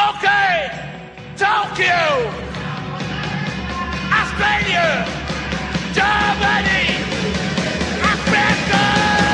Okay, Tokyo, Australia, Germany, America!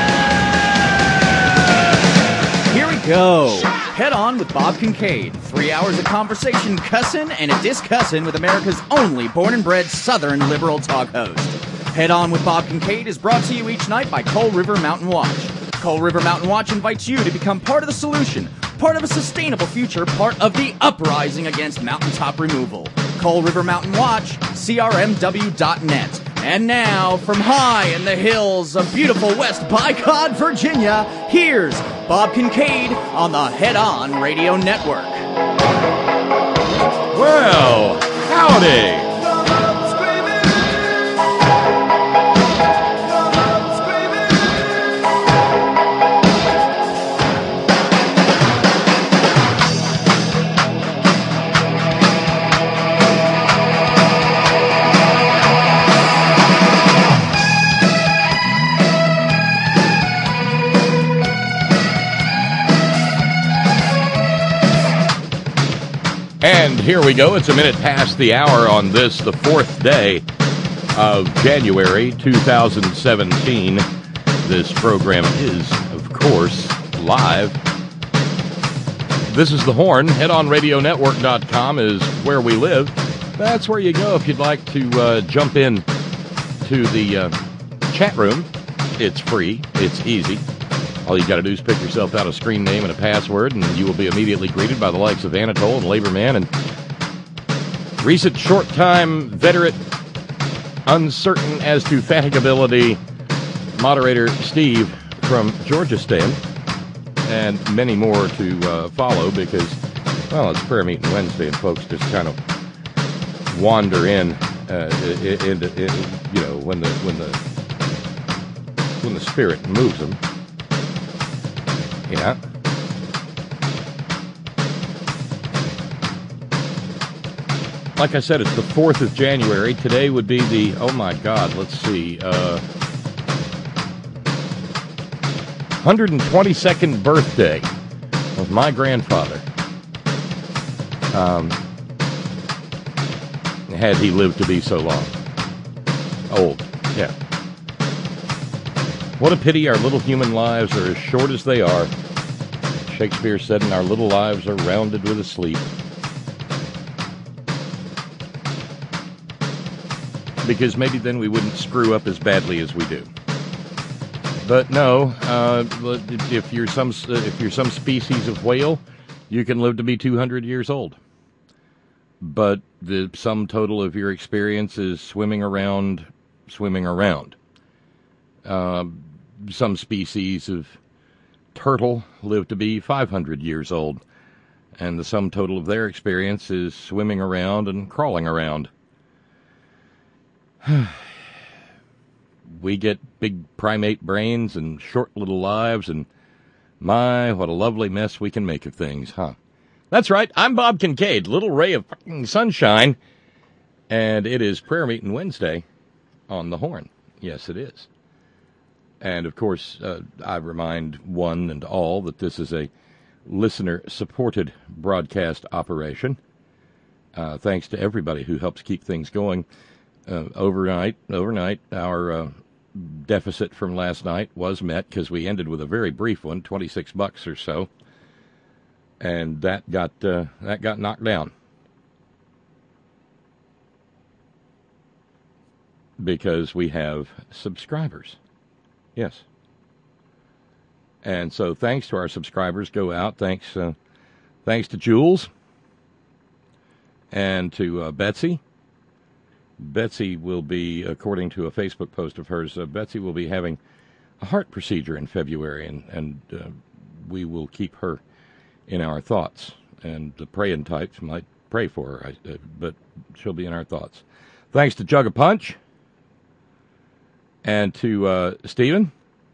Here we go. Head On with Bob Kincaid. 3 hours of conversation, cussin' and a discussin' with America's only born and bred Southern liberal talk host. Head On with Bob Kincaid is brought to you each night by Coal River Mountain Watch. Coal River Mountain Watch invites you to become part of the solution, part of a sustainable future, part of the uprising against mountaintop removal. Coal River Mountain Watch, crmw.net. And now, from high in the hills of beautiful West Bicod, Virginia, here's Bob Kincaid on the Head On Radio Network. Well, howdy. And here we go. It's a minute past the hour on this, the 4th day of January 2017. This program is, of course, live. This is The Horn. HeadOnRadioNetwork.com is where we live. That's where you go if you'd like to jump in to the chat room. It's free. It's easy. All you got to do is pick yourself out a screen name and a password, and you will be immediately greeted by the likes of Anatole and Laborman and recent short-time veteran, uncertain as to fatigability, moderator Steve from Georgistan, and many more to follow because, well, it's prayer meeting Wednesday, and folks just kind of wander in, you know, when the spirit moves them. Yeah. Like I said, it's the 4th of January. Today would be the, oh my God, let's see, 122nd birthday of my grandfather. Had he lived to be so long. Old, yeah. What a pity our little human lives are as short as they are. Shakespeare said, and our little lives are rounded with a sleep. Because maybe then we wouldn't screw up as badly as we do. But no, if you're some species of whale, you can live to be 200 years old. But the sum total of your experience is swimming around. Some species of turtle live to be 500 years old, and the sum total of their experience is swimming around and crawling around. We get big primate brains and short little lives, and my, what a lovely mess we can make of things, huh? That's right, I'm Bob Kincaid, little ray of fucking sunshine, and it is Prayer Meeting Wednesday on the Horn. Yes, it is. And, of course, I remind one and all that this is a listener-supported broadcast operation. Thanks to everybody who helps keep things going. Overnight, our deficit from last night was met because we ended with a very brief one, $26 or so, and that got knocked down because we have subscribers. Yes. And so thanks to our subscribers go out. Thanks to Jules and to Betsy. Betsy will be, according to a Facebook post of hers, Betsy will be having a heart procedure in February, and we will keep her in our thoughts. And the praying types might pray for her, but she'll be in our thoughts. Thanks to Jug a Punch. And to Stephen,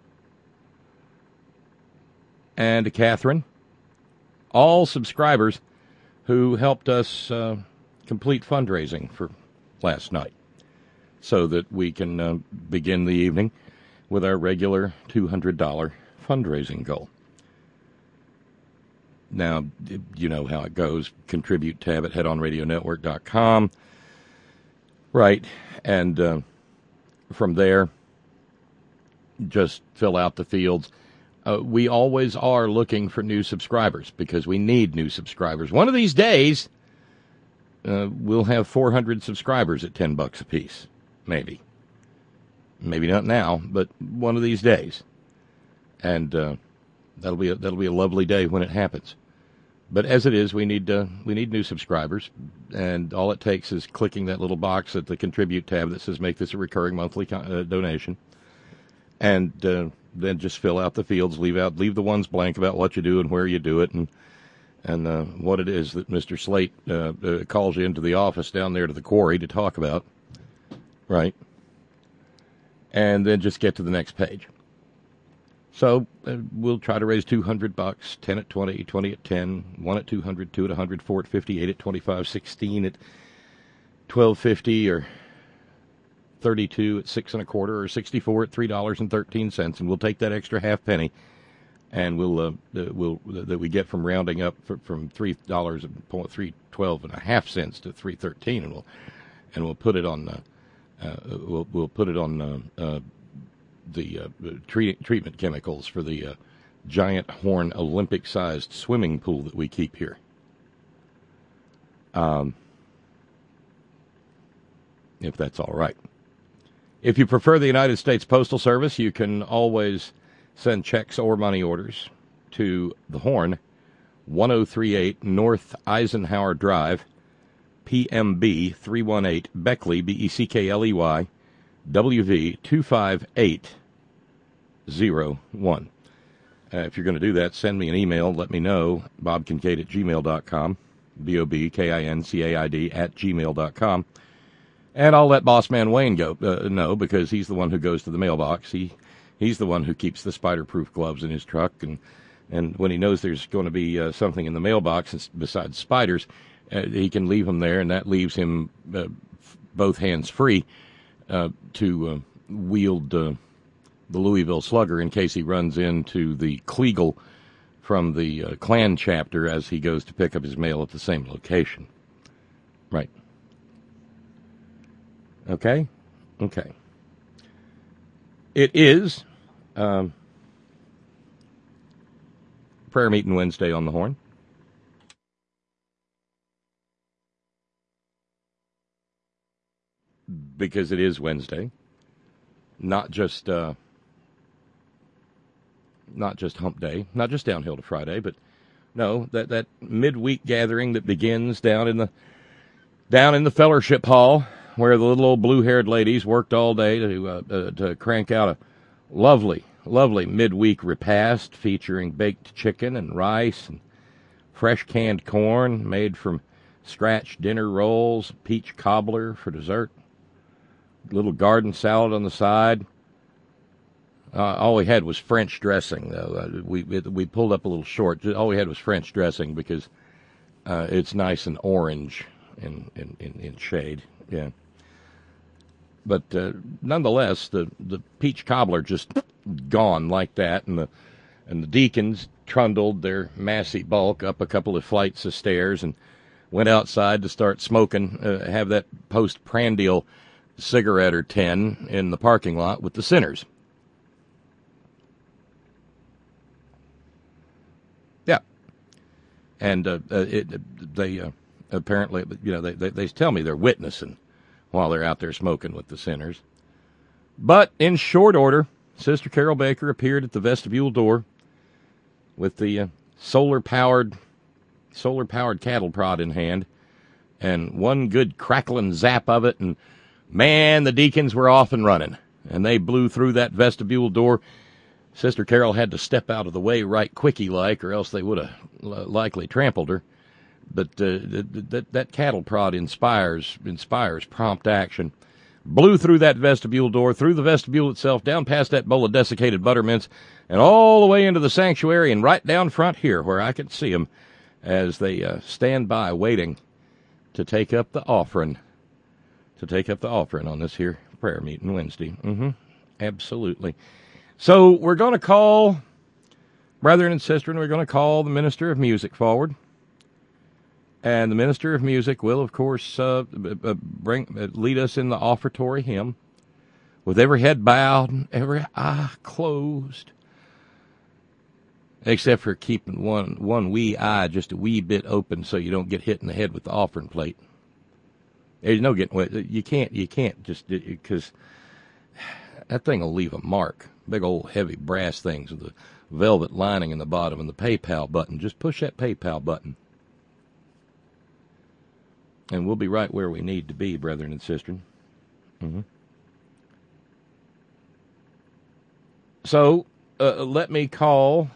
and to Catherine, all subscribers who helped us complete fundraising for last night so that we can begin the evening with our regular $200 fundraising goal. Now, you know how it goes. Contribute tab at headonradionetwork.com. Right. And from there, just fill out the fields. We always are looking for new subscribers because we need new subscribers. One of these days, we'll have 400 subscribers at $10 a piece. Maybe. Maybe not now, but one of these days. And that'll be a lovely day when it happens. But as it is, we need new subscribers, and all it takes is clicking that little box at the Contribute tab that says "Make this a recurring monthly donation," and then just fill out the fields. Leave the ones blank about what you do and where you do it, and what it is that Mr. Slate calls you into the office down there to the quarry to talk about, right? And then just get to the next page. So we'll try to raise $200, 10 at 20, 20 at 10, 1 at 200, 2 at 100, 4 at 50, 8 at 25, 16 at $12.50, or 32 at 6 1/4, or 64 at $3.13, and we'll take that extra half penny, and we'll that we get from rounding up from $3.312.5 to $3.13, and we'll put it on we'll put it on the treatment chemicals for the giant horn Olympic-sized swimming pool that we keep here. If that's all right. If you prefer the United States Postal Service, you can always send checks or money orders to the Horn, 1038 North Eisenhower Drive, PMB 318, Beckley, Beckley, WV 25801. If you're going to do that, send me an email. Let me know. bobkincaid@gmail.com. BOBKINCAID@gmail.com. And I'll let Boss Man Wayne know, because he's the one who goes to the mailbox. He's the one who keeps the spider-proof gloves in his truck. And when he knows there's going to be something in the mailbox besides spiders, he can leave them there, and that leaves him both hands free to wield the Louisville Slugger in case he runs into the Kleagle from the Klan chapter as he goes to pick up his mail at the same location. Right. Okay? Okay. It is prayer meeting Wednesday on the Horn. Because it is Wednesday, not just hump day, not just downhill to Friday, but no, that midweek gathering that begins down in the fellowship hall where the little old blue-haired ladies worked all day to crank out a lovely midweek repast featuring baked chicken and rice and fresh canned corn made from scratch dinner rolls, peach cobbler for dessert. Little garden salad on the side. All we had was French dressing, though. We pulled up a little short. All we had was French dressing because it's nice and orange in shade. Yeah. But nonetheless, the peach cobbler just gone like that, and the deacons trundled their massy bulk up a couple of flights of stairs and went outside to start smoking, have that post-prandial cigarette or 10 in the parking lot with the sinners. Yeah. And they apparently, they tell me they're witnessing while they're out there smoking with the sinners. But in short order, Sister Carol Baker appeared at the vestibule door with the solar-powered cattle prod in hand, and one good crackling zap of it, and man, the deacons were off and running, and they blew through that vestibule door. Sister Carol had to step out of the way right quickie-like, or else they would have likely trampled her. But that cattle prod inspires prompt action. Blew through that vestibule door, through the vestibule itself, down past that bowl of desiccated buttermints, and all the way into the sanctuary, and right down front here, where I can see them as they stand by waiting to take up the offering. On this here prayer meeting Wednesday. Absolutely. So we're going to call Brethren and sisters, we're going to call the minister of music forward. And the minister of music will, of course, lead us in the offertory hymn with every head bowed and every eye closed, except for keeping one wee eye just a wee bit open so you don't get hit in the head with the offering plate. There's no getting away. You can't just, because that thing will leave a mark. Big old heavy brass things with the velvet lining in the bottom and the PayPal button. Just push that PayPal button. And we'll be right where we need to be, brethren and sisters. Mm-hmm. So, let me call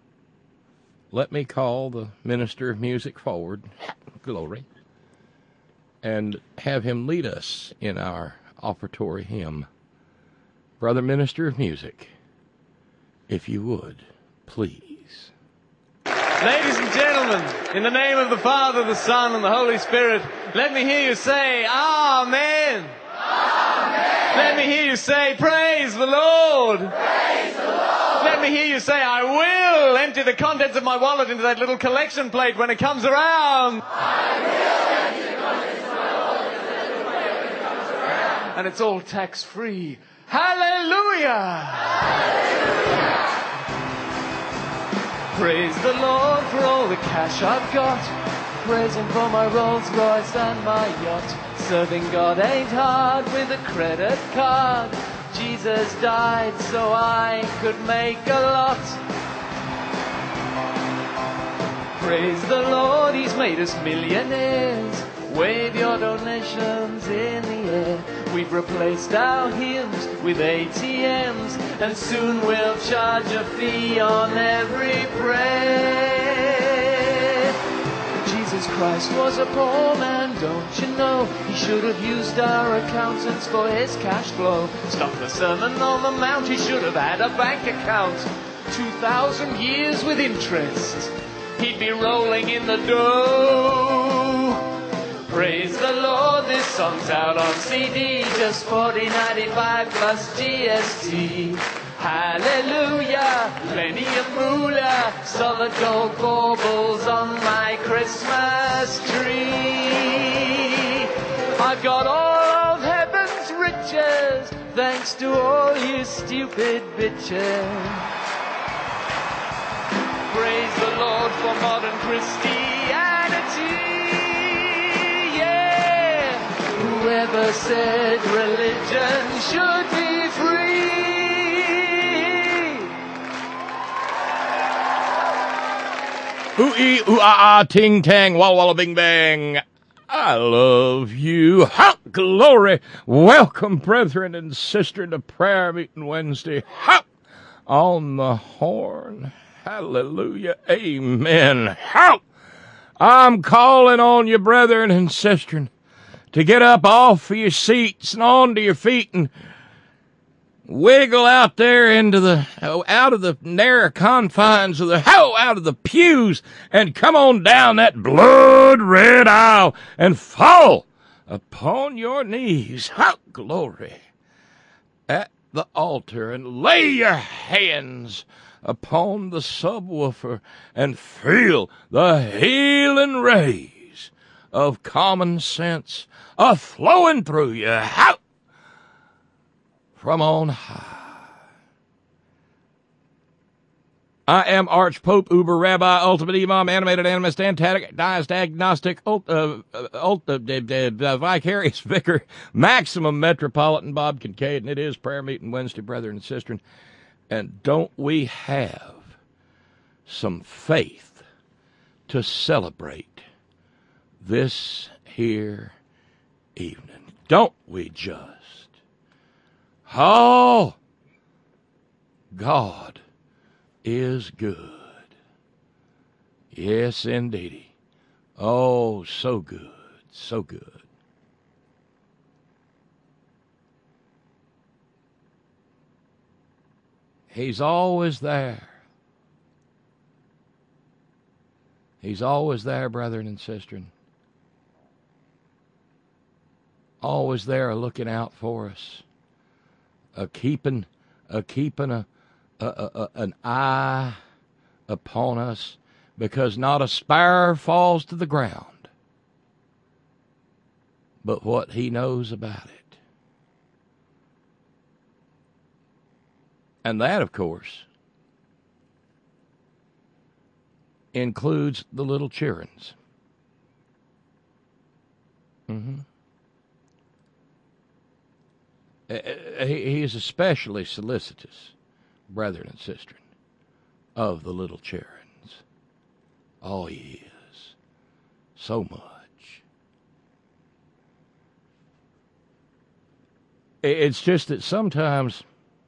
the minister of music forward, glory, and have him lead us in our offertory hymn. Brother minister of music, if you would, please. Ladies and gentlemen, in the name of the Father, the Son, and the Holy Spirit, let me hear you say, Amen. Amen. Let me hear you say, Praise the Lord. Praise the Lord. Let me hear you say, I will empty the contents of my wallet into that little collection plate when it comes around. I will empty the contents of my wallet into that little plate when it comes around. And it's all tax-free. Hallelujah! Hallelujah! Praise the Lord for all the cash I've got. Praise Him for my Rolls Royce and my yacht. Serving God ain't hard with a credit card. Jesus died so I could make a lot. Praise the Lord, He's made us millionaires. Wave your donations in the air. We've replaced our hymns with ATMs, and soon we'll charge a fee on every prayer. Jesus Christ was a poor man, don't you know? He should have used our accountants for his cash flow. Stop the Sermon on the Mount, he should have had a bank account. 2,000 years with interest, he'd be rolling in the dough. Praise the Lord, this song's out on CD, just $40.95 plus GST. Hallelujah, plenty of moolah, solid gold baubles on my Christmas tree. I've got all of heaven's riches, thanks to all you stupid bitches. Praise the Lord for modern Christianity. Whoever said religion should be free? Ooh-ee, ooh-ah-ah, ting-tang, walla-walla, bing-bang. I love you. Ha! Glory. Welcome, brethren and sisters, to Prayer Meeting Wednesday. Ha! On the horn. Hallelujah. Amen. Ha! I'm calling on you, brethren and sisters, to get up off of your seats and onto your feet and wiggle out there out of the narrow confines of out of the pews and come on down that blood-red aisle and fall upon your knees. Glory. At the altar and lay your hands upon the subwoofer and feel the healing rays of common sense a-flowing through you out from on high. I am Archpope, Uber Rabbi, Ultimate Imam, Animated Animist, Antagonist, Agnostic, Vicarious Vicar, Maximum Metropolitan Bob Kincaid, and it is Prayer Meeting Wednesday, brethren and sisters. And don't we have some faith to celebrate this here evening? Don't we just? Oh, God is good. Yes, indeedy. Oh, so good, so good. He's always there. He's always there, brethren and sisters. Always there, looking out for us, keeping an eye upon us, because not a sparrow falls to the ground but what he knows about it. And that, of course, includes the little childrens. He is especially solicitous, brethren and sisters, of the little childrens. Oh, he is. So much. It's just that sometimes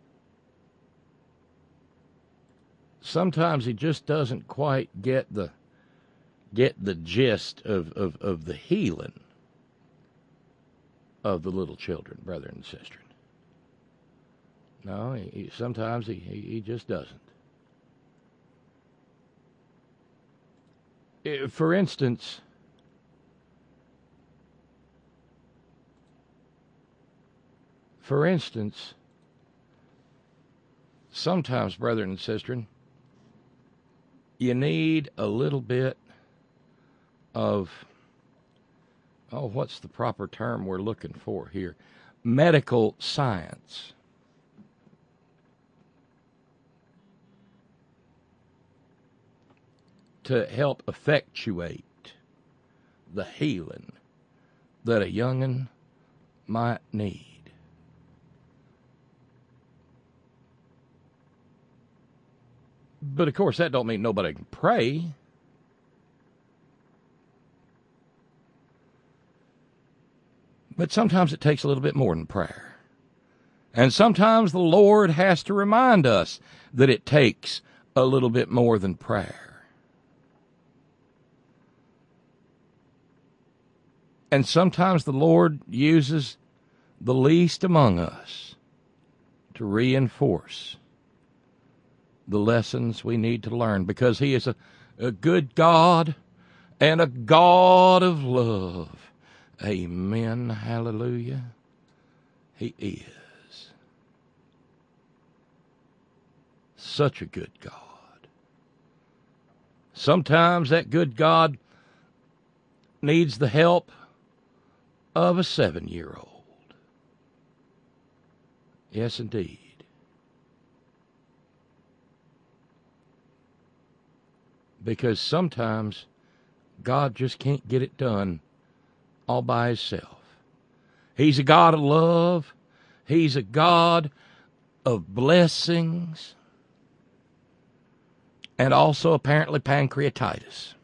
he just doesn't quite get the gist of the healing of the little children, brethren and sisters. No, sometimes he just doesn't. For instance, sometimes, brethren and sisters, you need a little bit of, what's the proper term we're looking for here? Medical science. To help effectuate the healing that a young'un might need. But of course, that don't mean nobody can pray. But sometimes it takes a little bit more than prayer. And sometimes the Lord has to remind us that it takes a little bit more than prayer. And sometimes the Lord uses the least among us to reinforce the lessons we need to learn, because he is a good God and a God of love. Amen. Hallelujah. He is such a good God. Sometimes that good God needs the help of a 7-year-old. Yes, indeed. Because sometimes God just can't get it done all by himself. He's a God of love. He's a God of blessings. And also apparently pancreatitis.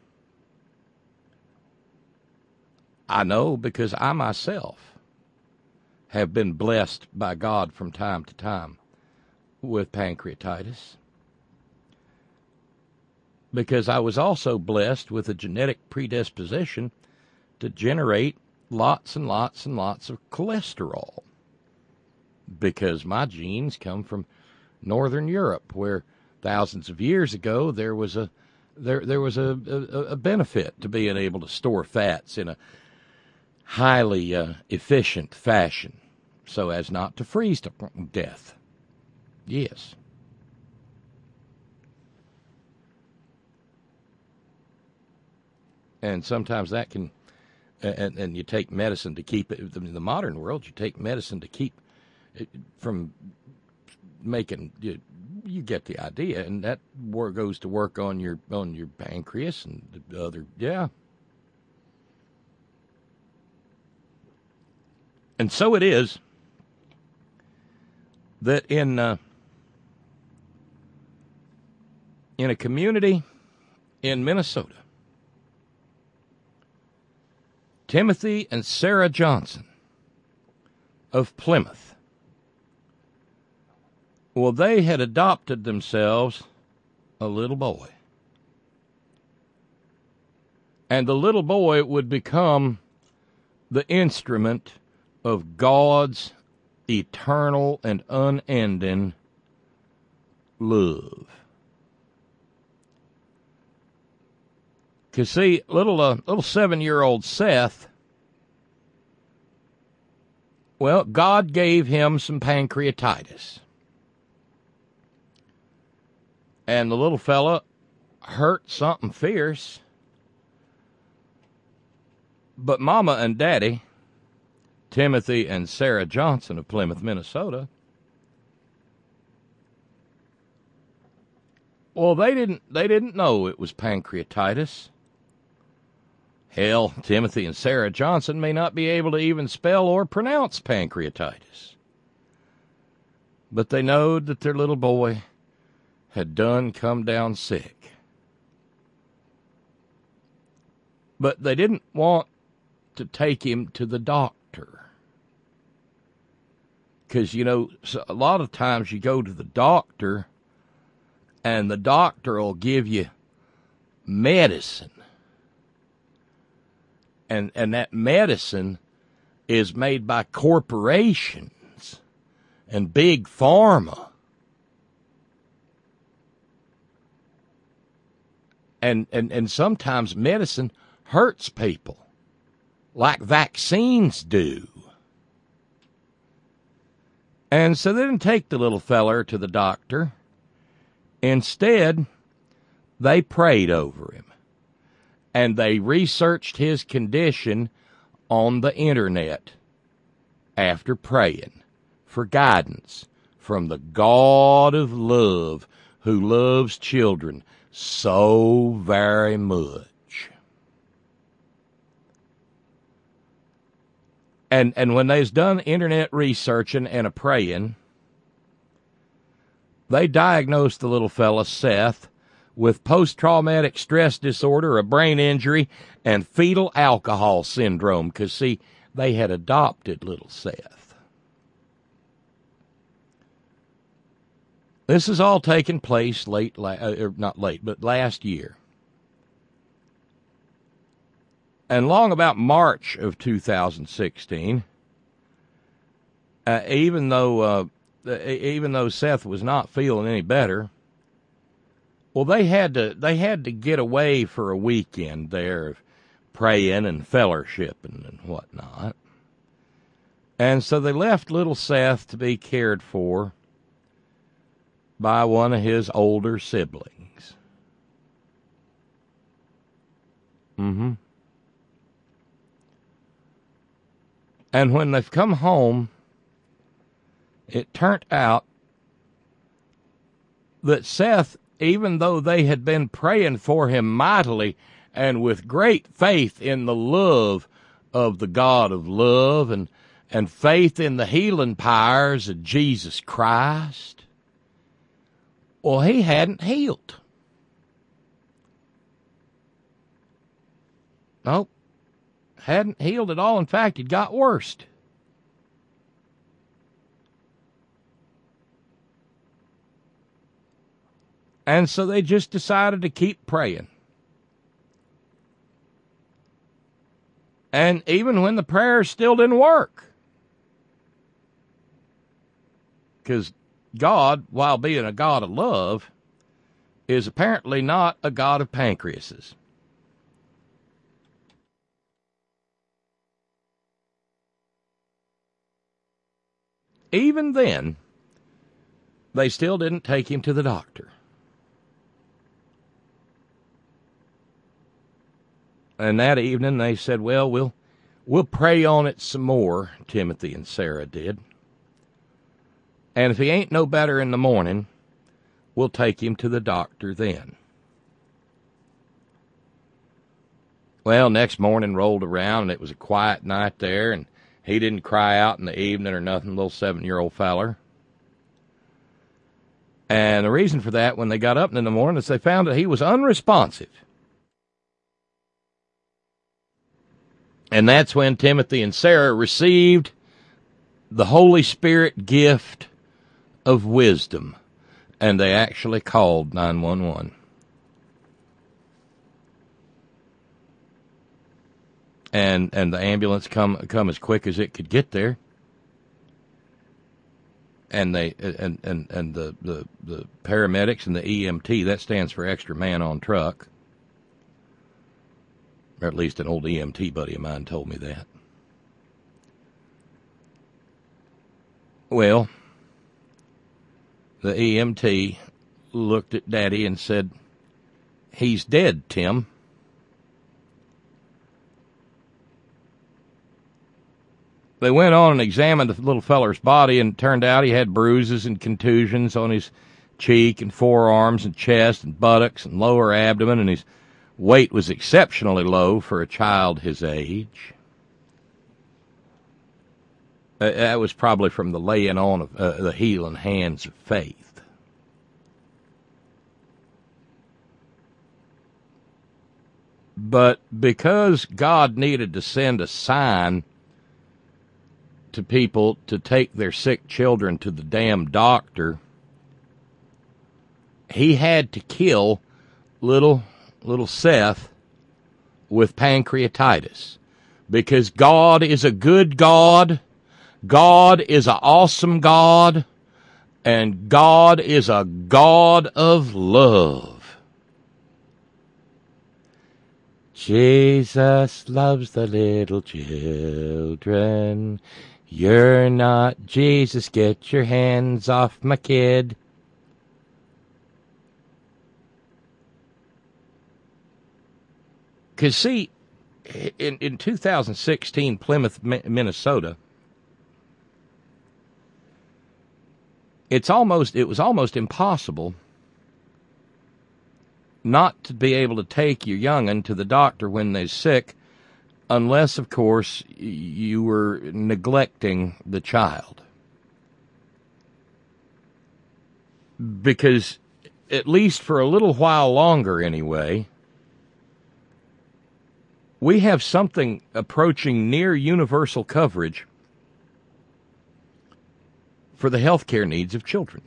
I know, because I myself have been blessed by God from time to time with pancreatitis. Because I was also blessed with a genetic predisposition to generate lots and lots and lots of cholesterol. Because my genes come from Northern Europe, where thousands of years ago there was a benefit to being able to store fats in a highly efficient fashion, so as not to freeze to death. Yes. And sometimes that can, and you take medicine to keep it. In the modern world, you take medicine to keep it from making, you get the idea, and that goes to work on your pancreas and the other, yeah. And so it is that in a community in Minnesota, Timothy and Sarah Johnson of Plymouth, well, they had adopted themselves a little boy. And the little boy would become the instrument of God's eternal and unending love. Because see, little 7-year-old Seth, well, God gave him some pancreatitis. And the little fella hurt something fierce. But Mama and Daddy, Timothy and Sarah Johnson of Plymouth, Minnesota, well, they didn't know it was pancreatitis. Hell, Timothy and Sarah Johnson may not be able to even spell or pronounce pancreatitis. But they knowed that their little boy had done come down sick. But they didn't want to take him to the doctor. Because, you know, a lot of times you go to the doctor and the doctor will give you medicine. And that medicine is made by corporations and big pharma. And sometimes medicine hurts people, like vaccines do. And so they didn't take the little feller to the doctor. Instead, they prayed over him. And they researched his condition on the internet after praying for guidance from the God of love who loves children so very much. And when they's done internet researching and a praying, they diagnosed the little fella, Seth, with post-traumatic stress disorder, a brain injury, and fetal alcohol syndrome, because, see, they had adopted little Seth. This has all taken place last year. And long about March of 2016, even though Seth was not feeling any better, well, they had to get away for a weekend there of praying and fellowshipping and whatnot. And so they left little Seth to be cared for by one of his older siblings. And when they've come home, it turned out that Seth, even though they had been praying for him mightily and with great faith in the love of the God of love and faith in the healing powers of Jesus Christ, well, he hadn't healed. Nope. Hadn't healed at all. In fact, it got worse. And so they just decided to keep praying. And even when the prayers still didn't work, because God, while being a God of love, is apparently not a God of pancreases. Even then, they still didn't take him to the doctor. And that evening they said, well, we'll pray on it some more, Timothy and Sarah did. And if he ain't no better in the morning, we'll take him to the doctor then. Well, next morning rolled around, and it was a quiet night there, and he didn't cry out in the evening or nothing, little 7-year-old feller. And the reason for that, when they got up in the morning, is they found that he was unresponsive. And that's when Timothy and Sarah received the Holy Spirit gift of wisdom, and they actually called 911. And the ambulance come as quick as it could get there. And the paramedics and the EMT, that stands for extra man on truck. Or at least an old EMT buddy of mine told me that. Well, the EMT looked at Daddy and said, He's dead, Tim. They went on and examined the little feller's body, and it turned out he had bruises and contusions on his cheek and forearms and chest and buttocks and lower abdomen, and his weight was exceptionally low for a child his age. That was probably from the laying on of the healing hands of faith. But because God needed to send a sign to people to take their sick children to the damn doctor, he had to kill little Seth with pancreatitis. Because God is a good God, God is an awesome God, and God is a God of love. Jesus loves the little children. You're not Jesus, get your hands off my kid. Because, see, in 2016, Plymouth, Minnesota, it was almost impossible not to be able to take your young'un to the doctor when they're sick, unless, of course, you were neglecting the child. Because, at least for a little while longer anyway, we have something approaching near universal coverage for the health care needs of children.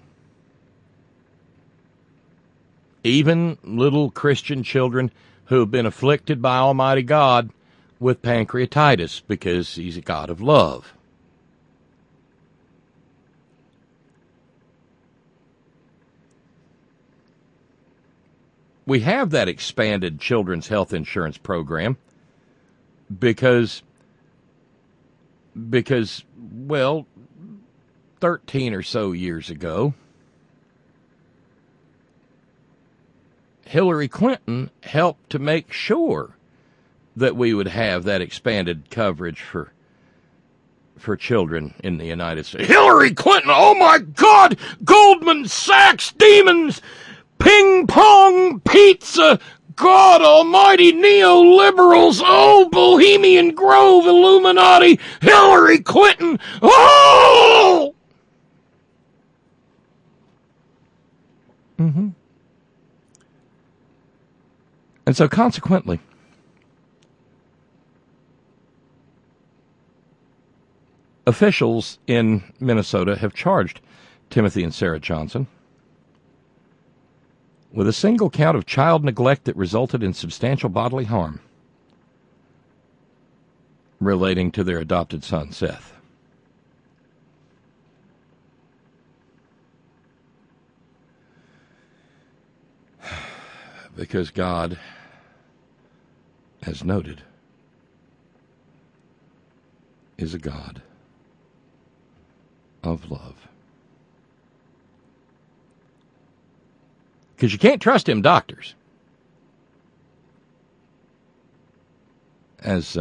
Even little Christian children who have been afflicted by Almighty God with pancreatitis, because He's a God of love. We have that expanded children's health insurance program because, well, 13 or so years ago, Hillary Clinton helped to make sure that we would have that expanded coverage for children in the United States. Hillary Clinton, oh my God! Goldman Sachs, demons, ping pong, pizza, God almighty, neoliberals, oh, Bohemian Grove, Illuminati, Hillary Clinton, oh! Mm-hmm. And so consequently, officials in Minnesota have charged Timothy and Sarah Johnson with a single count of child neglect that resulted in substantial bodily harm relating to their adopted son, Seth. Because God has noted, is a God of love. Because you can't trust him doctors. As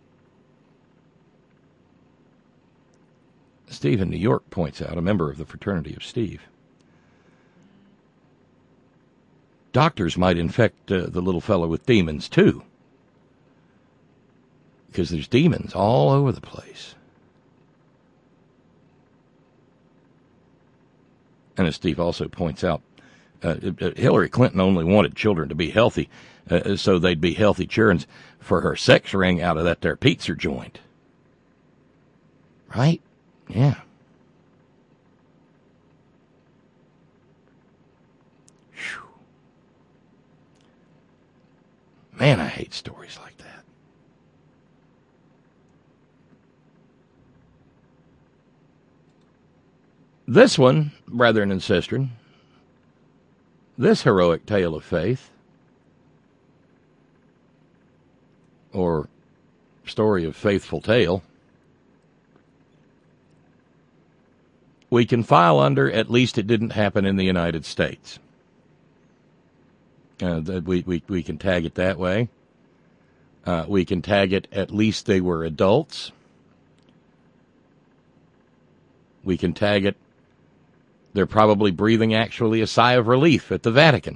Steve in New York points out, a member of the Fraternity of Steve, doctors might infect the little fellow with demons, too. Because there's demons all over the place. And as Steve also points out, Hillary Clinton only wanted children to be healthy, so they'd be healthy children for her sex ring out of that there pizza joint. Right? Yeah. Whew. Man, I hate stories like that. This one, brethren and sistren, this heroic tale of faith, or story of faithful tale, we can file under at least it didn't happen in the United States. We can tag it that way. We can tag it at least they were adults. We can tag it they're probably breathing actually a sigh of relief at the Vatican.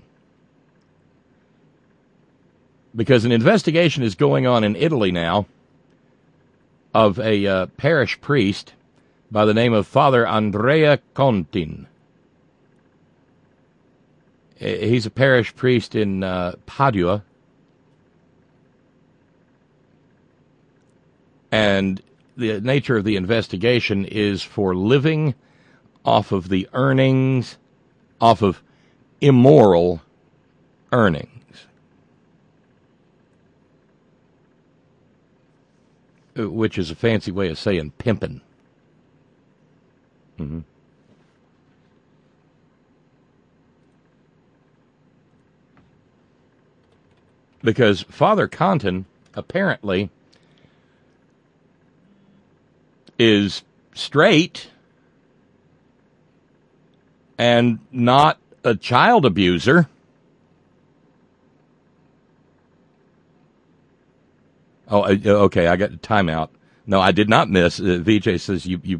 Because an investigation is going on in Italy now of a parish priest by the name of Father Andrea Contin. He's a parish priest in Padua. And the nature of the investigation is for living off of the earnings, off of immoral earnings. Which is a fancy way of saying pimping. Mm-hmm. Because Father Contin apparently is straight and not a child abuser. Oh, okay, I got a timeout. No, I did not miss. VJ says you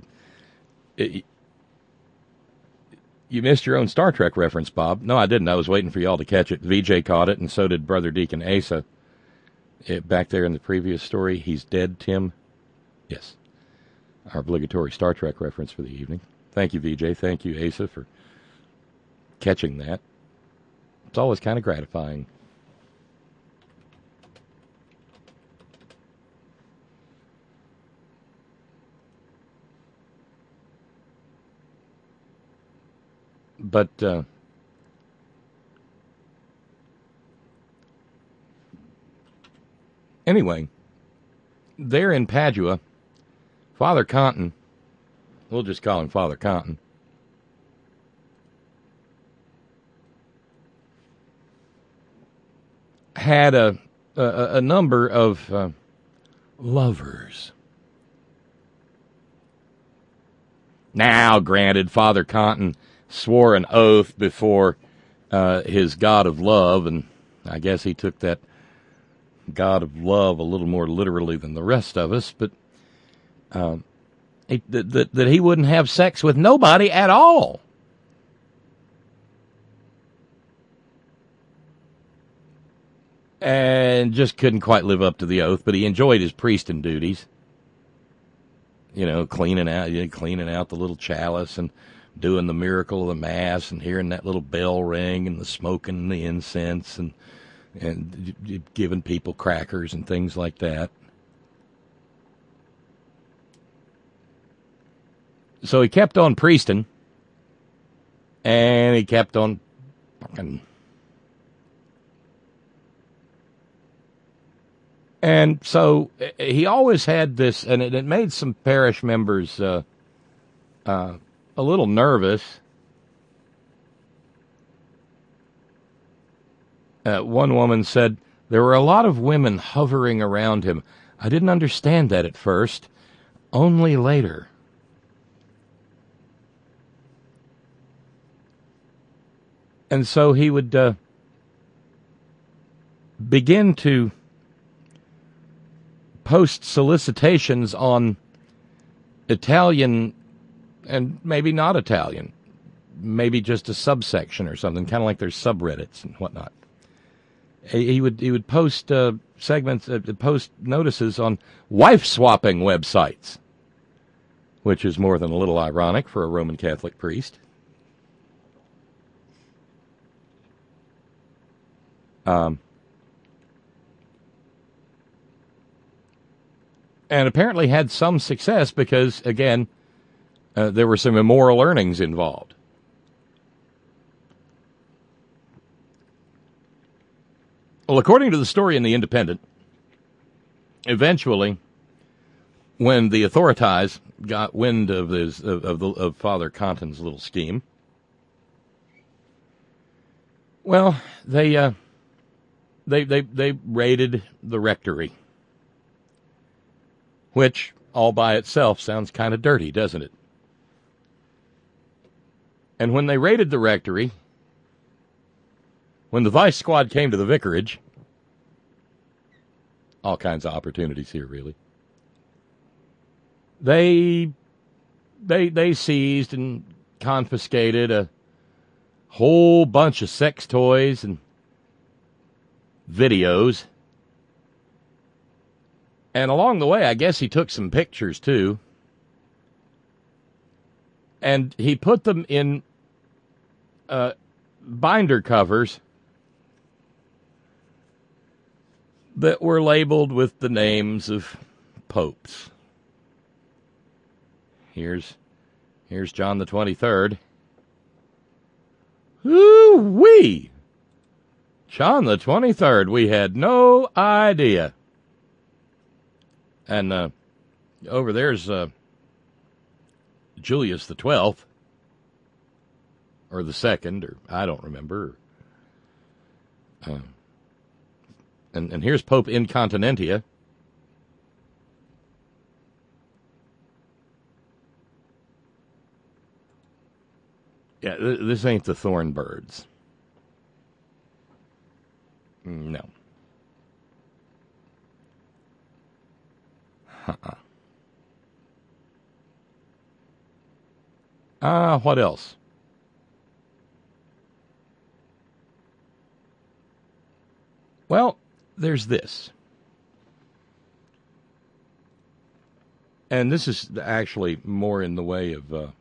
missed your own Star Trek reference, Bob. No, I didn't. I was waiting for y'all to catch it. VJ caught it, and so did Brother Deacon Asa. Back there in the previous story, he's dead, Tim. Yes. Our obligatory Star Trek reference for the evening. Thank you, VJ. Thank you, Asa, for catching that. It's always kind of gratifying. But anyway, there in Padua, Father Contin, we'll just call him Father Contin, had a number of lovers. Now, granted, Father Contin swore an oath before his God of love, and I guess he took that God of love a little more literally than the rest of us, but that he wouldn't have sex with nobody at all. And just couldn't quite live up to the oath, but he enjoyed his priestly duties. You know, cleaning out the little chalice and doing the miracle of the Mass and hearing that little bell ring and the smoking and the incense and giving people crackers and things like that. So he kept on priesting, and he kept on fucking. And so he always had this, and it made some parish members a little nervous. One woman said, there were a lot of women hovering around him. I didn't understand that at first, only later. And so he would begin to post solicitations on Italian and maybe not Italian, maybe just a subsection or something, kind of like there's subreddits and whatnot. He would post post notices on wife-swapping websites, which is more than a little ironic for a Roman Catholic priest. And apparently had some success because, again, there were some immoral earnings involved. Well, according to the story in The Independent, eventually, when the authorities got wind of this of Father Contin's little scheme, well, they raided the rectory, which all by itself sounds kind of dirty, doesn't it? And when they raided the rectory, when the Vice Squad came to the vicarage, all kinds of opportunities here, really. They seized and confiscated a whole bunch of sex toys and videos. And along the way, I guess he took some pictures, too. And he put them in binder covers that were labeled with the names of popes. Here's John the 23rd. Ooh-wee! John the 23rd. We had no idea. And over there's Julius the 12th. Or the 2nd, or I don't remember. And here's Pope Incontinentia. Yeah, this ain't the Thornbirds. No. What else? Well, there's this. And this is actually more in the way of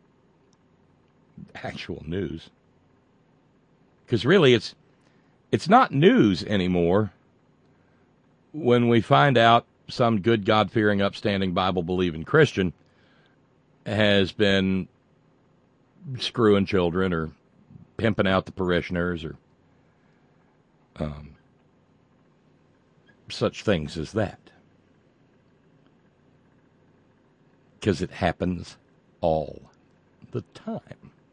actual news. Because really it's not news anymore when we find out some good, God-fearing, upstanding, Bible-believing Christian has been screwing children or pimping out the parishioners or such things as that. Because it happens all the time.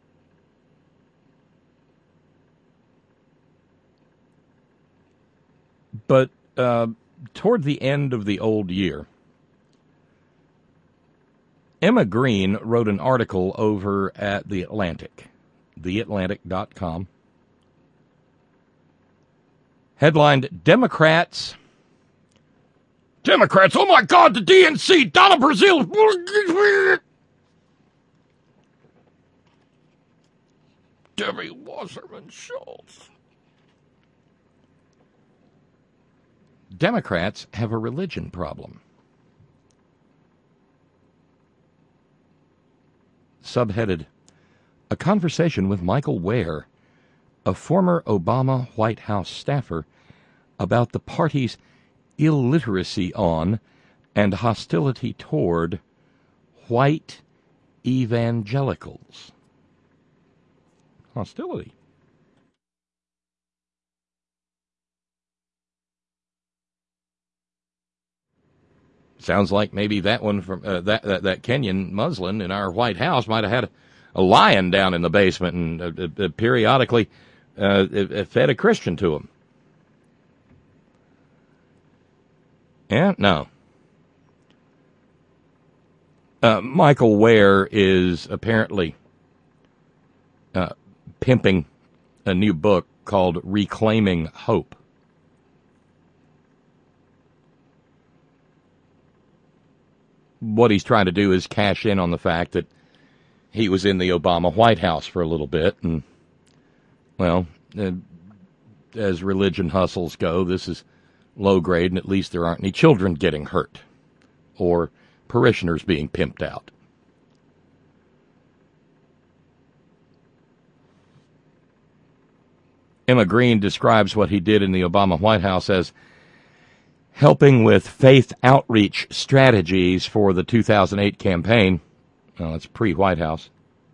But toward the end of the old year, Emma Green wrote an article over at The Atlantic, theatlantic.com, headlined, Democrats, oh my God, the DNC, Donna Brazile. Debbie Wasserman Schultz. Democrats have a religion problem. Subheaded, a conversation with Michael Wear, a former Obama White House staffer, about the party's illiteracy on and hostility toward white evangelicals. Hostility. Sounds like maybe that one from that Kenyan Muslim in our White House might have had a lion down in the basement and periodically fed a Christian to him. Yeah, no. Michael Wear is apparently pimping a new book called Reclaiming Hope. What he's trying to do is cash in on the fact that he was in the Obama White House for a little bit, and, well, as religion hustles go, this is low grade, and at least there aren't any children getting hurt or parishioners being pimped out. Emma Green describes what he did in the Obama White House as helping with faith outreach strategies for the 2008 campaign. Well, it's pre-White House.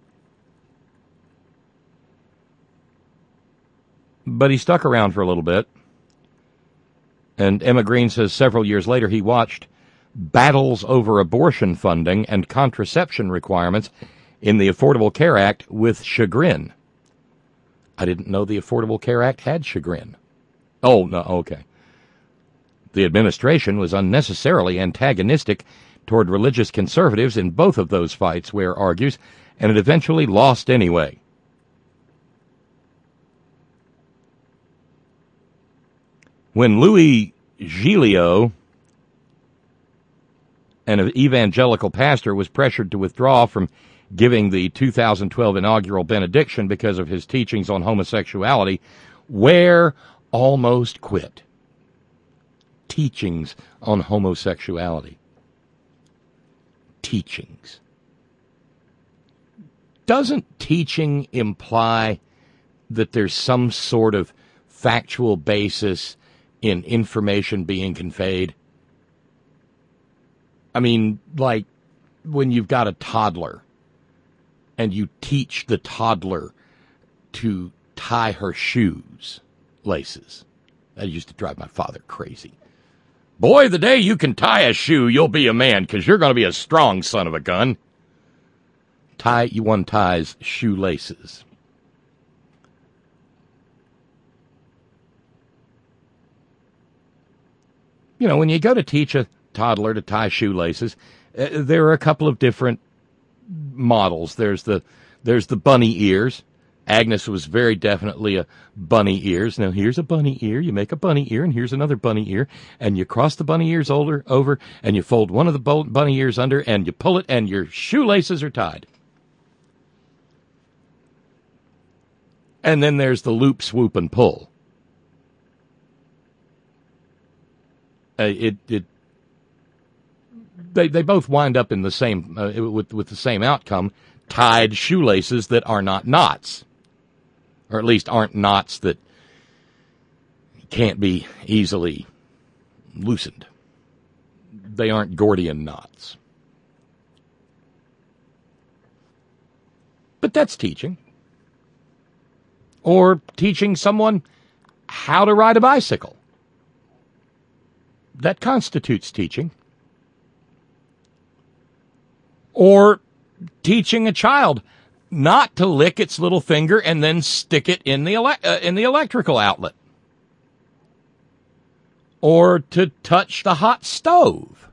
But he stuck around for a little bit. And Emma Green says several years later he watched battles over abortion funding and contraception requirements in the Affordable Care Act with chagrin. I didn't know the Affordable Care Act had chagrin. Oh, no, okay. The administration was unnecessarily antagonistic toward religious conservatives in both of those fights, Ware argues, and it eventually lost anyway. When Louis Giglio, an evangelical pastor, was pressured to withdraw from giving the 2012 inaugural benediction because of his teachings on homosexuality, Ware almost quit. Teachings on homosexuality. Teachings. Doesn't teaching imply that there's some sort of factual basis in information being conveyed? I mean, like when you've got a toddler and you teach the toddler to tie her shoes laces. That used to drive my father crazy. Boy, the day you can tie a shoe, you'll be a man, because you're going to be a strong son of a gun. One ties shoelaces. You know, when you go to teach a toddler to tie shoelaces, there are a couple of different models. There's the bunny ears. Agnes was very definitely a bunny ears. Now, here's a bunny ear. You make a bunny ear, and here's another bunny ear. And you cross the bunny ears over, and you fold one of the bunny ears under, and you pull it, and your shoelaces are tied. And then there's the loop, swoop, and pull. They both wind up in the same with the same outcome: tied shoelaces that are not knots, or at least aren't knots that can't be easily loosened. They aren't Gordian knots. But that's teaching. Or teaching someone how to ride a bicycle. That constitutes teaching. Or teaching a child not to lick its little finger and then stick it in the electrical outlet. Or to touch the hot stove.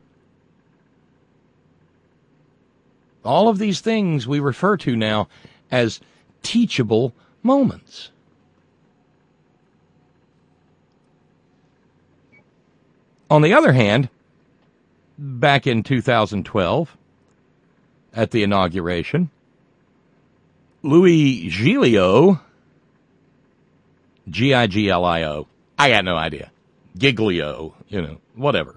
All of these things we refer to now as teachable moments. On the other hand, back in 2012, at the inauguration, Louis Giglio, Giglio, I got no idea, Giglio, whatever.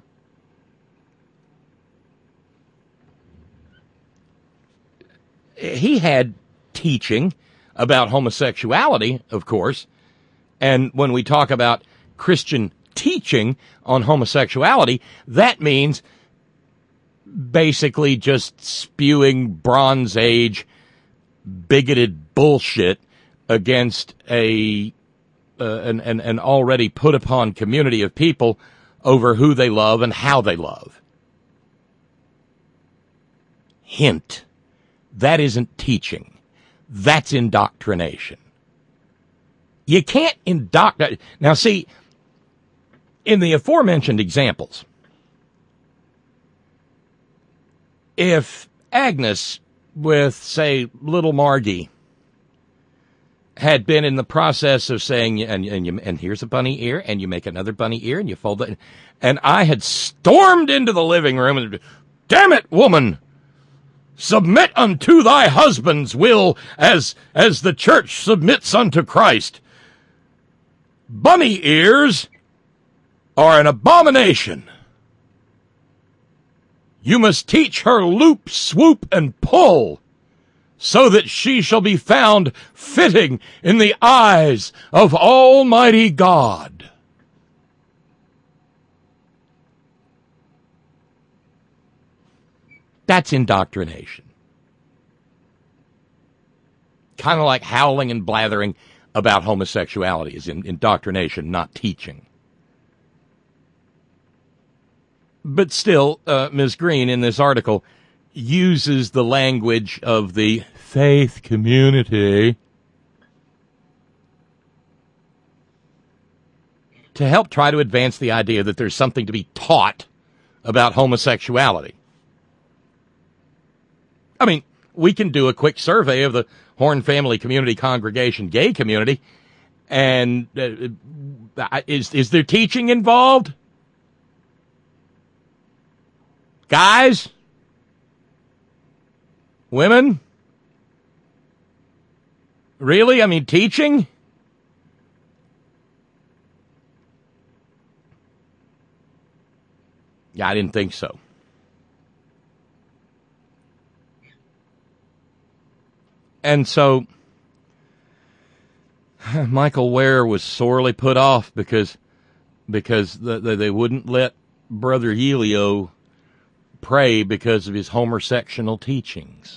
He had teaching about homosexuality, of course, and when we talk about Christian teaching on homosexuality, that means basically just spewing Bronze Age bigoted bullshit against an already put upon community of people over who they love and how they love. Hint, that isn't teaching. That's indoctrination. You can't indoctrinate. Now, see, in the aforementioned examples, if Agnes with, say, little Margie had been in the process of saying, and here's a bunny ear, and you make another bunny ear, and you fold it, and I had stormed into the living room and, damn it, woman, submit unto thy husband's will as the church submits unto Christ. Bunny ears are an abomination. You must teach her loop, swoop, and pull, so that she shall be found fitting in the eyes of Almighty God. That's indoctrination. Kind of like howling and blathering about homosexuality is indoctrination, not teaching. But still, Ms. Green, in this article, uses the language of the faith community to help try to advance the idea that there's something to be taught about homosexuality. I mean, we can do a quick survey of the Horn Family Community Congregation gay community, And is there teaching involved? Guys? Women? Really? I mean, teaching? Yeah, I didn't think so. And so Michael Ware was sorely put off because they wouldn't let Brother Elio pray because of his homosexual teachings.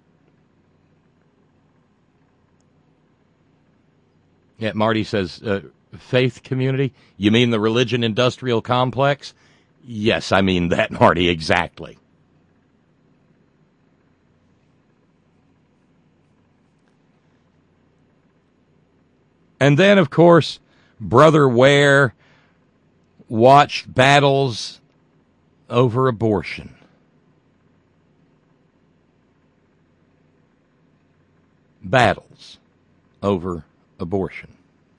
Yeah, Marty says, faith community? You mean the religion industrial complex? Yes, I mean that, Marty, exactly. And then, of course, Brother Ware watched battles over abortion. Battles over abortion.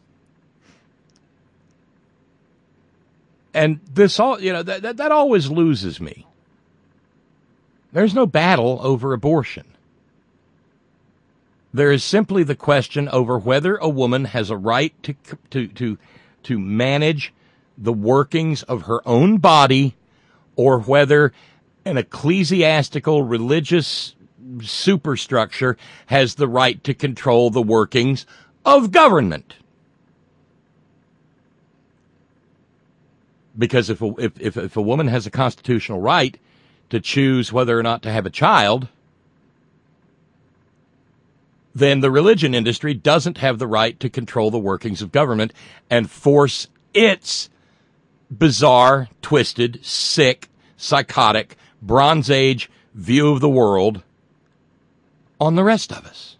And this all, that always loses me. There's no battle over abortion. There is simply the question over whether a woman has a right to manage the workings of her own body, or whether an ecclesiastical religious superstructure has the right to control the workings of government. Because if a woman has a constitutional right to choose whether or not to have a child, then the religion industry doesn't have the right to control the workings of government and force its bizarre, twisted, sick, psychotic, Bronze Age view of the world on the rest of us.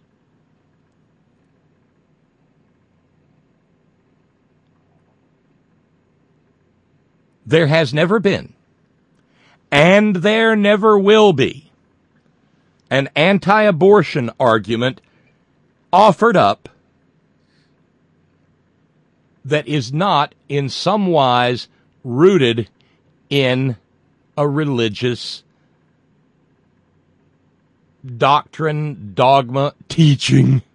There has never been, and there never will be, an anti-abortion argument offered up that is not in some wise rooted in a religious doctrine, dogma, teaching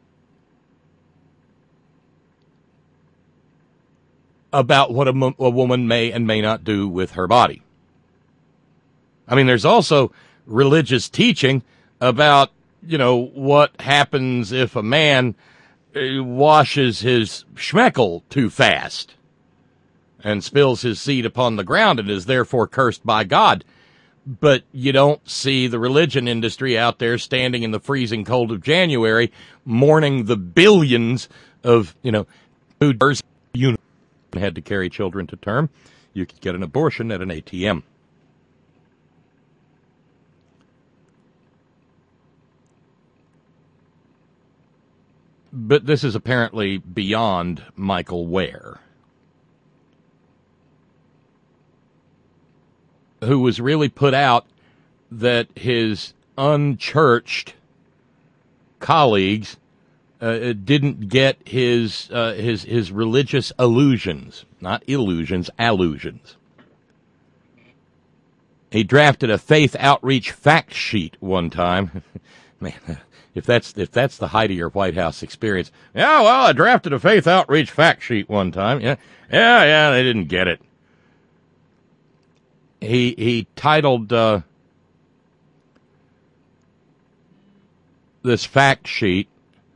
about what a woman may and may not do with her body. I mean, there's also religious teaching about, what happens if a man washes his schmeckle too fast and spills his seed upon the ground and is therefore cursed by God. But you don't see the religion industry out there standing in the freezing cold of January mourning the billions of, who had to carry children to term. You could get an abortion at an ATM. But this is apparently beyond Michael Ware, who was really put out that his unchurched colleagues didn't get his religious allusions, not illusions, allusions. He drafted a faith outreach fact sheet one time. Man, if that's the height of your White House experience. Yeah, well, I drafted a faith outreach fact sheet one time. Yeah, they didn't get it. He titled this fact sheet,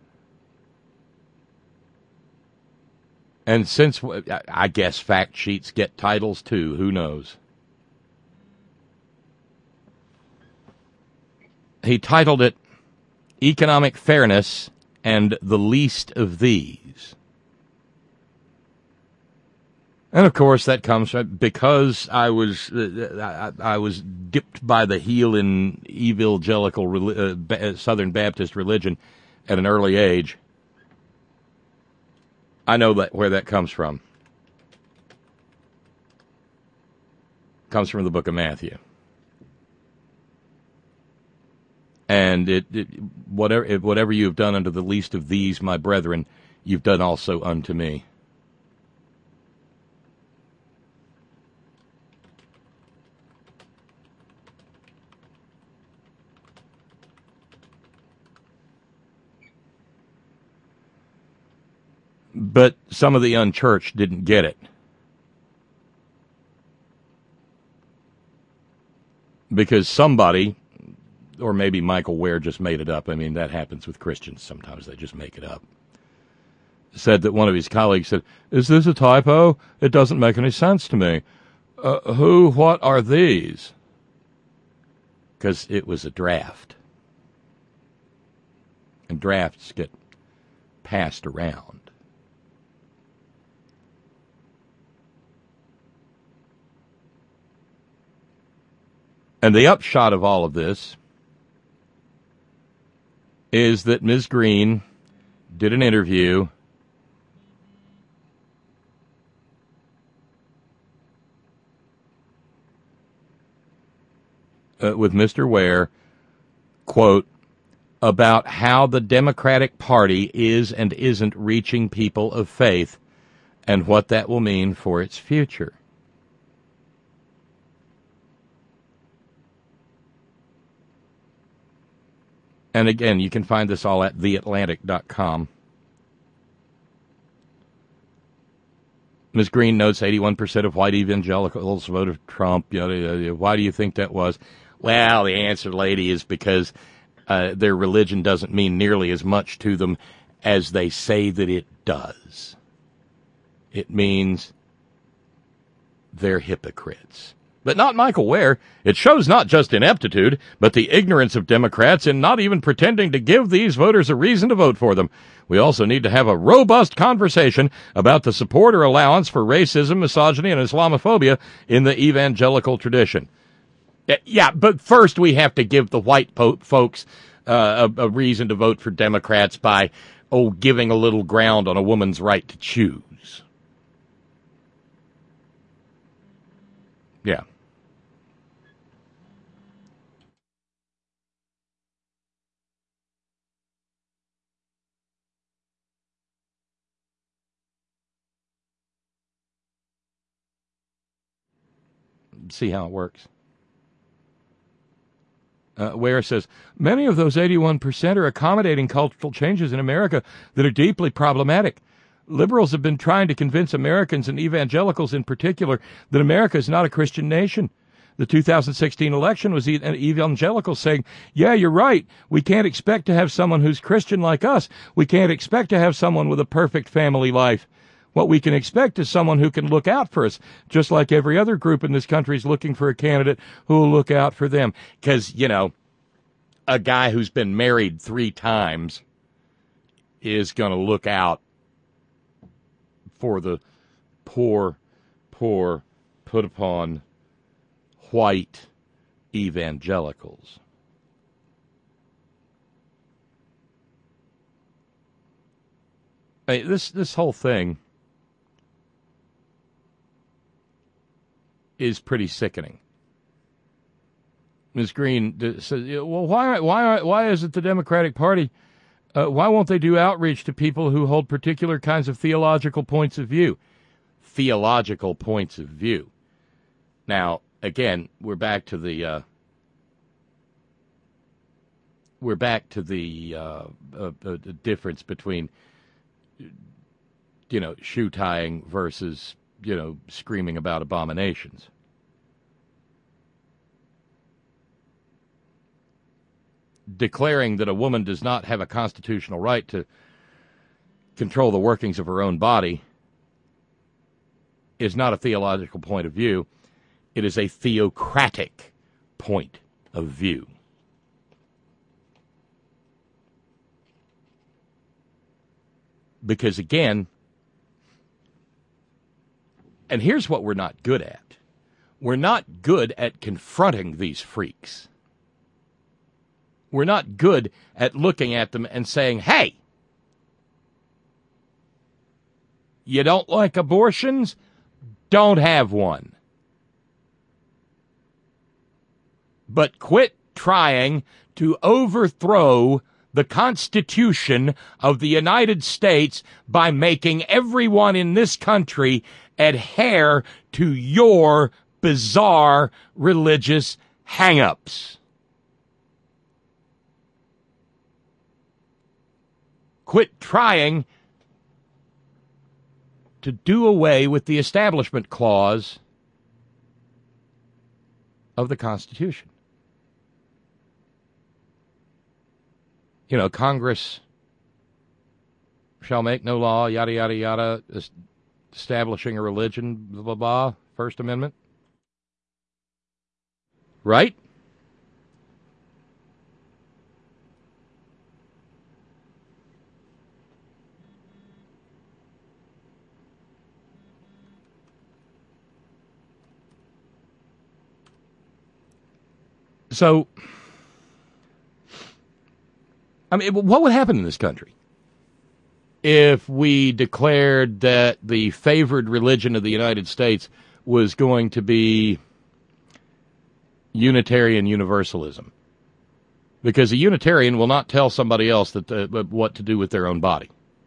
and since I guess fact sheets get titles too, who knows? He titled it Economic Fairness and the Least of These. And of course that comes from, because I was dipped by the heel in evangelical Southern Baptist religion at an early age. I know where that comes from. It comes from the book of Matthew. And whatever you have done unto the least of these, my brethren, you've done also unto me. But some of the unchurched didn't get it. Because somebody, or maybe Michael Ware just made it up. I mean, that happens with Christians sometimes. They just make it up. Said that one of his colleagues said, "Is this a typo? It doesn't make any sense to me. What are these?" Because it was a draft. And drafts get passed around. And the upshot of all of this is that Ms. Green did an interview with Mr. Ware, quote, about how the Democratic Party is and isn't reaching people of faith and what that will mean for its future. And again, you can find this all at theatlantic.com. Ms. Green notes 81% of white evangelicals voted Trump. Why do you think that was? Well, the answer, lady, is because their religion doesn't mean nearly as much to them as they say that it does. It means they're hypocrites. But not Michael Ware. It shows not just ineptitude, but the ignorance of Democrats in not even pretending to give these voters a reason to vote for them. We also need to have a robust conversation about the support or allowance for racism, misogyny, and Islamophobia in the evangelical tradition. Yeah, but first we have to give the white folks a reason to vote for Democrats by, giving a little ground on a woman's right to choose. Yeah. See how it works. Ware says, many of those 81% are accommodating cultural changes in America that are deeply problematic. Liberals have been trying to convince Americans, and evangelicals in particular, that America is not a Christian nation. The 2016 election was evangelicals saying, yeah, you're right. We can't expect to have someone who's Christian like us. We can't expect to have someone with a perfect family life. What we can expect is someone who can look out for us, just like every other group in this country is looking for a candidate who will look out for them. Because, a guy who's been married 3 times is going to look out for the poor, put upon white evangelicals. This whole thing is pretty sickening. Ms. Green says, well, why is it the Democratic Party, why won't they do outreach to people who hold particular kinds of theological points of view? Theological points of view. Now, again, we're back to the difference between, shoe tying versus, screaming about abominations. Declaring that a woman does not have a constitutional right to control the workings of her own body is not a theological point of view. It is a theocratic point of view. Because again, and here's what we're not good at. We're not good at confronting these freaks. We're not good at looking at them and saying, hey, you don't like abortions? Don't have one. But quit trying to overthrow the Constitution of the United States by making everyone in this country adhere to your bizarre religious hang-ups. Quit trying to do away with the Establishment Clause of the Constitution. You know, Congress shall make no law, yada, yada, yada, establishing a religion, blah, blah, blah, First Amendment. Right? So, I mean, what would happen in this country if we declared that the favored religion of the United States was going to be Unitarian Universalism? Because a Unitarian will not tell somebody else that what to do with their own body.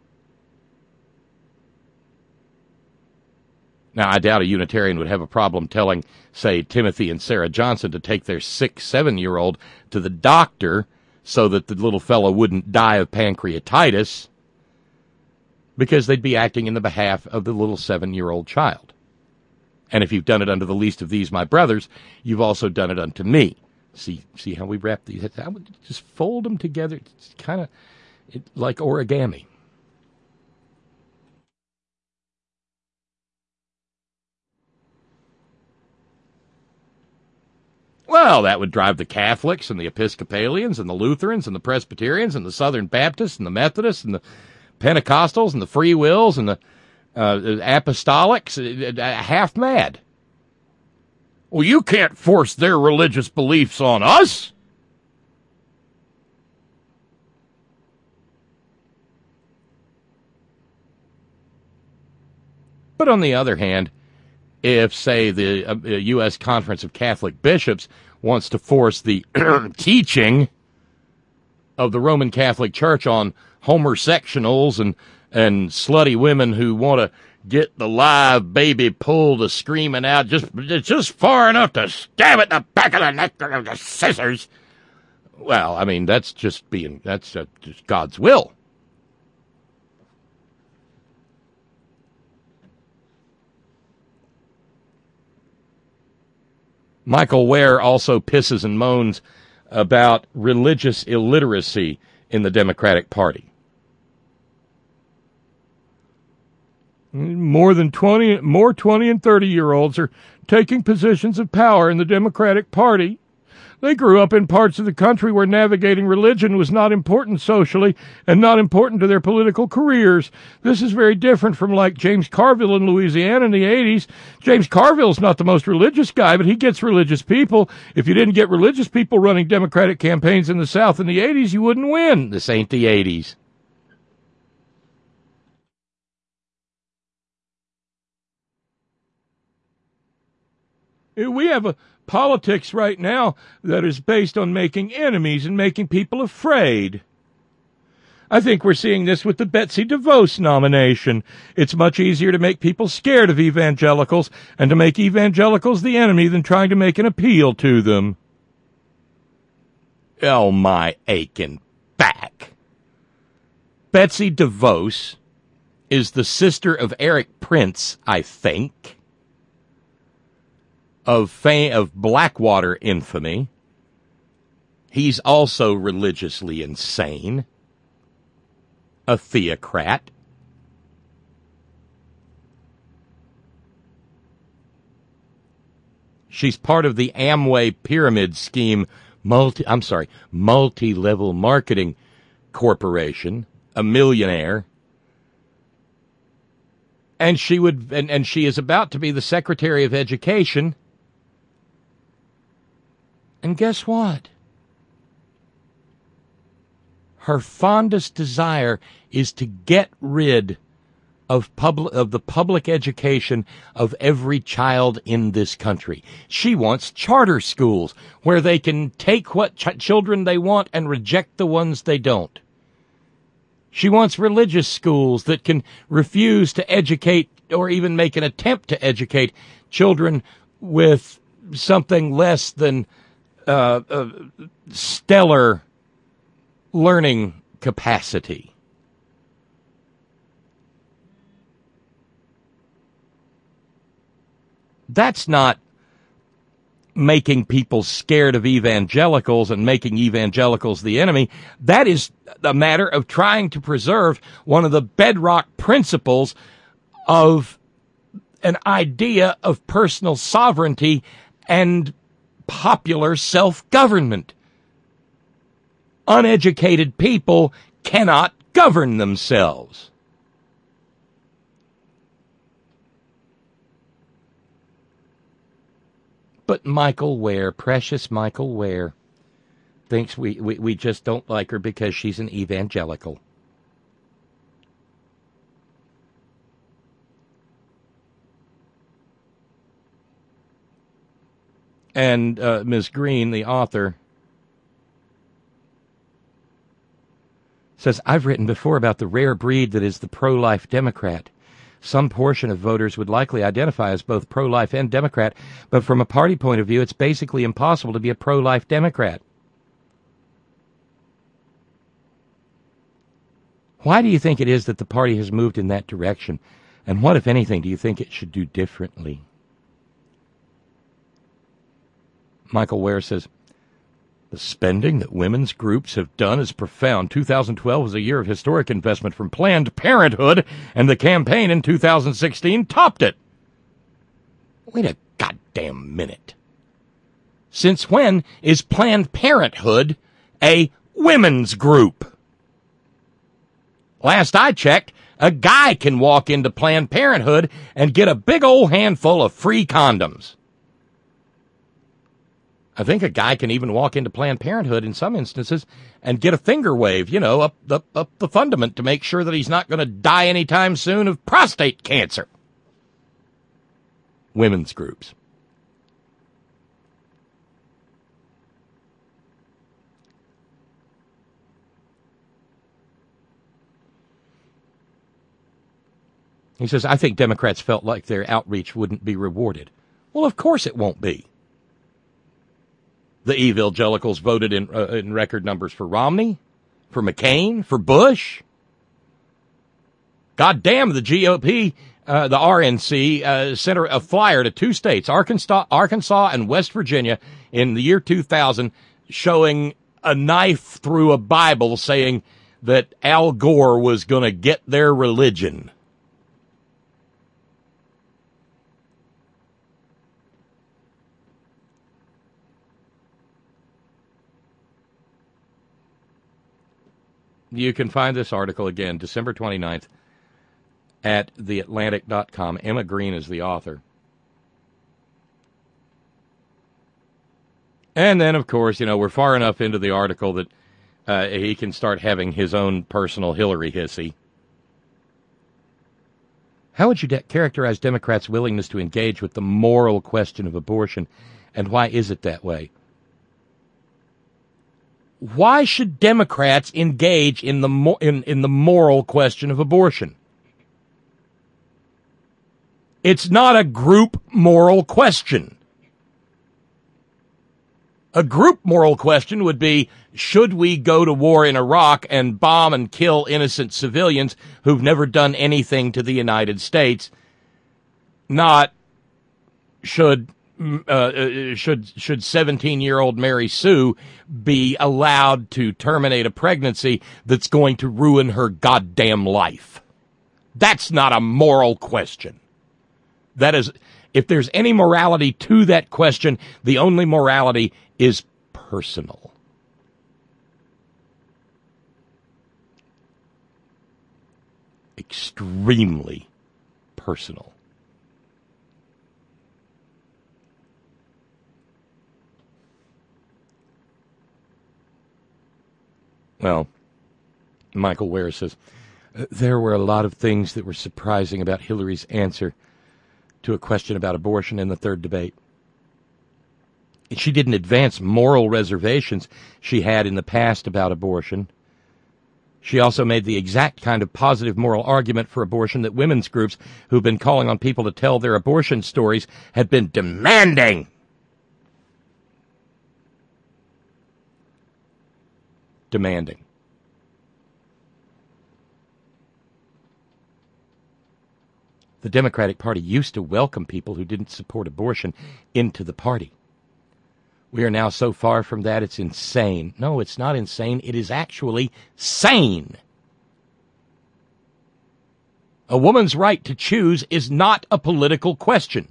Now, I doubt a Unitarian would have a problem telling, say, Timothy and Sarah Johnson to take their 6-7-year-old to the doctor so that the little fellow wouldn't die of pancreatitis, because they'd be acting in the behalf of the little 7-year-old child. And if you've done it unto the least of these, my brothers, you've also done it unto me. See how we wrap these? I would just fold them together. It's kind of like origami. Well, that would drive the Catholics and the Episcopalians and the Lutherans and the Presbyterians and the Southern Baptists and the Methodists and the Pentecostals and the Free Wills and the Apostolics half mad. Well, you can't force their religious beliefs on us. But on the other hand, if, say, the U.S. Conference of Catholic Bishops wants to force the teaching of the Roman Catholic Church on homosexuals and slutty women who want to get the live baby pulled to screaming out just far enough to stab it in the back of the neck with the scissors, well, I mean, that's just God's will. Michael Ware also pisses and moans about religious illiteracy in the Democratic Party. More 20 and 30-year-olds are taking positions of power in the Democratic Party. They grew up in parts of the country where navigating religion was not important socially and not important to their political careers. This is very different from like James Carville in Louisiana in the 80s. James Carville's not the most religious guy, but he gets religious people. If you didn't get religious people running Democratic campaigns in the South in the 80s, you wouldn't win. This ain't the 80s. We have a politics right now that is based on making enemies and making people afraid. I think we're seeing this with the Betsy DeVos nomination. It's much easier to make people scared of evangelicals and to make evangelicals the enemy than trying to make an appeal to them. Oh, my aching back. Betsy DeVos is the sister of Eric Prince, I think, of Blackwater infamy. He's also religiously insane, a theocrat. She's part of the Amway pyramid scheme, multi-level marketing corporation, a millionaire. And she is about to be the Secretary of Education. And guess what? Her fondest desire is to get rid of the public education of every child in this country. She wants charter schools where they can take what children they want and reject the ones they don't. She wants religious schools that can refuse to educate or even make an attempt to educate children with something less than stellar learning capacity. That's not making people scared of evangelicals and making evangelicals the enemy. That is a matter of trying to preserve one of the bedrock principles of an idea of personal sovereignty and popular self-government. Uneducated people cannot govern themselves. But Michael Ware, precious Michael Ware, thinks we just don't like her because she's an evangelical. And Ms. Green, the author, says, I've written before about the rare breed that is the pro-life Democrat. Some portion of voters would likely identify as both pro-life and Democrat, but from a party point of view, it's basically impossible to be a pro-life Democrat. Why do you think it is that the party has moved in that direction? And what, if anything, do you think it should do differently? Michael Ware says, the spending that women's groups have done is profound. 2012 was a year of historic investment from Planned Parenthood, and the campaign in 2016 topped it. Wait a goddamn minute. Since when is Planned Parenthood a women's group? Last I checked, a guy can walk into Planned Parenthood and get a big old handful of free condoms. I think a guy can even walk into Planned Parenthood in some instances and get a finger wave, up the fundament to make sure that he's not going to die anytime soon of prostate cancer. Women's groups. He says, I think Democrats felt like their outreach wouldn't be rewarded. Well, of course it won't be. The evangelicals voted in record numbers for Romney, for McCain, for Bush. God damn, the GOP, the RNC, sent a flyer to two states, Arkansas and West Virginia, in the year 2000, showing a knife through a Bible saying that Al Gore was going to get their religion. You can find this article again, December 29th, at theatlantic.com. Emma Green is the author. And then, of course, we're far enough into the article that he can start having his own personal Hillary hissy. How would you characterize Democrats' willingness to engage with the moral question of abortion, and why is it that way? Why should Democrats engage in the moral question of abortion? It's not a group moral question. A group moral question would be, should we go to war in Iraq and bomb and kill innocent civilians who've never done anything to the United States? Not should 17-year-old Mary Sue be allowed to terminate a pregnancy that's going to ruin her goddamn life? That's not a moral question. That is, if there's any morality to that question, the only morality is personal. Extremely personal. Well, Michael Ware says, There were a lot of things that were surprising about Hillary's answer to a question about abortion in the third debate. She didn't advance moral reservations she had in the past about abortion. She also made the exact kind of positive moral argument for abortion that women's groups who've been calling on people to tell their abortion stories had been demanding. The Democratic Party used to welcome people who didn't support abortion into the party. We are now so far from that, it's insane. No, it's not insane. It is actually sane. A woman's right to choose is not a political question.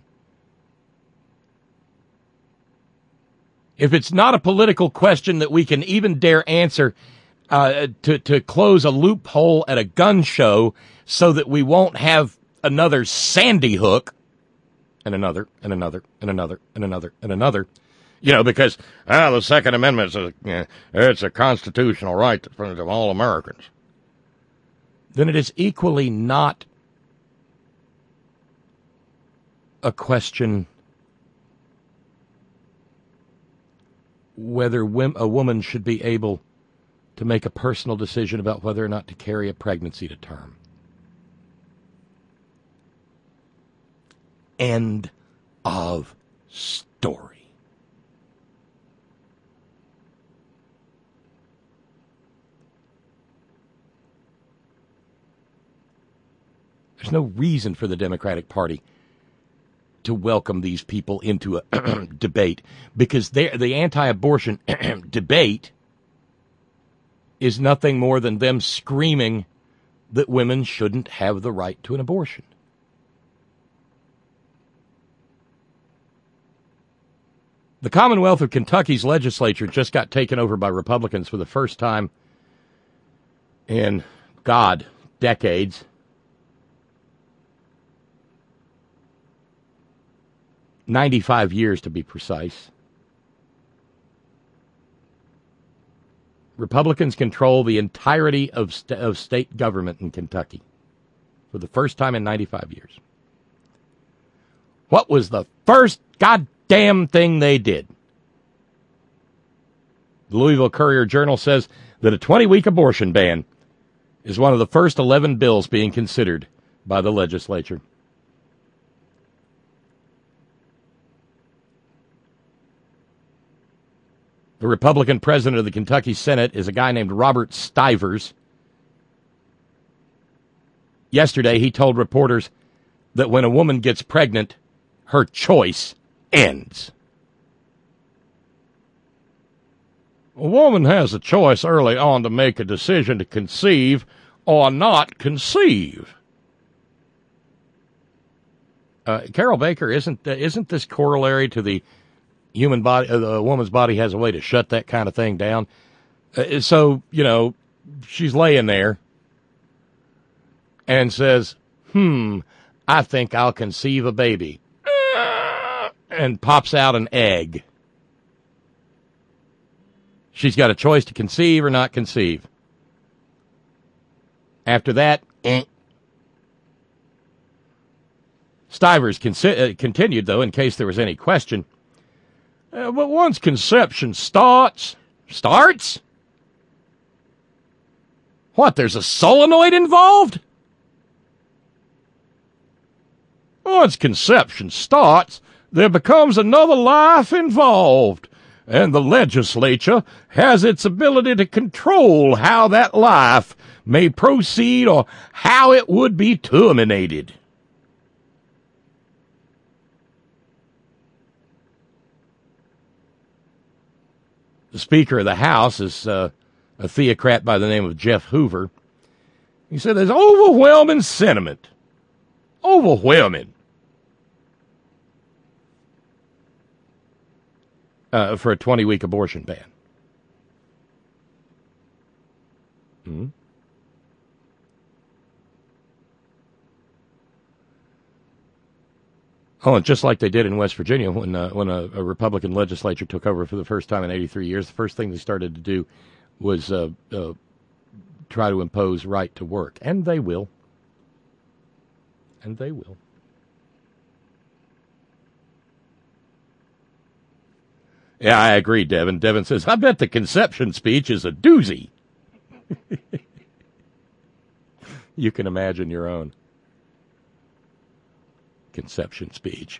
If it's not a political question that we can even dare answer to close a loophole at a gun show so that we won't have another Sandy Hook and another and another and another and another and another, because the Second Amendment is it's a constitutional right of all Americans, then it is equally not a question whether a woman should be able to make a personal decision about whether or not to carry a pregnancy to term. End of story. There's no reason for the Democratic Party to welcome these people into a debate, because the anti-abortion debate is nothing more than them screaming that women shouldn't have the right to an abortion. The Commonwealth of Kentucky's legislature just got taken over by Republicans for the first time in, decades. $95 years to be precise. Republicans control the entirety of state government in Kentucky for the first time in 95 years. What was the first goddamn thing they did? The Louisville Courier-Journal says that a 20-week abortion ban is one of the first 11 bills being considered by the legislature. The Republican president of the Kentucky Senate is a guy named Robert Stivers. Yesterday, he told reporters that when a woman gets pregnant, her choice ends. A woman has a choice early on to make a decision to conceive or not conceive. Carol Baker, isn't this corollary to the human body? The woman's body has a way to shut that kind of thing down. So, she's laying there and says, I think I'll conceive a baby. And pops out an egg. She's got a choice to conceive or not conceive. After that, Stivers continued, though, in case there was any question. But once conception starts? What, there's a solenoid involved? Once conception starts, there becomes another life involved, and the legislature has its ability to control how that life may proceed or how it would be terminated. The Speaker of the House is a theocrat by the name of Jeff Hoover. He said there's overwhelming sentiment. Overwhelming. For a 20-week abortion ban. Oh, and just like they did in West Virginia when a Republican legislature took over for the first time in 83 years, the first thing they started to do was try to impose right to work. And they will. And they will. Yeah, I agree, Devin. Devin says, I bet the conception speech is a doozy. You can imagine your own conception speech.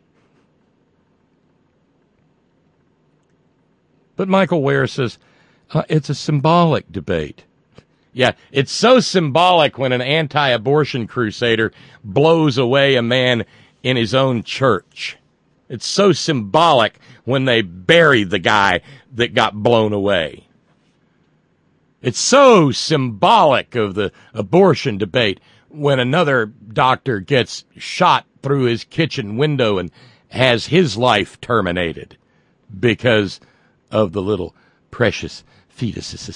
But Michael Ware says, it's a symbolic debate. Yeah, it's so symbolic when an anti-abortion crusader blows away a man in his own church. It's so symbolic when they bury the guy that got blown away. It's so symbolic of the abortion debate when another doctor gets shot through his kitchen window and has his life terminated because of the little precious fetuses.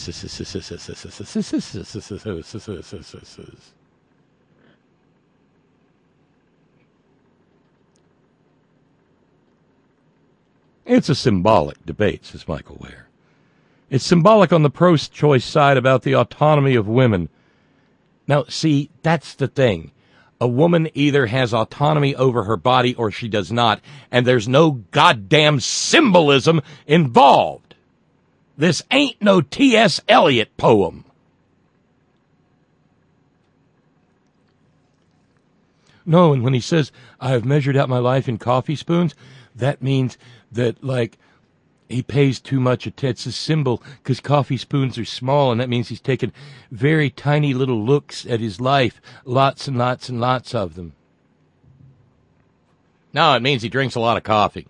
It's a symbolic debate, says Michael Ware. It's symbolic on the pro-choice side about the autonomy of women. Now, see, that's the thing. A woman either has autonomy over her body or she does not, and there's no goddamn symbolism involved. This ain't no T.S. Eliot poem. No, and when he says, I have measured out my life in coffee spoons, that means that, like, he pays too much attention. It's a symbol because coffee spoons are small, and that means he's taken very tiny little looks at his life, lots and lots and lots of them. No, it means he drinks a lot of coffee.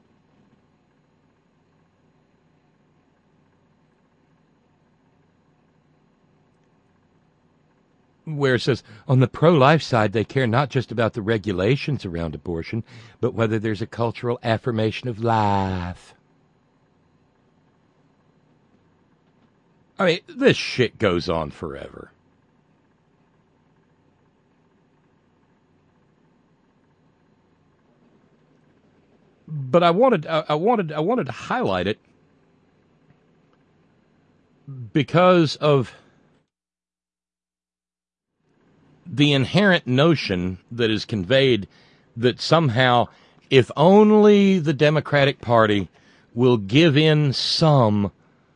Where it says, on the pro-life side, they care not just about the regulations around abortion, but whether there's a cultural affirmation of life. I mean, this shit goes on forever. But I wanted to highlight it because of the inherent notion that is conveyed that somehow, if only the Democratic Party will give in some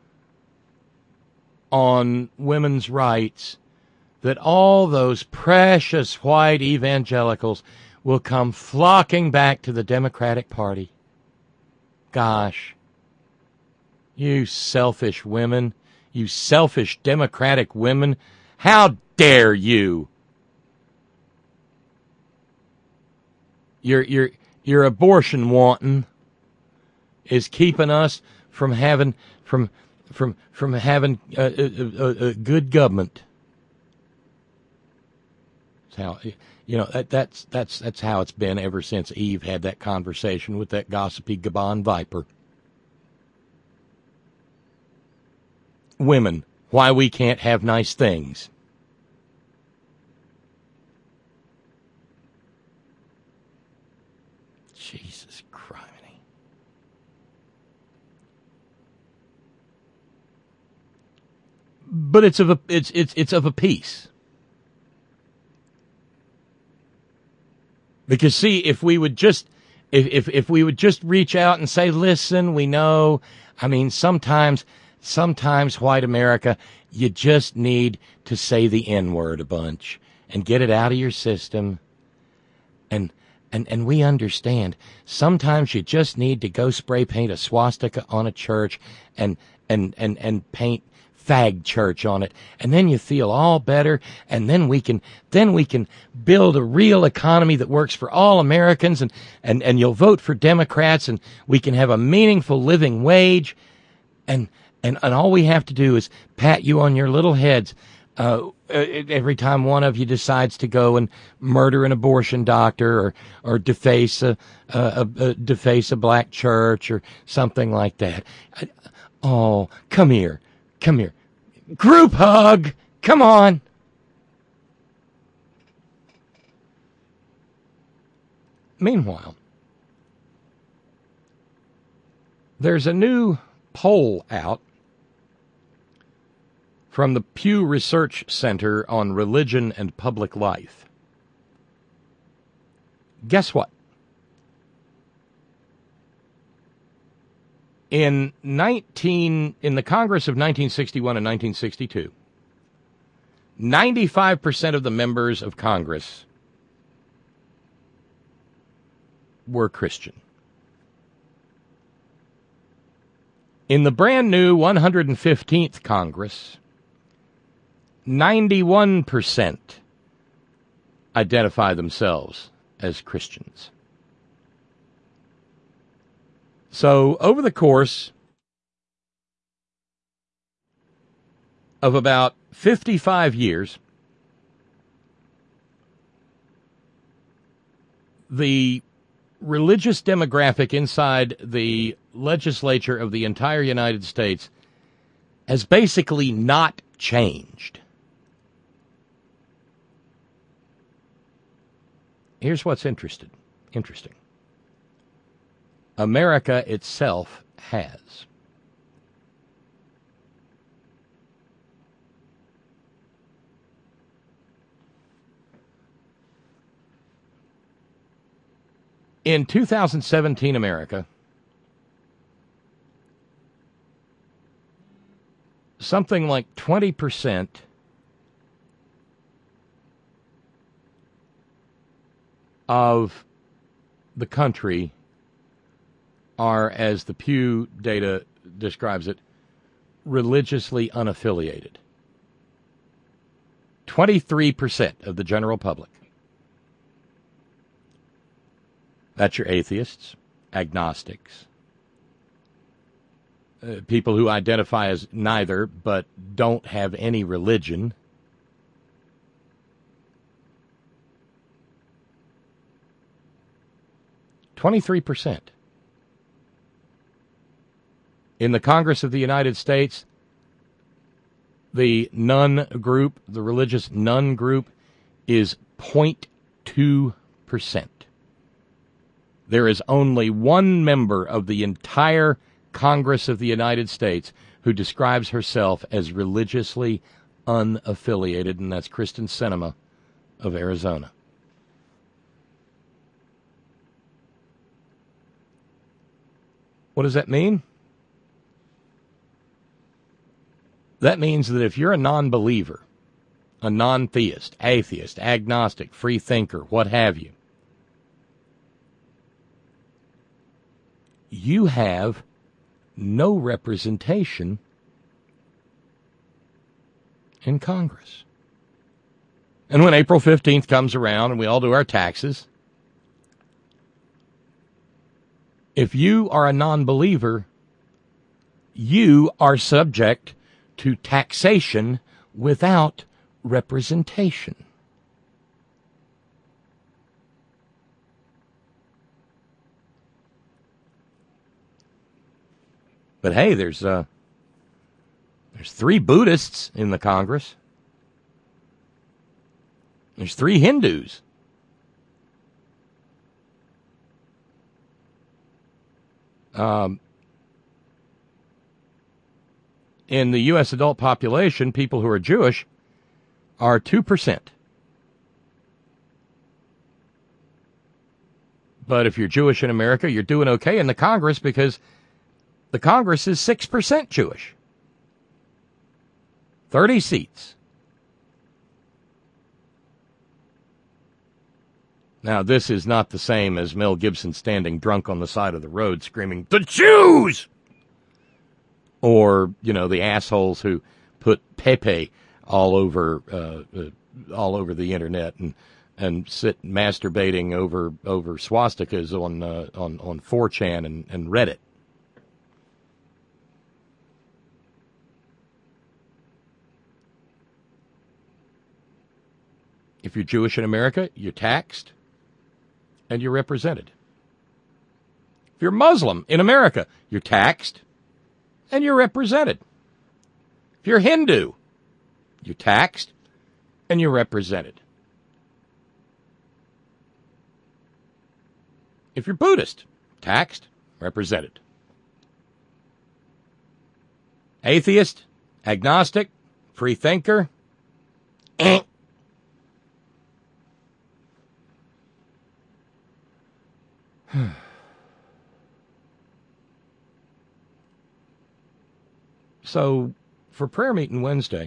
on women's rights, that all those precious white evangelicals will come flocking back to the Democratic Party. Gosh, you selfish women, you selfish Democratic women, how dare you? Your abortion wanton is keeping us from having a good government. That's how, you know, that's how it's been ever since Eve had that conversation with that gossipy Gabon viper. Women, why we can't have nice things. Jesus criminy. But it's of a piece. Because see, if we would just if we would just reach out and say, listen, we know, I mean, sometimes white America, you just need to say the N-word a bunch and get it out of your system. And we understand. Sometimes you just need to go spray paint a swastika on a church and paint fag church on it, and then you feel all better, and then we can build a real economy that works for all Americans, and you'll vote for Democrats, and we can have a meaningful living wage, and all we have to do is pat you on your little heads every time one of you decides to go and murder an abortion doctor or deface a black church or something like that. Oh, come here. Group hug. Come on. Meanwhile, there's a new poll out from the Pew Research Center on Religion and Public Life. Guess what? In the Congress of 1961 and 1962, 95% of the members of Congress were Christian. In the brand new 115th Congress, 91% identify themselves as Christians. So, over the course of about 55 years, the religious demographic inside the legislature of the entire United States has basically not changed. Here's what's interesting. America itself has. In 2017 America, something like 20% of the country are, as the Pew data describes it, religiously unaffiliated. 23% of the general public. That's your atheists, agnostics, people who identify as neither but don't have any religion. %. In the Congress of the United States, the nun group, the religious nun group, is 0.2%. There is only one member of the entire Congress of the United States who describes herself as religiously unaffiliated, and that's Kristen Sinema of Arizona. What does that mean? That means that if you're a non-believer, a non-theist, atheist, agnostic, free thinker, what have you, you have no representation in Congress. And when April 15th comes around and we all do our taxes, if you are a non-believer, you are subject to taxation without representation. But hey, there's 3 Buddhists in the Congress. There's 3 Hindus. In the U.S. adult population, people who are Jewish are 2%. But if you're Jewish in America, you're doing okay in the Congress because the Congress is 6% Jewish. 30 seats. Now, this is not the same as Mel Gibson standing drunk on the side of the road screaming, "The Jews!" Or, the assholes who put Pepe all over the internet and sit masturbating over swastikas on 4chan and Reddit. If you're Jewish in America, you're taxed and you're represented. If you're Muslim in America, you're taxed and you're represented. If you're Hindu, you're taxed and you're represented. If you're Buddhist, taxed, represented. Atheist, agnostic, Free thinker? So, for prayer meeting Wednesday,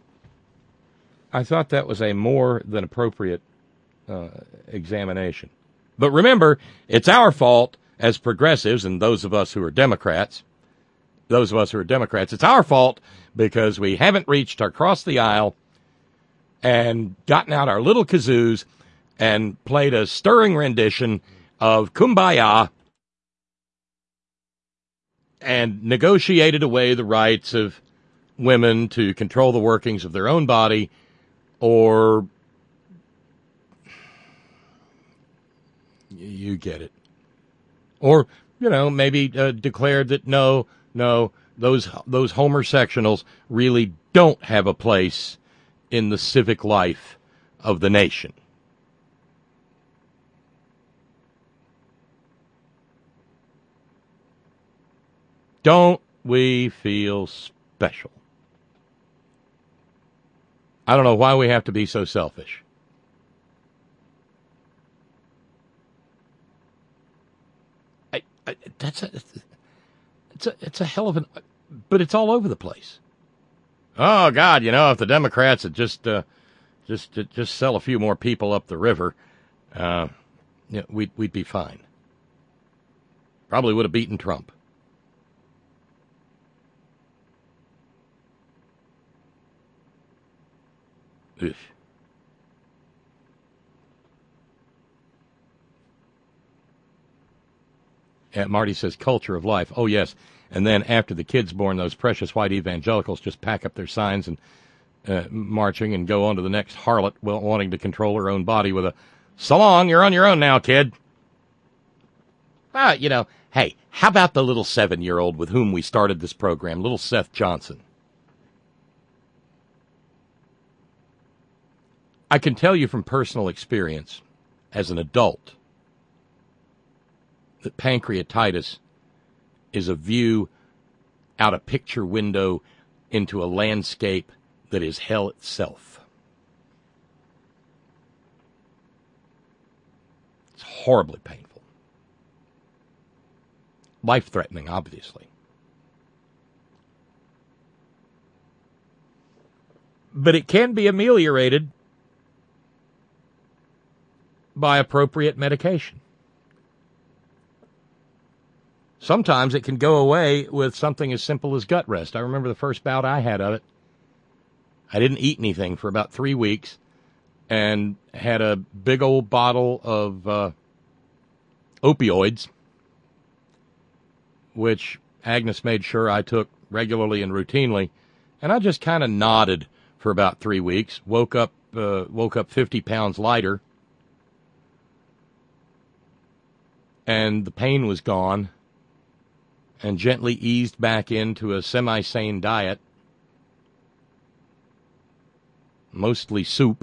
I thought that was a more than appropriate examination. But remember, it's our fault as progressives and those of us who are Democrats. It's our fault because we haven't reached across the aisle and gotten out our little kazoos and played a stirring rendition of Kumbaya and negotiated away the rights of women to control the workings of their own body, or you get it. Or, maybe declared that no, those homosexuals really don't have a place in the civic life of the nation. Don't we feel special? I don't know why we have to be so selfish. It's a hell of an, but it's all over the place. Oh God, if the Democrats had just sell a few more people up the river, we'd be fine. Probably would have beaten Trump. Ugh. Marty says culture of life. Oh, yes. And then after the kid's born, those precious white evangelicals just pack up their signs and marching and go on to the next harlot wanting to control her own body with a, "So long, you're on your own now, kid." Hey, how about the little 7-year-old with whom we started this program, little Seth Johnson? I can tell you from personal experience as an adult that pancreatitis is a view out a picture window into a landscape that is hell itself. It's horribly painful. Life-threatening, obviously. But it can be ameliorated by appropriate medication. Sometimes it can go away with something as simple as gut rest. I remember the first bout I had of it. I didn't eat anything for about 3 weeks and had a big old bottle of opioids, which Agnes made sure I took regularly and routinely. And I just kind of nodded for about 3 weeks, woke up 50 pounds lighter, and the pain was gone, and gently eased back into a semi-sane diet, mostly soup.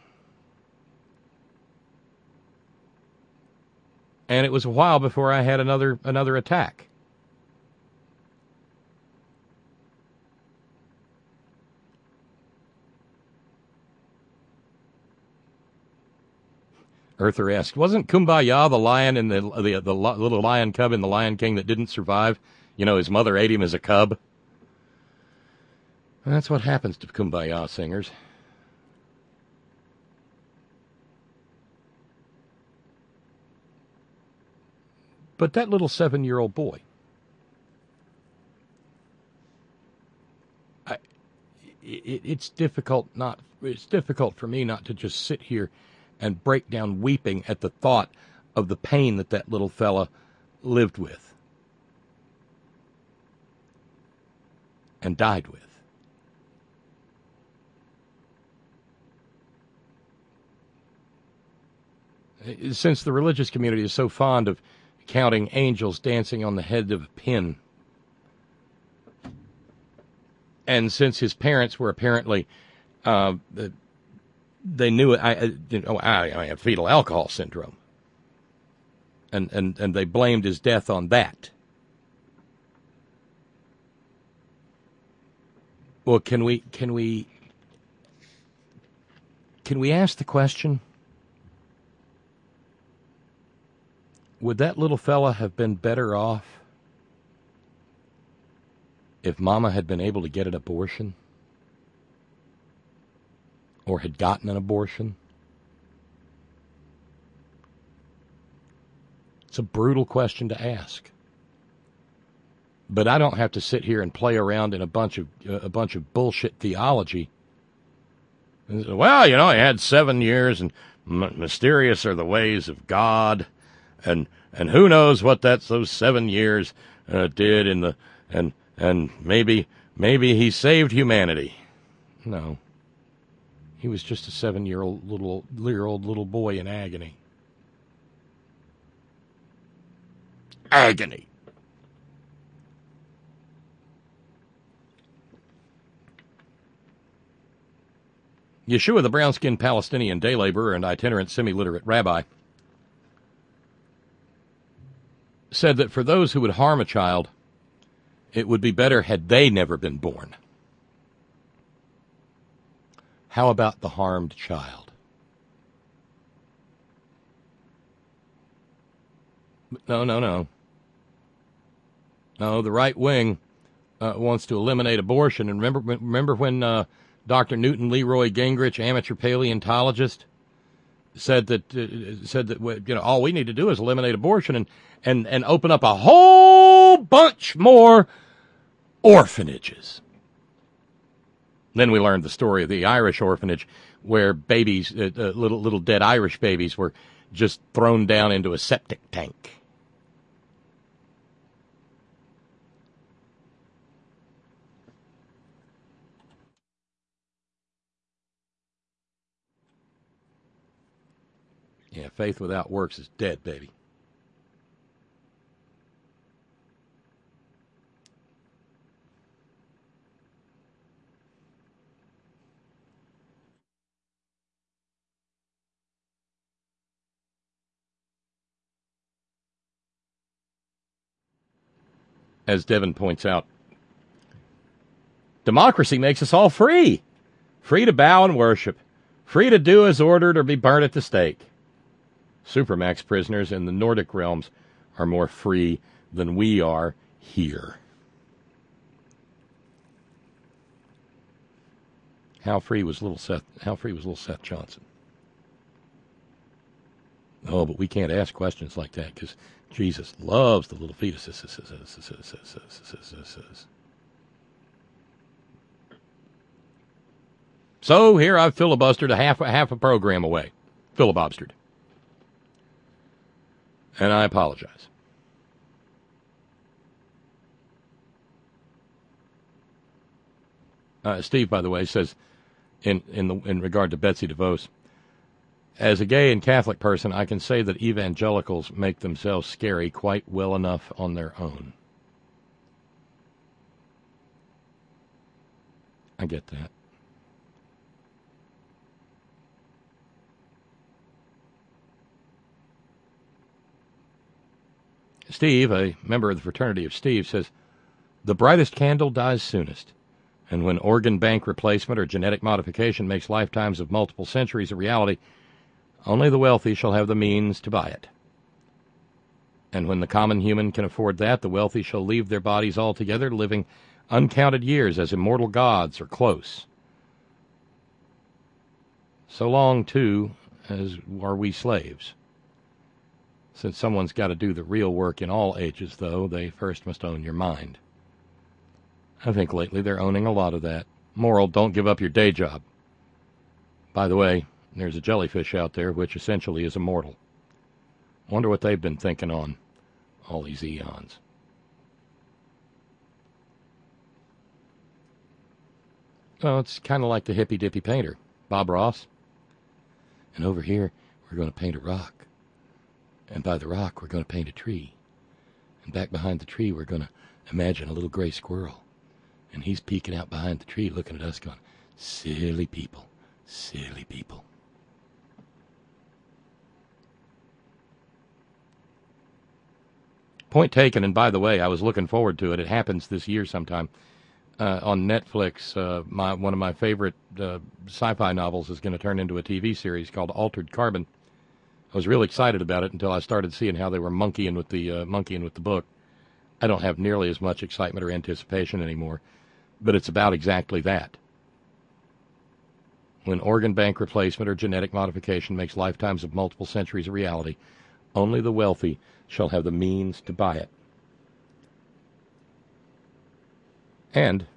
And it was a while before I had another attack. Earther asked, wasn't Kumbaya the lion in the little lion cub in The Lion King that didn't survive? His mother ate him as a cub. And that's what happens to Kumbaya singers. But that little 7-year-old boy, it's difficult for me not to just sit here and break down weeping at the thought of the pain that little fella lived with and died with. Since the religious community is so fond of counting angels dancing on the head of a pin, and since his parents were apparently they knew it. I had fetal alcohol syndrome, and they blamed his death on that. Well, can we ask the question? Would that little fella have been better off if Mama had been able to get an abortion? Or had gotten an abortion? It's a brutal question to ask. But I don't have to sit here and play around in a bunch of bullshit theology. Well, you know, he had 7 years, and mysterious are the ways of God, and who knows what those 7 years did in the and maybe he saved humanity. No, he was just a 7-year-old little boy in agony. Agony. Yeshua, the brown-skinned Palestinian day laborer and itinerant semi-literate rabbi, said that for those who would harm a child, it would be better had they never been born. How about the harmed child? No. No, the right wing wants to eliminate abortion. And remember when Dr. Newton Leroy Gingrich, amateur paleontologist, said that all we need to do is eliminate abortion and open up a whole bunch more orphanages. Then we learned the story of the Irish orphanage where babies, little dead Irish babies, were just thrown down into a septic tank. Yeah, faith without works is dead, baby. As Devin points out, democracy makes us all free. Free to bow and worship. Free to do as ordered or be burnt at the stake. Supermax prisoners in the Nordic realms are more free than we are here. How free was little Seth Johnson? Oh, but we can't ask questions like that because Jesus loves the little fetuses. So here I've filibustered half a program away. Filibustered. And I apologize. Steve, by the way, says in regard to Betsy DeVos, as a gay and Catholic person, I can say that evangelicals make themselves scary quite well enough on their own. I get that. Steve, a member of the Fraternity of Steve, says, the brightest candle dies soonest, and when organ bank replacement or genetic modification makes lifetimes of multiple centuries a reality, only the wealthy shall have the means to buy it. And when the common human can afford that, the wealthy shall leave their bodies altogether, living uncounted years as immortal gods or close. So long, too, as are we slaves. Since someone's got to do the real work in all ages, though, they first must own your mind. I think lately they're owning a lot of that. Moral, don't give up your day job. By the way, there's a jellyfish out there which essentially is immortal. Wonder what they've been thinking on all these eons. Well, it's kind of like the hippy-dippy painter, Bob Ross. And over here, we're going to paint a rock. And by the rock, we're going to paint a tree. And back behind the tree, we're going to imagine a little gray squirrel. And he's peeking out behind the tree, looking at us going, silly people, silly people. Point taken, and by the way, I was looking forward to it. It happens this year sometime. on Netflix. One of my favorite sci-fi novels is going to turn into a TV series called Altered Carbon. I was really excited about it until I started seeing how they were monkeying with the book. I don't have nearly as much excitement or anticipation anymore, but it's about exactly that. When organ bank replacement or genetic modification makes lifetimes of multiple centuries a reality, only the wealthy shall have the means to buy it. And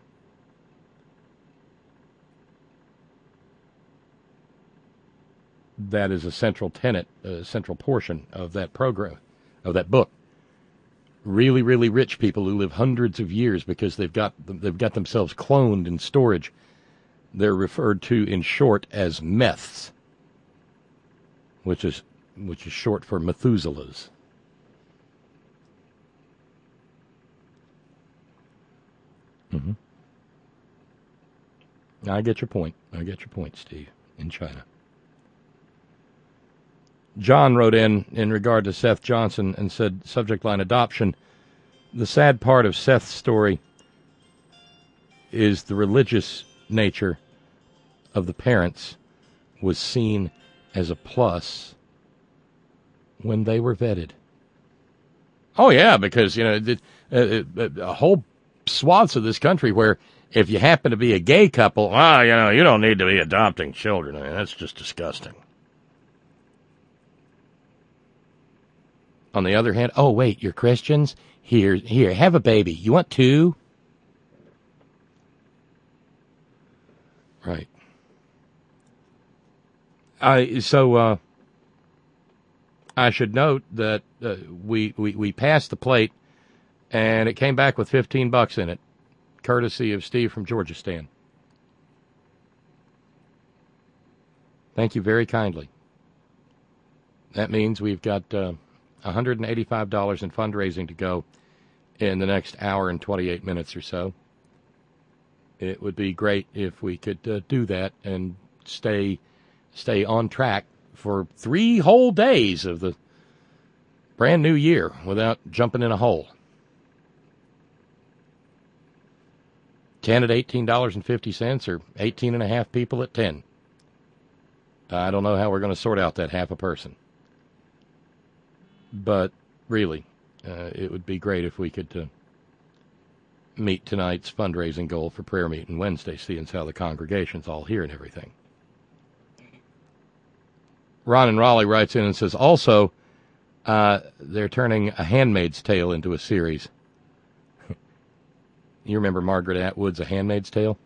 that is a central tenet, a central portion of that program, of that book. Really, really rich people who live hundreds of years because they've got themselves cloned in storage. They're referred to in short as meths, which is short for Methuselahs. Mm-hmm. I get your point. Steve, in China. John wrote in regard to Seth Johnson and said, subject line, adoption. The sad part of Seth's story is the religious nature of the parents was seen as a plus when they were vetted. Oh, yeah, because, a whole swaths of this country where if you happen to be a gay couple, you don't need to be adopting children. I mean, that's just disgusting. On the other hand, oh, wait, you're Christians? Here, have a baby. You want two? Right. I should note that we passed the plate, and it came back with $15 in it, courtesy of Steve from Georgistan. Thank you very kindly. That means we've got $185 in fundraising to go in the next hour and 28 minutes or so. It would be great if we could do that and stay on track for 3 whole days of the brand new year without jumping in a hole. 10 at $18.50 or 18.5 people at 10. I don't know how we're going to sort out that half a person. But really, it would be great if we could meet tonight's fundraising goal for prayer meeting Wednesday, seeing as how the congregation's all here and everything. Ron in Raleigh writes in and says, also, they're turning A Handmaid's Tale into a series. You remember Margaret Atwood's A Handmaid's Tale?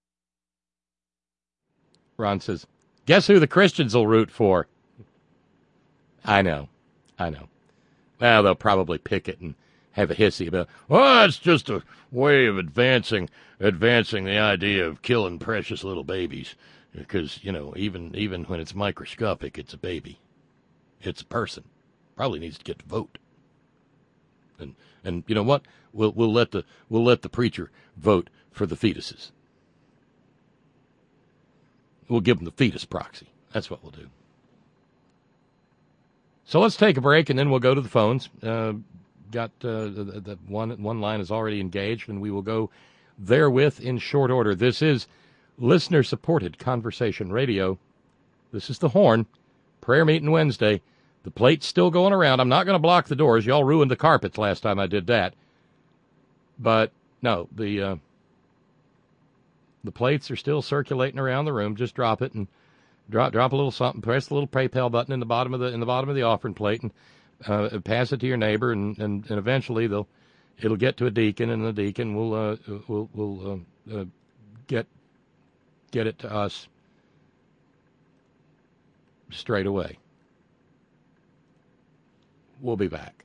Ron says, guess who the Christians will root for? I know. Well, they'll probably pick it and have a hissy about, it's just a way of advancing the idea of killing precious little babies. Because, even when it's microscopic, it's a baby. It's a person. Probably needs to get to vote. And you know what? We'll let the preacher vote for the fetuses. We'll give them the fetus proxy. That's what we'll do. So let's take a break, and then we'll go to the phones. Got the one line is already engaged, and we will go therewith in short order. This is listener-supported conversation radio. This is the Horn. Prayer meeting Wednesday. The plate's still going around. I'm not going to block the doors. Y'all ruined the carpets last time I did that. But no, the plates are still circulating around the room. Just drop it and drop a little something. Press the little PayPal button in the bottom of the offering plate and pass it to your neighbor. And eventually it'll get to a deacon, and the deacon will get it to us straight away. We'll be back.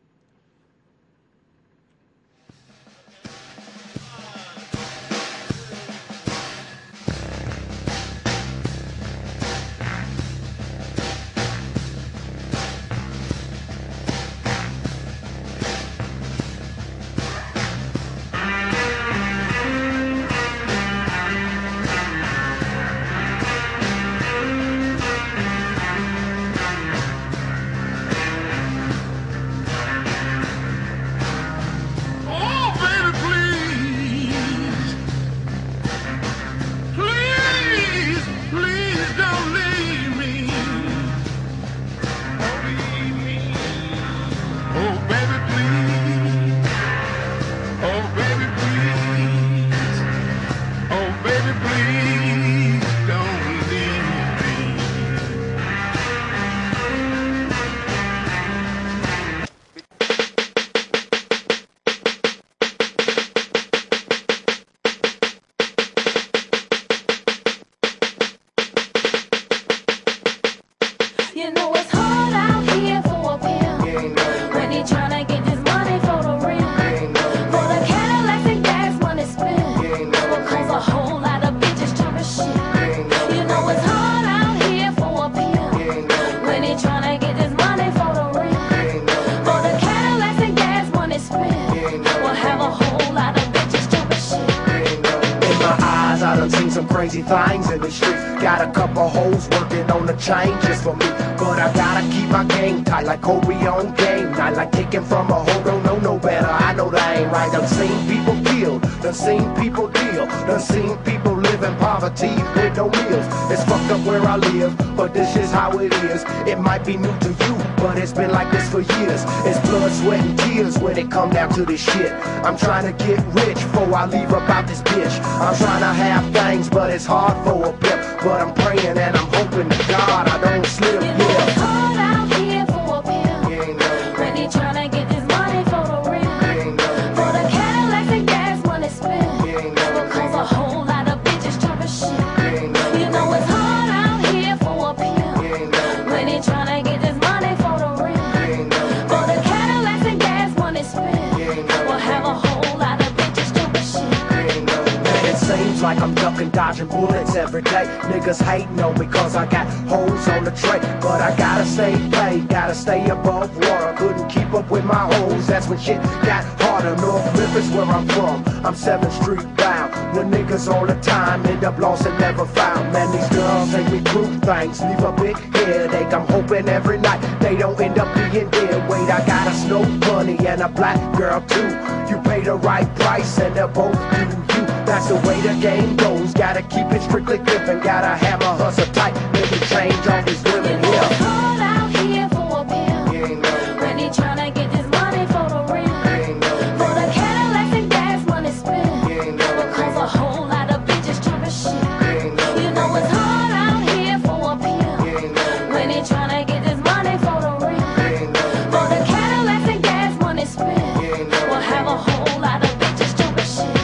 done seen some crazy things in the street. Got a couple hoes working on the chain just for me. But I gotta keep my game tight like Kobe on game night. Like taking from a hoe, don't know no better. I know that ain't right. Done seen people killed, done seen people deal, done seen people live in poverty with no meals. It's fucked up where I live, but this is how it is. It might be new to you, but it's been like this for years. It's blood, sweat, and tears when it come down to this shit. I'm trying to get rich before I leave about this bitch. I'm trying to have things, but it's hard for a pimp. But I'm praying and I'm hoping to God I don't slip. Yeah. It's hard out here for a pimp when he tryna get this money for the rent, for the Cadillacs and gas money spent, because a whole lot of bitches talking shit. You know it's hard out here for a pimp when he tryna get this money for the rent, for the Cadillacs and gas money spent, will have a whole lot of bitches talking shit. Man, it seems like I'm ducking, dodging bullets every day. Niggas hating on me cause I got hoes on the tray. But I gotta stay paid, gotta stay above water. Couldn't keep up with my hoes, that's when shit got harder. North Memphis where I'm from, I'm 7th Street bound. When niggas all the time end up lost and never found. Man, these girls make me prove things, leave a big headache. I'm hoping every night they don't end up being dead. Wait, I got a snow bunny and a black girl too. You pay the right price and they'll both do you. That's the way the game goes. Gotta keep it strictly gripping. Gotta hammer, hustle tight. Maybe change all these women It's here. hard out here for a pimp when he tryna get this money for the rent, for the Cadillacs and gas money spent, because a whole lot of bitches talking shit. You know it's hard out here for a pimp when he tryna get this money for the rent, for the Cadillacs and gas money spent, will have a whole lot of bitches talking shit.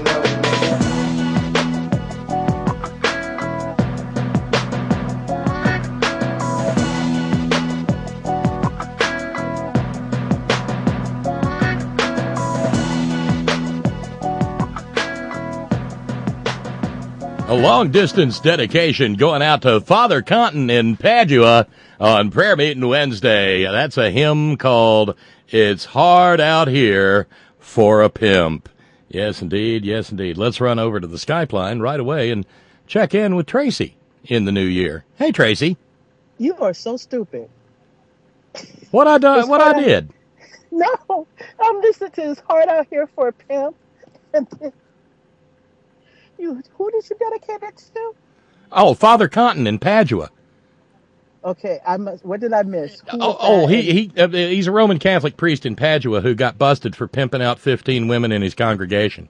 A long-distance dedication going out to Father Conton in Padua on Prayer Meeting Wednesday. That's a hymn called It's Hard Out Here for a Pimp. Yes, indeed. Yes, indeed. Let's run over to the Skype line right away and check in with Tracy in the new year. Hey, Tracy. You are so stupid. What I did? No, I'm listening to It's Hard Out Here for a Pimp. And then who did you dedicate it to? Oh, Father Conton in Padua. Okay, what did I miss? Who was that? He's a Roman Catholic priest in Padua who got busted for pimping out 15 women in his congregation.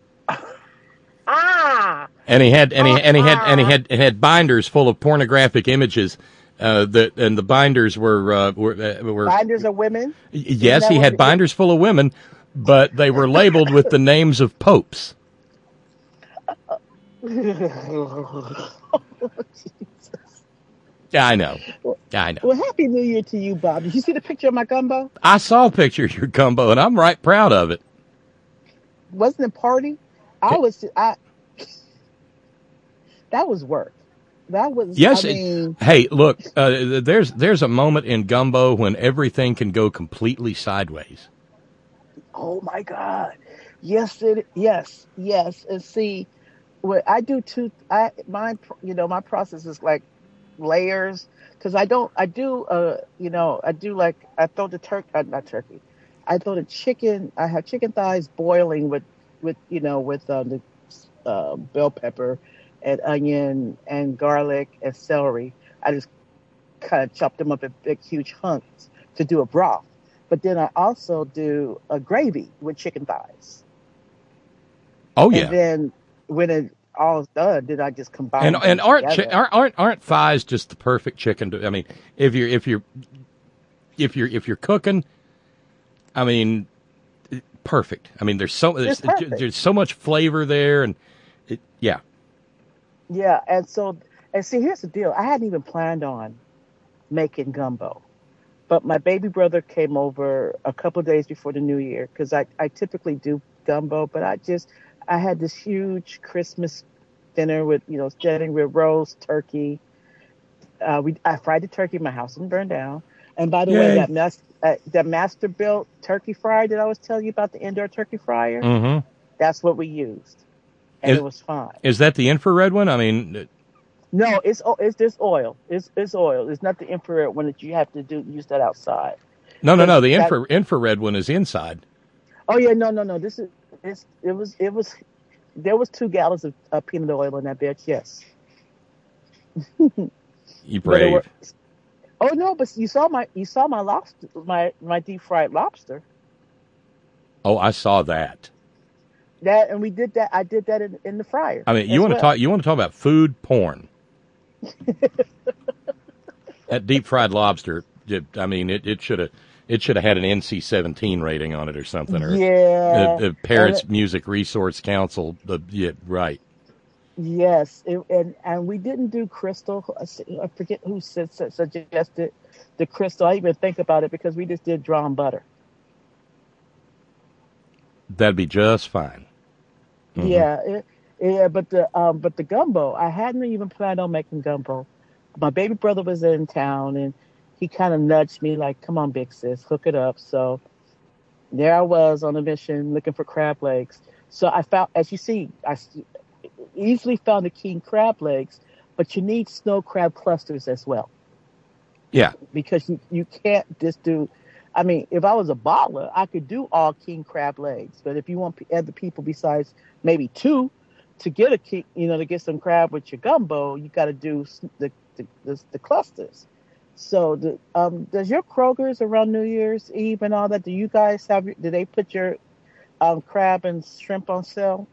And he had binders full of pornographic images. And the binders were Binders of women? Yes, he had binders full of women, but they were labeled with the names of popes. Yeah, I know. Well, Happy New Year to you, Bob. Did you see the picture of my gumbo? I saw a picture of your gumbo, and I'm right proud of it. Wasn't it party? That was work. That was, yes. I mean, Hey, look, there's a moment in gumbo when everything can go completely sideways. oh my God. Yes. And see, what I do my process is like layers, because I throw the chicken. I have chicken thighs boiling with the bell pepper and onion and garlic and celery. I just kind of chop them up in big, huge hunks to do a broth. But then I also do a gravy with chicken thighs. Oh yeah. And then when it all is done, then I just combine. And aren't thighs just the perfect chicken? I mean, if you're cooking, I mean, perfect. I mean, there's so much flavor there, and yeah. Yeah, and see, here's the deal. I hadn't even planned on making gumbo, but my baby brother came over a couple of days before the New Year, because I typically do gumbo, but I had this huge Christmas dinner with starting with roast turkey. I fried the turkey. My house didn't burn down. And by the way, that master built turkey fryer that I was telling you about, the indoor turkey fryer, mm-hmm. that's what we used. and it was fine. Is that the infrared one? I mean, No, it's just oil. It's oil. It's not the infrared one that you have to use that outside. no. The That- infrared one is inside. Oh yeah, no. This is it was there was 2 gallons of peanut oil in that bitch. Yes. You But it brave. were- Oh no, but you saw my lobster, my deep fried lobster. Oh, I saw that. That, and we did that. I did that in the fryer. I mean, you want to talk about food porn? That deep fried lobster. I mean, it should have had an NC-17 rating on it or something, or Yeah. the Parents Music Resource Council. Yeah, right. Yes, and we didn't do crystal. I forget who suggested the crystal. I even think about it because we just did drawn butter. That'd be just fine. Mhm. Yeah, but the gumbo, I hadn't even planned on making gumbo. My baby brother was in town, and he kind of nudged me like, "Come on, big sis, hook it up." So there I was on a mission looking for crab legs. So I found, as you see, easily found the king crab legs, but you need snow crab clusters as well, Yeah. because you can't just do. I mean, if I was a bottler, I could do all king crab legs. But if you want other people besides maybe 2 to get a king, to get some crab with your gumbo, you got to do the clusters. So, does your Kroger's around New Year's Eve and all that? Do you guys have? Do they put your crab and shrimp on sale?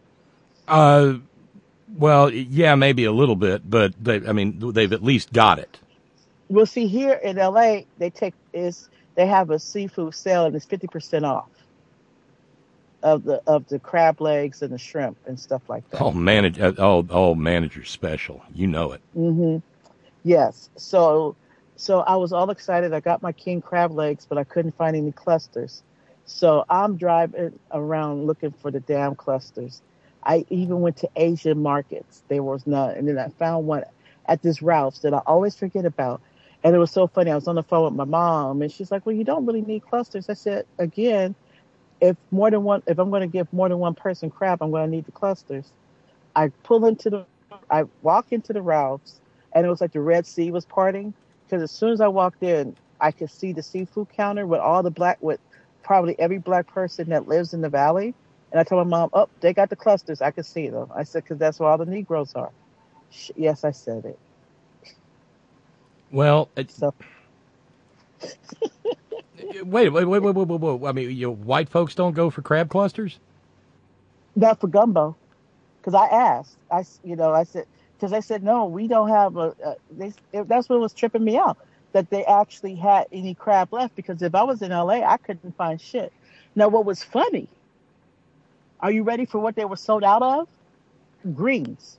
Well, yeah, maybe a little bit, but they've at least got it. Well, see, here in LA, they have a seafood sale, and it's 50% off of the crab legs and the shrimp and stuff like that. Manager special. You know it. Mm-hmm. Yes. So I was all excited. I got my king crab legs, but I couldn't find any clusters. So I'm driving around looking for the damn clusters. I even went to Asian markets. There was none. And then I found one at this Ralph's that I always forget about. And it was so funny. I was on the phone with my mom, and she's like, "Well, you don't really need clusters." I said, "Again, if I'm going to give more than one person crab, I'm going to need the clusters." I walk into the Ralph's, and it was like the Red Sea was parting, because as soon as I walked in, I could see the seafood counter with probably every black person that lives in the valley. And I told my mom, "Oh, they got the clusters. I can see them." I said, "Because that's where all the Negroes are." Yes, I said it. Well, So, wait. I mean, white folks don't go for crab clusters? not for gumbo, because I asked. I said, because they said no, we don't have that's what was tripping me out, that they actually had any crab left. Because if I was in LA, I couldn't find shit. Now, what was funny? Are you ready for what they were sold out of? Greens.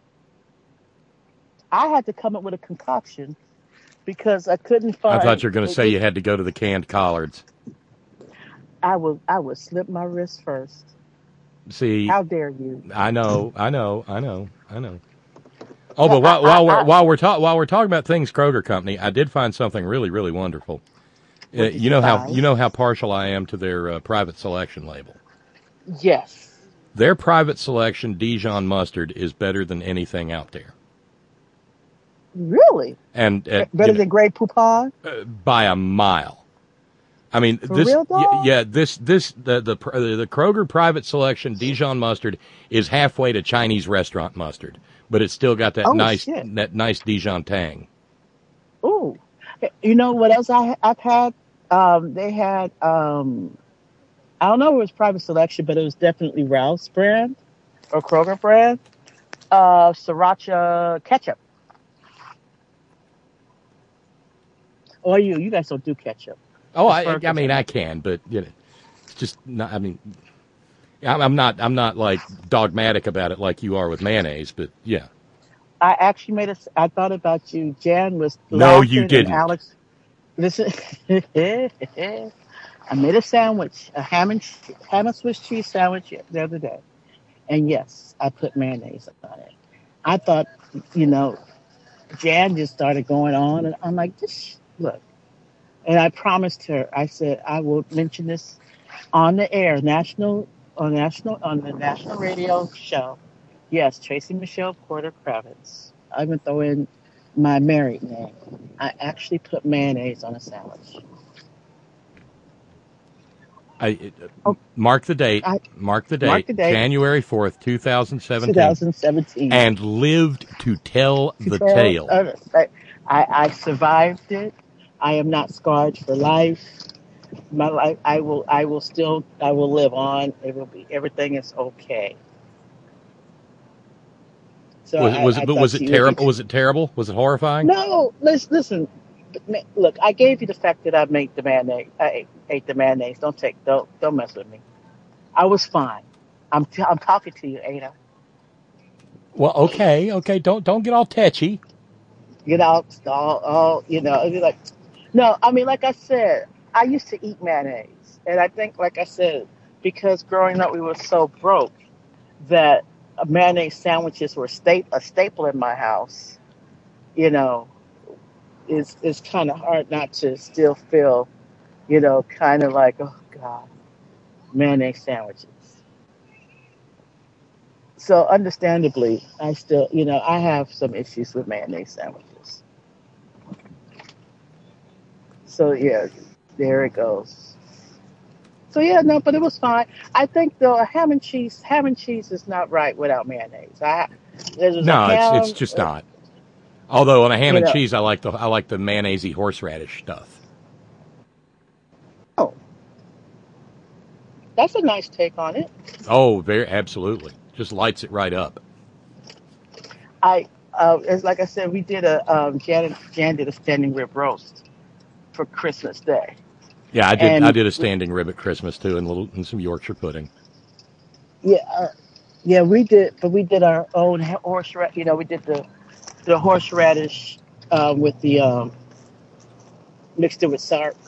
I had to come up with a concoction because I couldn't find. I thought you were going to say you had to go to the canned collards. I would slip my wrist first. See, How dare you? I know. Oh, but while we're talking about things Kroger Company, I did find something really, really wonderful. You know how partial I am to their private selection label. Yes. Their private selection Dijon mustard is better than anything out there. Really? And better than Grey Poupon? by a mile. I mean, For real, dog? the Kroger private selection Dijon mustard is halfway to Chinese restaurant mustard, but it's still got that nice Dijon tang. Ooh. You know what else I've had? They had I don't know if it was private selection, but it was definitely Ralph's brand or Kroger brand. Sriracha ketchup. Or you guys don't do ketchup. Oh, I mean, I can, but it's just not. I mean, I'm not like dogmatic about it like you are with mayonnaise, but yeah. I actually I thought about you. Jan was No, you laughing, didn't. and Alex, listen. I made a sandwich, a ham and Swiss cheese sandwich the other day, and yes, I put mayonnaise on it. I thought, Jan just started going on, and I'm like, just look. And I promised her, I said, I will mention this on the air, on the national radio show. Yes, Tracy Michelle Porter Kravitz. I'm gonna throw in my married name. I actually put mayonnaise on a sandwich. Oh, Mark the date. I Mark the mark date. the date, January 4th, 2017. 2017. And lived to tell To the tell, tale. I survived it. I am not scarred for life. My life, I will live on. It will be, everything is okay. So I thought Was it you would be. terrible? Was it terrible? Was it horrifying? No, listen. Look, I gave you the fact that I made the mayonnaise. Ate the mayonnaise. Don't mess with me. I was fine. I'm talking to you, Ada. Well, okay. Don't get all tetchy. You know, all you know. It'd be like, no. I mean, like I said, I used to eat mayonnaise, and I think, like I said, because growing up we were so broke that mayonnaise sandwiches were a staple in my house. You know, it's kind of hard not to still feel, kind of like, oh God, mayonnaise sandwiches. So understandably, I still, I have some issues with mayonnaise sandwiches. So yeah, there it goes. So yeah, no, but it was fine. I think though ham and cheese is not right without mayonnaise. There's a No, it's ham, just not. Although on a ham you and know. cheese, I like the mayonnaisey horseradish stuff. Oh, that's a nice take on it. Oh, very absolutely. Just lights it right up. As like I said, we did Jan did a standing rib roast for Christmas Day, Yeah, I did. I and did a standing rib at Christmas too, and some Yorkshire pudding. yeah, yeah, we did our own horseradish. We did the horseradish with the mixed it with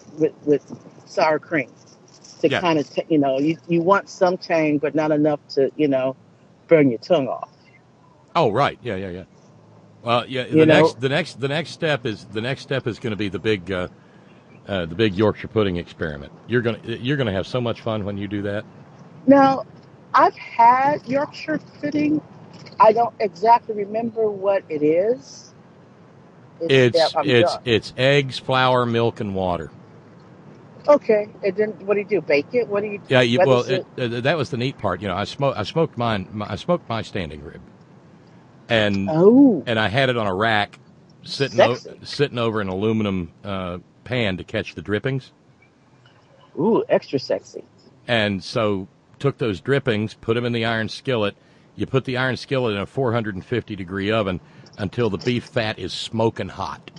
sour cream to Yeah. kind of you want some tang, but not enough to burn your tongue off. Oh, right. Yeah. Well, yeah. You know, The next step is going to be the big Yorkshire pudding experiment. You're gonna have so much fun when you do that. now I've had Yorkshire pudding. I don't exactly remember what it is. Yeah, I'm done. It's eggs, flour, milk, and water. Okay, and then what do you do? Bake it? What do you? Yeah. What Well, is it? that was the neat part. I smoked mine. I smoked my standing rib, and Oh, I had it on a rack, sexy. sitting over an aluminum pan to catch the drippings. Ooh, extra sexy. And so took those drippings, put them in the iron skillet. You put the iron skillet in a 450-degree oven until the beef fat is smoking hot.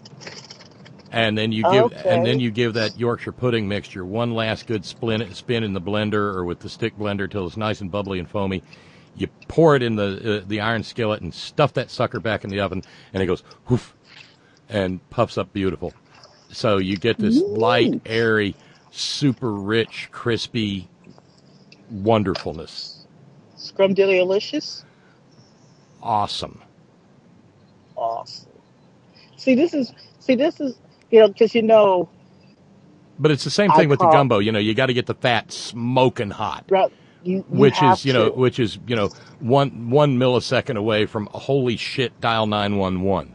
And then you give that Yorkshire pudding mixture one last good spin in the blender or with the stick blender till it's nice and bubbly and foamy. You pour it in the iron skillet and stuff that sucker back in the oven, and it goes whoof and puffs up beautiful. So you get this light, airy, super rich, crispy wonderfulness. Scrumdiddlyalicious. Awesome. Awesome. This is because But it's the same I thing with the call gumbo. You got to get the fat smoking hot, right. You which have is to. one millisecond away from holy shit, dial 911.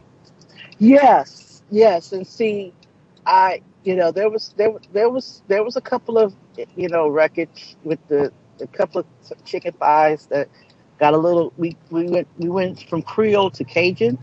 Yes, and see, there was a couple of wreckage with a couple of chicken thighs that got a little. We went from Creole to Cajun.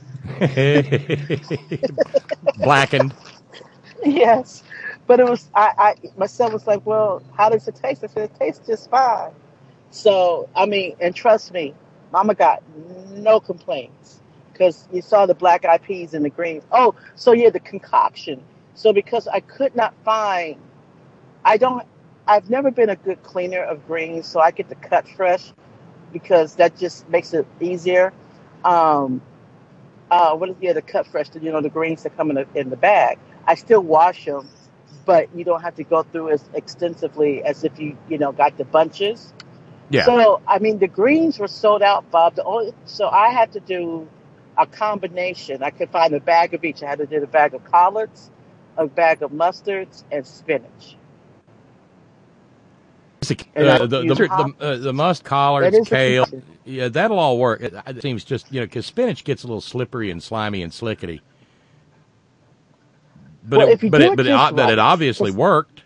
Blackened. Yes, but it was my son was like, well, how does it taste? I said, it tastes just fine. So I mean, and trust me, Mama got no complaints because you saw the black eyed peas and the green. Oh, so yeah, the concoction. So because I could not find, I don't, I've never been a good cleaner of greens, so I get the cut fresh because that just makes it easier. Um, the cut fresh, the greens that come in the bag. I still wash them, but you don't have to go through as extensively as if you got the bunches. Yeah. So, I mean, the greens were sold out, Bob. So I had to do a combination. I could find a bag of each. I had to do a bag of collards, a bag of mustards, and spinach. basic, And I the, use the musk that collards, is the kale. condition. Yeah, that'll all work. It seems just, because spinach gets a little slippery and slimy and slickety. But Well, if you do it just but it right, obviously it's worked.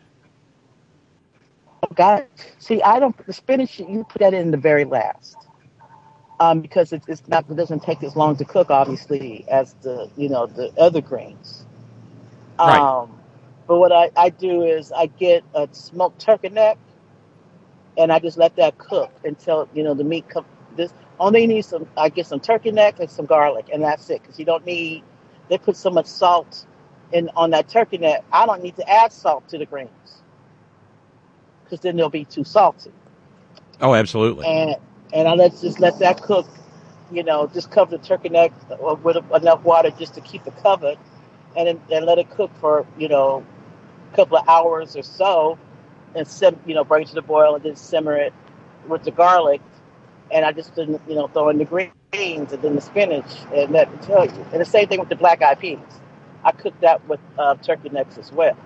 got. See, I don't. The spinach you put that in the very last, because it's not. It doesn't take as long to cook, obviously, as the other greens. Right. But what I do is I get a smoked turkey neck and I just let that cook until the meat cook. This only you need some. I get some turkey neck and some garlic, and that's it. Because you don't need. They put so much salt in on that turkey neck. I don't need to add salt to the greens because then they'll be too salty. Oh, absolutely. And I just let that cook. Just cover the turkey neck with enough water just to keep it covered, and then let it cook for a couple of hours or so, and bring it to the boil and then simmer it with the garlic. And I just didn't, throw in the greens and then the spinach and let me tell you. And the same thing with the black eyed peas. I cooked that with turkey necks as well.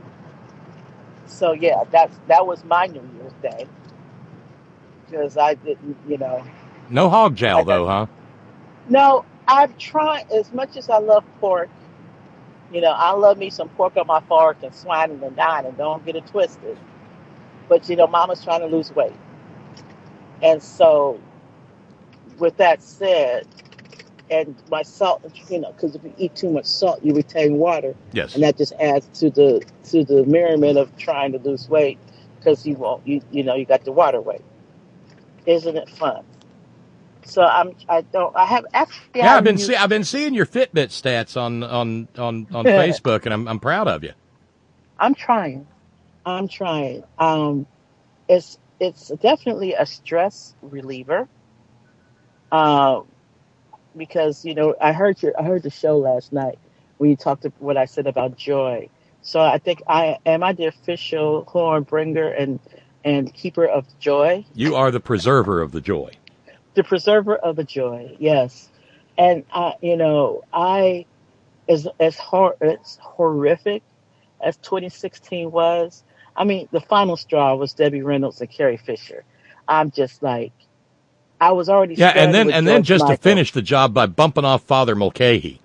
So yeah, that was my New Year's Day because I didn't. No hog jowl, Like though, huh? No, I've tried as much as I love pork. I love me some pork on my fork and swine and dine, and don't get it twisted. But Mama's trying to lose weight. And so, with that said, and my salt, because if you eat too much salt, you retain water, Yes. and that just adds to the merriment of trying to lose weight, because you got the water weight. Isn't it fun? So I've been seeing your Fitbit stats on Facebook, and I'm proud of you. I'm trying. It's definitely a stress reliever. Because I heard the show last night when you talked to what I said about joy. So I think I the official horn bringer and keeper of joy. You are the preserver of the joy. The preserver of the joy, yes. And as horrific as 2016 was. I mean, the final straw was Debbie Reynolds and Carrie Fisher. I'm just like, I was already and then just Michael. to finish the job by bumping off Father Mulcahy.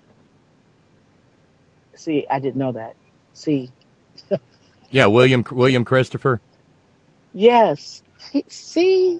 See, I didn't know that. See. Yeah, William Christopher. Yes. See.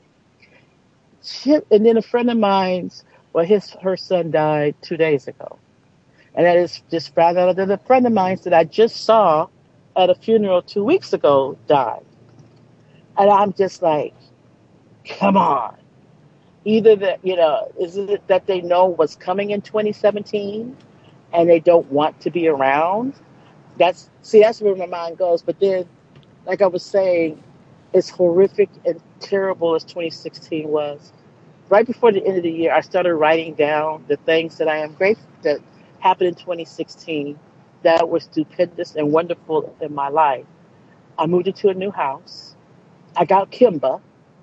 And then a friend of mine's, her son died 2 days ago. And that is just found out that a friend of mine that I just saw at a funeral 2 weeks ago died. And I'm just like, come on. Either that, is it that they know what's coming in 2017 and they don't want to be around? That's where my mind goes. But then, like I was saying, as horrific and terrible as 2016 was, right before the end of the year, I started writing down the things that I am grateful that happened in 2016 that were stupendous and wonderful in my life. I moved into a new house. I got Kimba.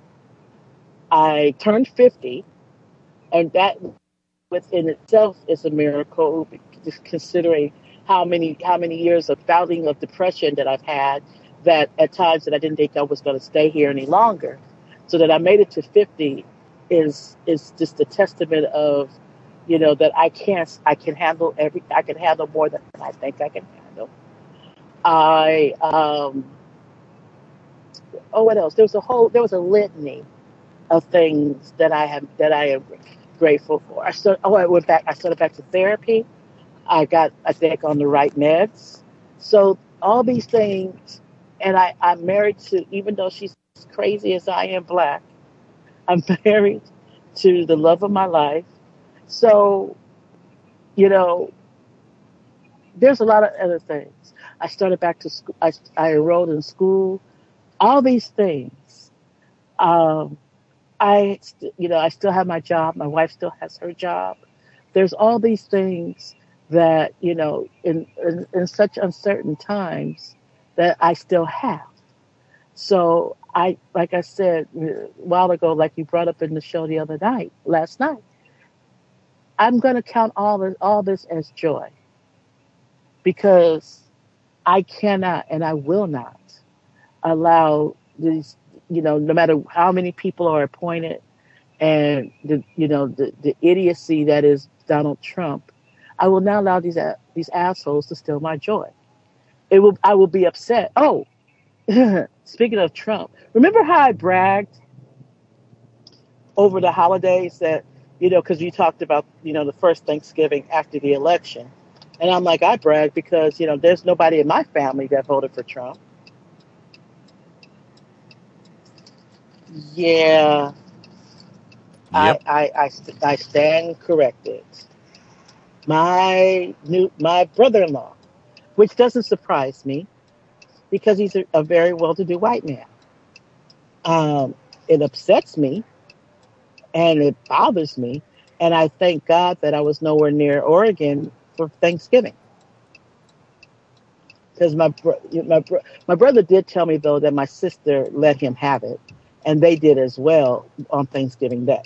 I turned 50, and that within itself is a miracle, just considering how many years of battling of depression that I've had, that at times that I didn't think I was going to stay here any longer. So that I made it to 50 is just a testament of, that I can handle I can handle more than I think I can handle. What else? There was a litany of things that I am grateful for. I started back to therapy. I think on the right meds. So all these things, and I'm married to, even though she's as crazy as I am black, I'm married to the love of my life. So, there's a lot of other things. I started back to school. I enrolled in school. All these things. I still have my job. My wife still has her job. There's all these things that, in such uncertain times that I still have. So like I said a while ago, like you brought up in the show last night, I'm going to count all this as joy, because I cannot and I will not allow no matter how many people are appointed and the idiocy that is Donald Trump, I will not allow these assholes to steal my joy. I will be upset. Oh, speaking of Trump, remember how I bragged over the holidays that, because you talked about, the first Thanksgiving after the election. And I'm like, I brag because, there's nobody in my family that voted for Trump. Yeah, Yep. I stand corrected. My brother-in-law, which doesn't surprise me because he's a very well-to-do white man. It upsets me and it bothers me, and I thank God that I was nowhere near Oregon for Thanksgiving. Because my brother did tell me though that my sister let him have it, and they did as well on Thanksgiving Day.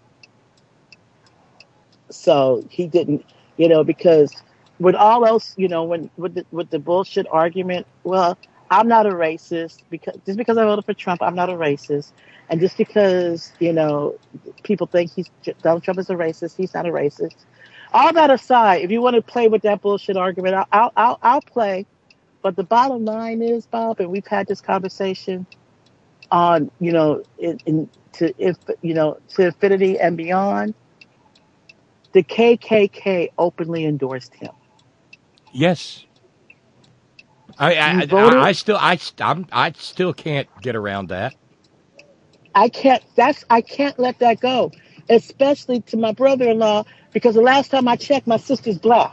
So he didn't, because with all else, with the bullshit argument, well, I'm not a racist just because I voted for Trump, I'm not a racist. And just because, people think Donald Trump is a racist, he's not a racist. All that aside, if you want to play with that bullshit argument, I'll play. But the bottom line is, Bob, and we've had this conversation on, to infinity and beyond. The KKK openly endorsed him. Yes. I still can't get around that. I can't let that go, especially to my brother-in-law, because the last time I checked, my sister's black.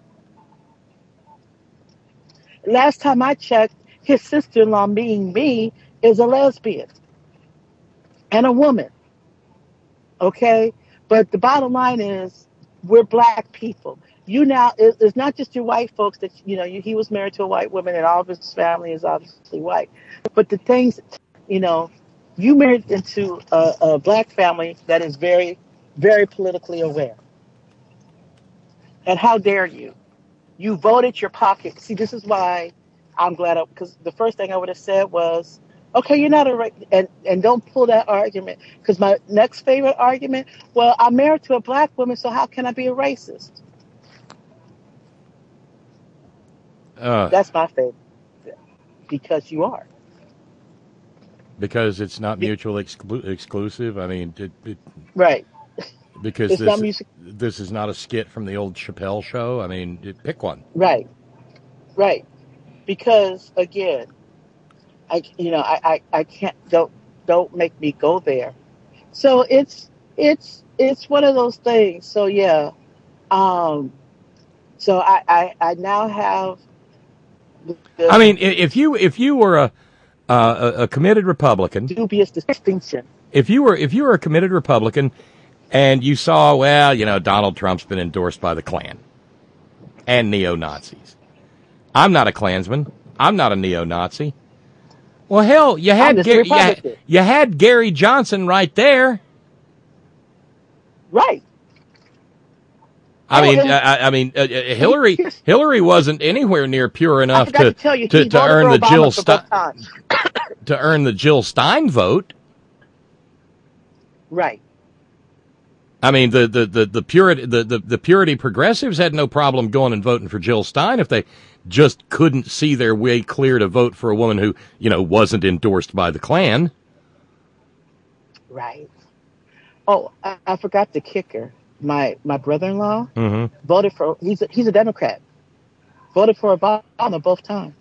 Last time I checked, his sister-in-law, being me, is a lesbian and a woman. Okay? But the bottom line is, we're black people. It's not just your white folks that, he was married to a white woman and all of his family is obviously white. But the things, you married into a black family that is very, very politically aware. And how dare you? You voted your pocket. See, this is why I'm glad, because the first thing I would have said was, okay, you're not and don't pull that argument. Because my next favorite argument, well, I'm married to a black woman, so how can I be a racist? That's my favorite. Because you are. Because it's not mutually exclusive. I mean, right. Because this is not a skit from the old Chappelle show. I mean, pick one. Right. Because again, I can't. Don't make me go there. So it's one of those things. So yeah. So I now have. I mean, if you were a committed Republican, dubious distinction. If you were a committed Republican, and you saw, Donald Trump's been endorsed by the Klan and neo-Nazis. I'm not a Klansman. I'm not a neo-Nazi. Well, hell, you had Gary Johnson right there. Right. I mean, Hillary wasn't anywhere near pure enough to earn the Jill Stein vote. Right. I mean, the purity progressives had no problem going and voting for Jill Stein if they just couldn't see their way clear to vote for a woman who, wasn't endorsed by the Klan. Right. Oh, I forgot the kicker. My brother-in-law voted for. He's a Democrat. Voted for Obama both times.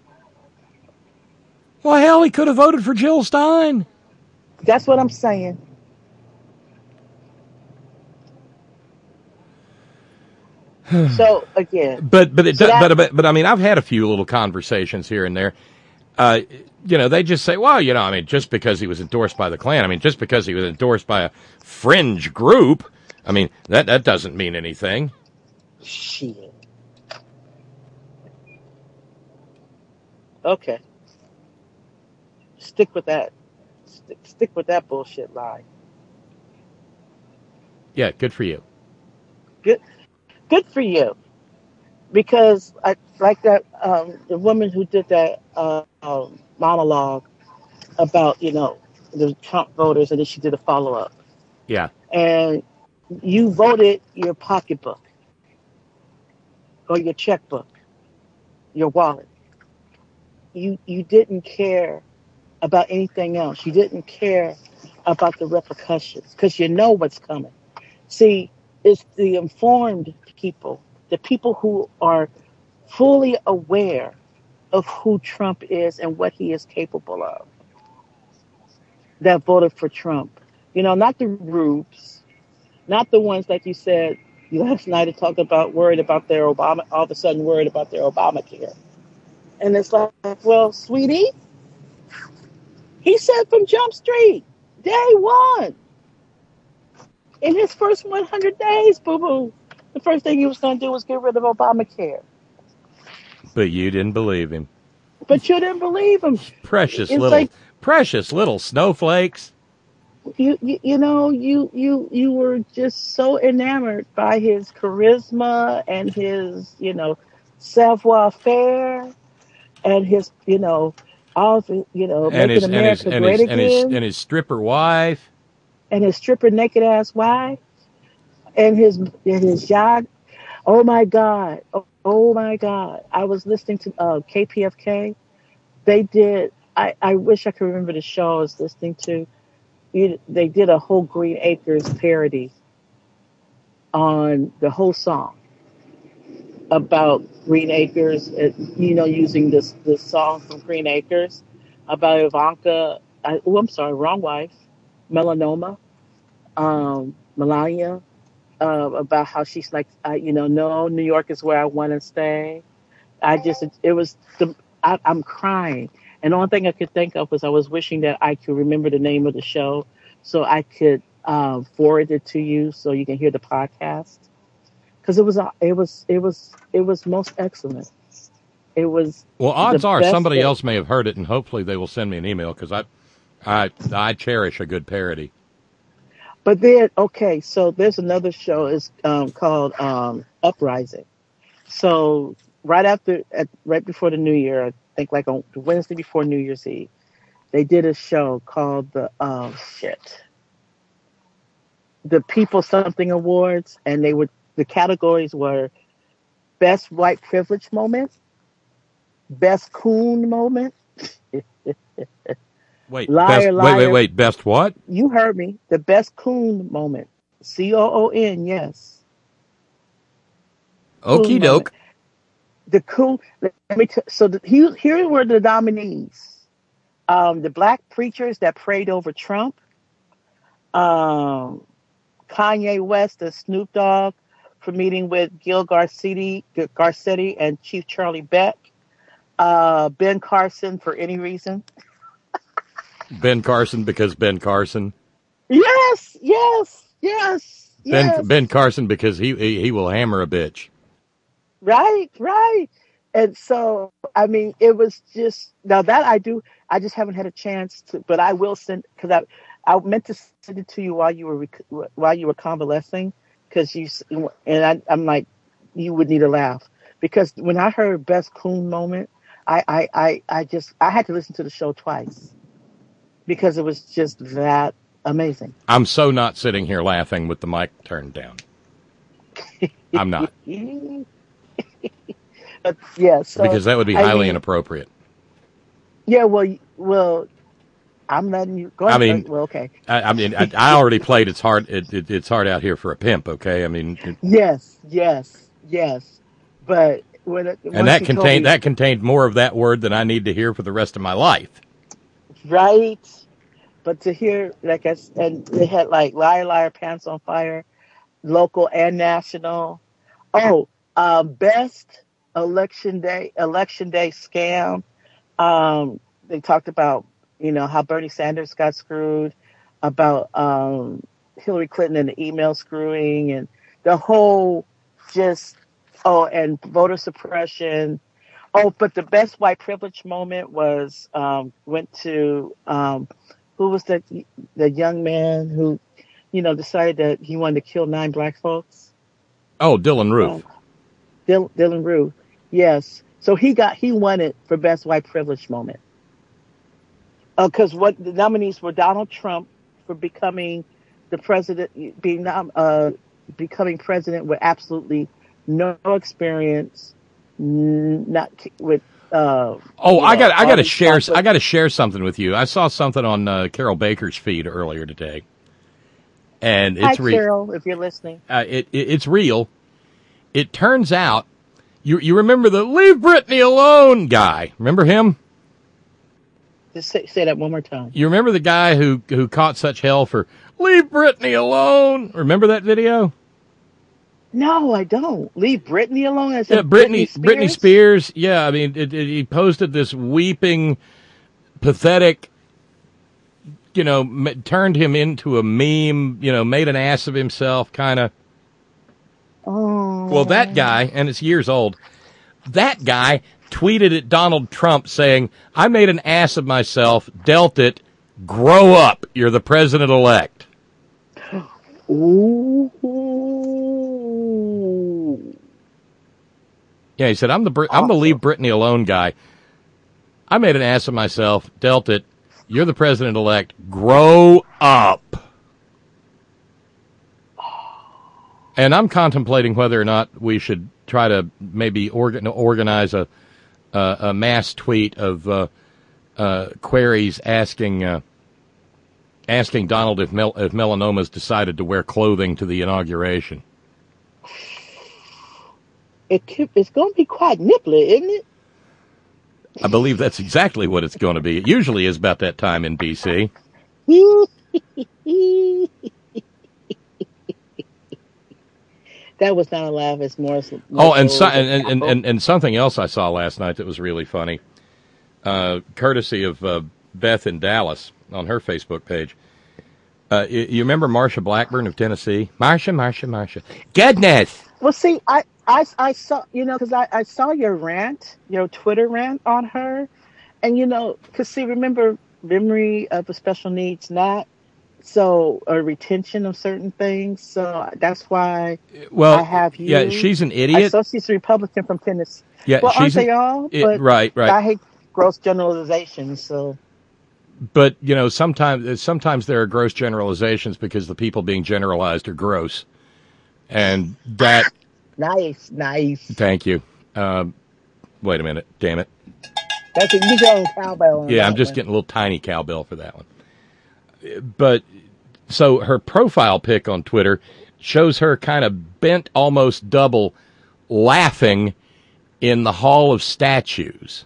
Well, hell, he could have voted for Jill Stein. That's what I'm saying. So again, but I mean, I've had a few little conversations here and there. They just say, well, just because he was endorsed by the Klan, just because he was endorsed by a fringe group, that doesn't mean anything. Shit. Okay. Stick with that. Stick with that bullshit lie. Yeah, good for you. Good for you, because I like that the woman who did that monologue. about, the Trump voters, and then she did a follow up. Yeah. And you voted your pocketbook or your checkbook, your wallet. You didn't care about anything else. You didn't care about the repercussions because you know what's coming. See, it's the informed people, the people who are fully aware of who Trump is and what he is capable of, that voted for Trump. Not the rubes, not the ones like you said last night that talked about worried about their Obama, all of a sudden worried about their Obamacare. And it's like, well, sweetie, he said from Jump Street, day one, in his first 100 days, boo-boo, the first thing he was going to do was get rid of Obamacare. But you didn't believe him. But you didn't believe him. Precious It's precious little snowflakes. You were just so enamored by his charisma and his, savoir-faire and his, all the, making America great again. And his stripper wife. And his stripper naked ass wife. And his yacht. Oh my God. Oh my God. I was listening to KPFK. They did, I wish I could remember the show I was listening to. They did a whole Green Acres parody on the whole song about Green Acres, using this song from Green Acres about Ivanka. I'm sorry, wrong wife, melanoma, Melania, about how she's like, no, New York is where I want to stay. I'm crying. And the only thing I could think of was I was wishing that I could remember the name of the show so I could forward it to you so you can hear the podcast. Because it was most excellent. It was. Well, odds are somebody else may have heard it, and hopefully they will send me an email because I cherish a good parody. But then, okay, so there's another show. It's called Uprising. So right before the New Year, I think like on Wednesday before New Year's Eve, they did a show called the People Something Awards, and the categories were Best White Privilege Moment, Best Coon Moment. Wait, liar. Wait, best what? You heard me. The Best Coon Moment. COON, yes. Okie doke. The cool. Here were the nominees: the black preachers that prayed over Trump, Kanye West and Snoop Dogg for meeting with Gil Garcetti and Chief Charlie Beck, Ben Carson for any reason. Ben Carson because Ben Carson. Yes. Ben Carson because he will hammer a bitch. Right. And so, I mean, it was just, now that I just haven't had a chance to, but I will send, because I meant to send it to you while you were convalescing, I'm like, you would need a laugh. Because when I heard Best Coon Moment, I had to listen to the show twice. Because it was just that amazing. I'm so not sitting here laughing with the mic turned down. I'm not. But yeah, so because that would be highly inappropriate. Yeah, well, I'm letting you go ahead. I mean, well, okay. I already played It's Hard. It's Hard Out Here for a Pimp. Okay, I mean. Yes. But that contained more of that word than I need to hear for the rest of my life. Right. But to hear, and they had like Liar, Liar, Pants on Fire, local and national. Oh, best election day scam. They talked about, how Bernie Sanders got screwed, about Hillary Clinton and the email screwing, and the whole and voter suppression. Oh, but the best white privilege moment was went to who was the young man who, decided that he wanted to kill 9 black folks? Oh, Dylan Roof. Dylan Roof, yes. So he won it for best white privilege moment. Because what the nominees were Donald Trump for becoming the president, becoming president with absolutely no experience, not with. I got all to these share. conflicts. I got to share something with you. I saw something on Carol Baker's feed earlier today, and Hi, it's real. Carol, if you're listening. It's real. It turns out you remember the "Leave Britney Alone" guy. Remember him? Just say that one more time. You remember the guy who caught such hell for "Leave Britney Alone"? Remember that video? No, I don't. Leave Britney alone. I Yeah, said Britney Spears. Yeah, I mean, he posted this weeping, pathetic, turned him into a meme, made an ass of himself, kind of. Oh. Well, that guy, and it's years old, that guy tweeted at Donald Trump saying, "I made an ass of myself, dealt it, grow up, you're the president-elect." Ooh. Yeah, he said, I'm the Leave Britney Alone guy. I made an ass of myself, dealt it, you're the president-elect, grow up. And I'm contemplating whether or not we should try to maybe organize a mass tweet of queries asking Donald if melanomas decided to wear clothing to the inauguration. It's going to be quite nipply, isn't it? I believe that's exactly what it's going to be. It usually is about that time in B.C. That was not a laugh. It's more. Oh, and something else I saw last night that was really funny, courtesy of Beth in Dallas on her Facebook page. You remember Marsha Blackburn of Tennessee? Marsha. Goodness! Well, see, I saw, because I saw your rant, your Twitter rant on her, and because see, remember, memory of a special needs not. So, a retention of certain things. So that's why I have you. Yeah, she's an idiot. So she's a Republican from Tennessee. Yeah, well, aren't they all? Right. I hate gross generalizations. So, but sometimes there are gross generalizations because the people being generalized are gross, and that. Nice. Thank you. Wait a minute, damn it. That's a you go cowbell. Yeah, I'm just getting a little tiny cowbell for that one. But so her profile pic on Twitter shows her kind of bent almost double, laughing in the Hall of Statues.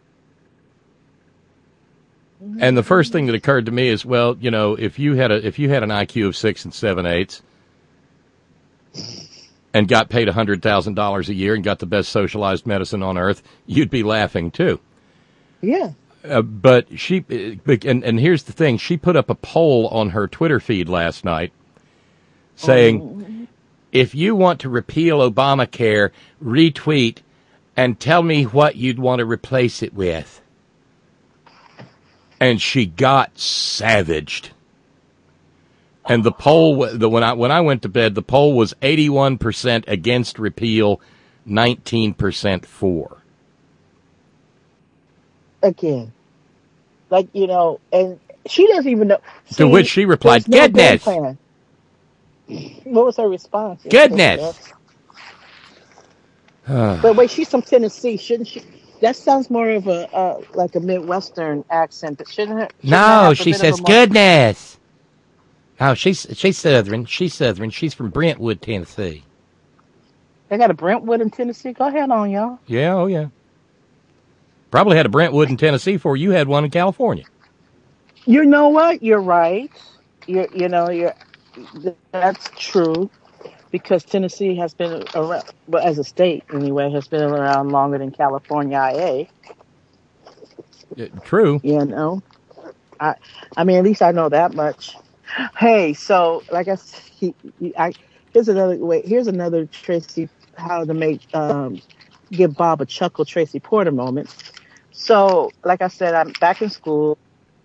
And the first thing that occurred to me is, well, if you had an IQ of 6 7/8 and got paid $100,000 a year and got the best socialized medicine on earth, you'd be laughing too. Yeah. But and here's the thing, she put up a poll on her Twitter feed last night saying, if you want to repeal Obamacare, retweet and tell me what you'd want to replace it with. And she got savaged. And the poll, when I went to bed, the poll was 81% against repeal, 19% for. Again. And she doesn't even know. See, to which she replied, goodness. What was her response? Goodness. But wait, she's from Tennessee, shouldn't she? That sounds more of a like a Midwestern accent, but shouldn't her? No, she says goodness. Oh, she's Southern. She's Southern. She's from Brentwood, Tennessee. They got a Brentwood in Tennessee? Go ahead on, y'all. Yeah, oh yeah. Probably had a Brentwood in Tennessee before you had one in California. You know what? You're right. That's true. Because Tennessee has been around, well, as a state anyway, has been around longer than California, IA. True. I mean, at least I know that much. Hey, so like here's another Tracy, how to make give Bob a chuckle Tracy Porter moment. So, like I said, I'm back in school.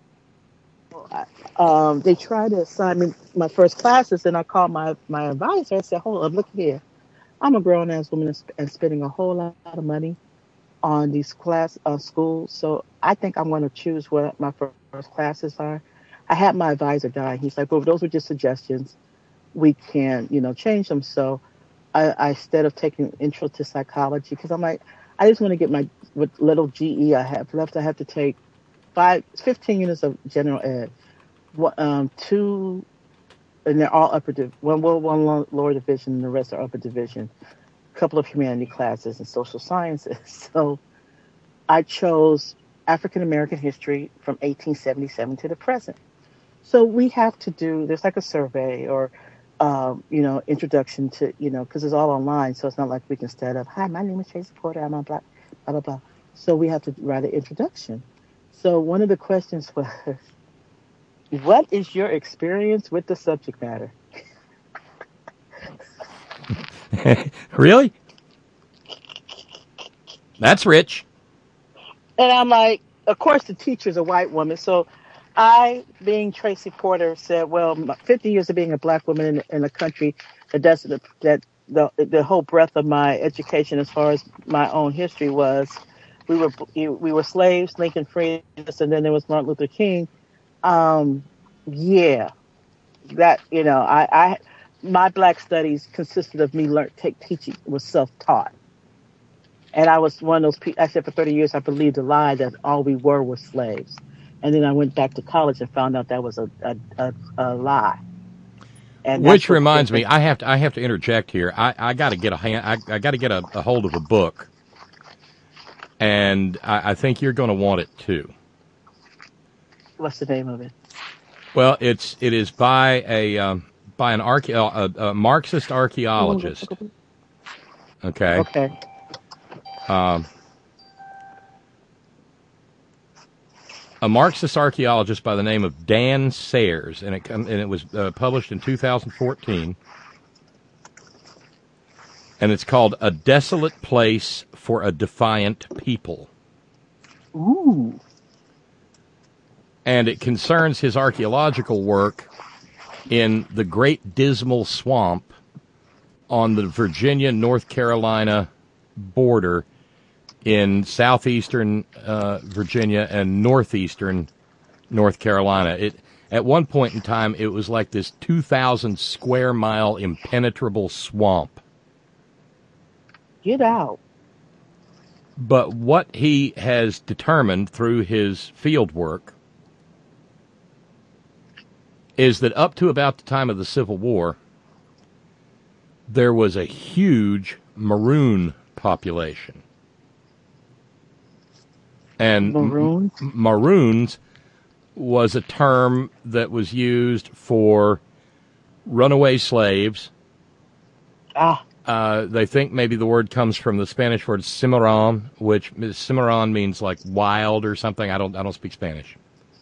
They tried to assign me my first classes, and I called my advisor. I said, hold up, look here. I'm a grown-ass woman and spending a whole lot of money on these schools, so I think I'm going to choose what my as classes are. I had my advisor die. He's like, well, those were just suggestions. We can, change them. So I instead of taking intro to psychology, because I'm like, I just want to get my, what little GE I have left, I have to take 15 units of general ed, two, and they're all one lower division, and the rest are upper division. A couple of humanity classes and social sciences. So I chose African American history from 1877 to the present. So we have to there's like a survey or, introduction to, because it's all online. So it's not like we can stand up. Hi, my name is Tracy Porter. I'm on blah, blah, blah, blah. So we have to write an introduction. So one of the questions was, what is your experience with the subject matter? Really? That's rich. And I'm like, of course, the teacher's a white woman. So I, being Tracy Porter, said, well, 50 years of being a black woman in a country that the whole breadth of my education as far as my own history was, we were slaves, Lincoln freed us, and then there was Martin Luther King. Yeah, that, my black studies consisted of me teaching, was self-taught. And I was one of those people, I said for 30 years, I believed a lie that all we were slaves. And then I went back to college and found out that was a lie. And which reminds me, I have to interject here. I got to get I got to get a hold of a book, and I think you're going to want it too. What's the name of it? Well, it is by a Marxist archaeologist. Okay. Okay. A Marxist archaeologist by the name of Dan Sayers, and it was published in 2014, and it's called "A Desolate Place for a Defiant People." Ooh. And it concerns his archaeological work in the Great Dismal Swamp on the Virginia-North Carolina border in southeastern Virginia and northeastern North Carolina. At one point in time, it was like this 2,000 square mile impenetrable swamp. Get out. But what he has determined through his field work is that up to about the time of the Civil War, there was a huge population. And Maroons was a term that was used for runaway slaves. They think maybe the word comes from the Spanish word cimarron, which cimarron means like wild or something. I don't speak Spanish.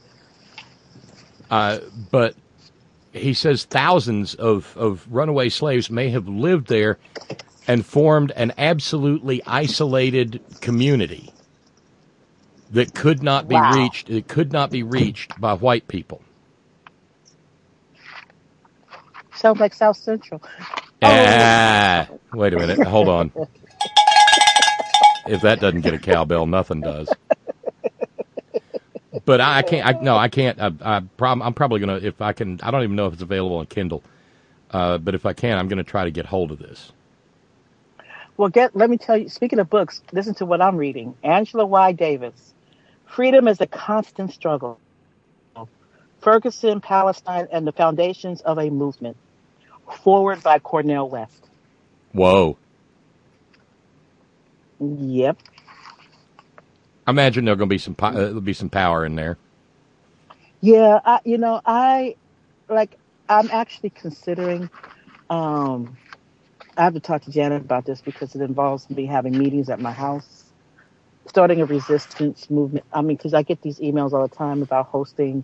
But he says thousands of runaway slaves may have lived there and formed an absolutely isolated community that could not be reached. It could not be reached by white people. Sounds like South Central. Wait a minute. Hold on. If that doesn't get a cowbell, nothing does. But I can't. I can't. I'm probably gonna. If I can, I don't even know if it's available on Kindle. But if I can, I'm gonna try to get hold of this. Well, let me tell you. Speaking of books, listen to what I'm reading. Angela Y. Davis, "Freedom is a Constant Struggle." Ferguson, Palestine, and the Foundations of a Movement. Forward by Cornel West. Whoa. Yep. I imagine there'll be some power in there. Yeah, I'm actually considering. I have to talk to Janet about this because it involves me having meetings at my house, starting a resistance movement. I mean, because I get these emails all the time about hosting,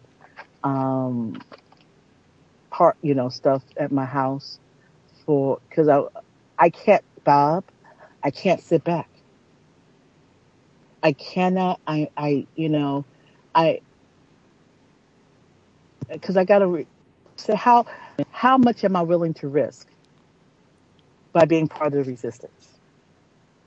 stuff at my house because I can't, Bob, I can't sit back. I cannot, because I got to say how much am I willing to risk by being part of the resistance?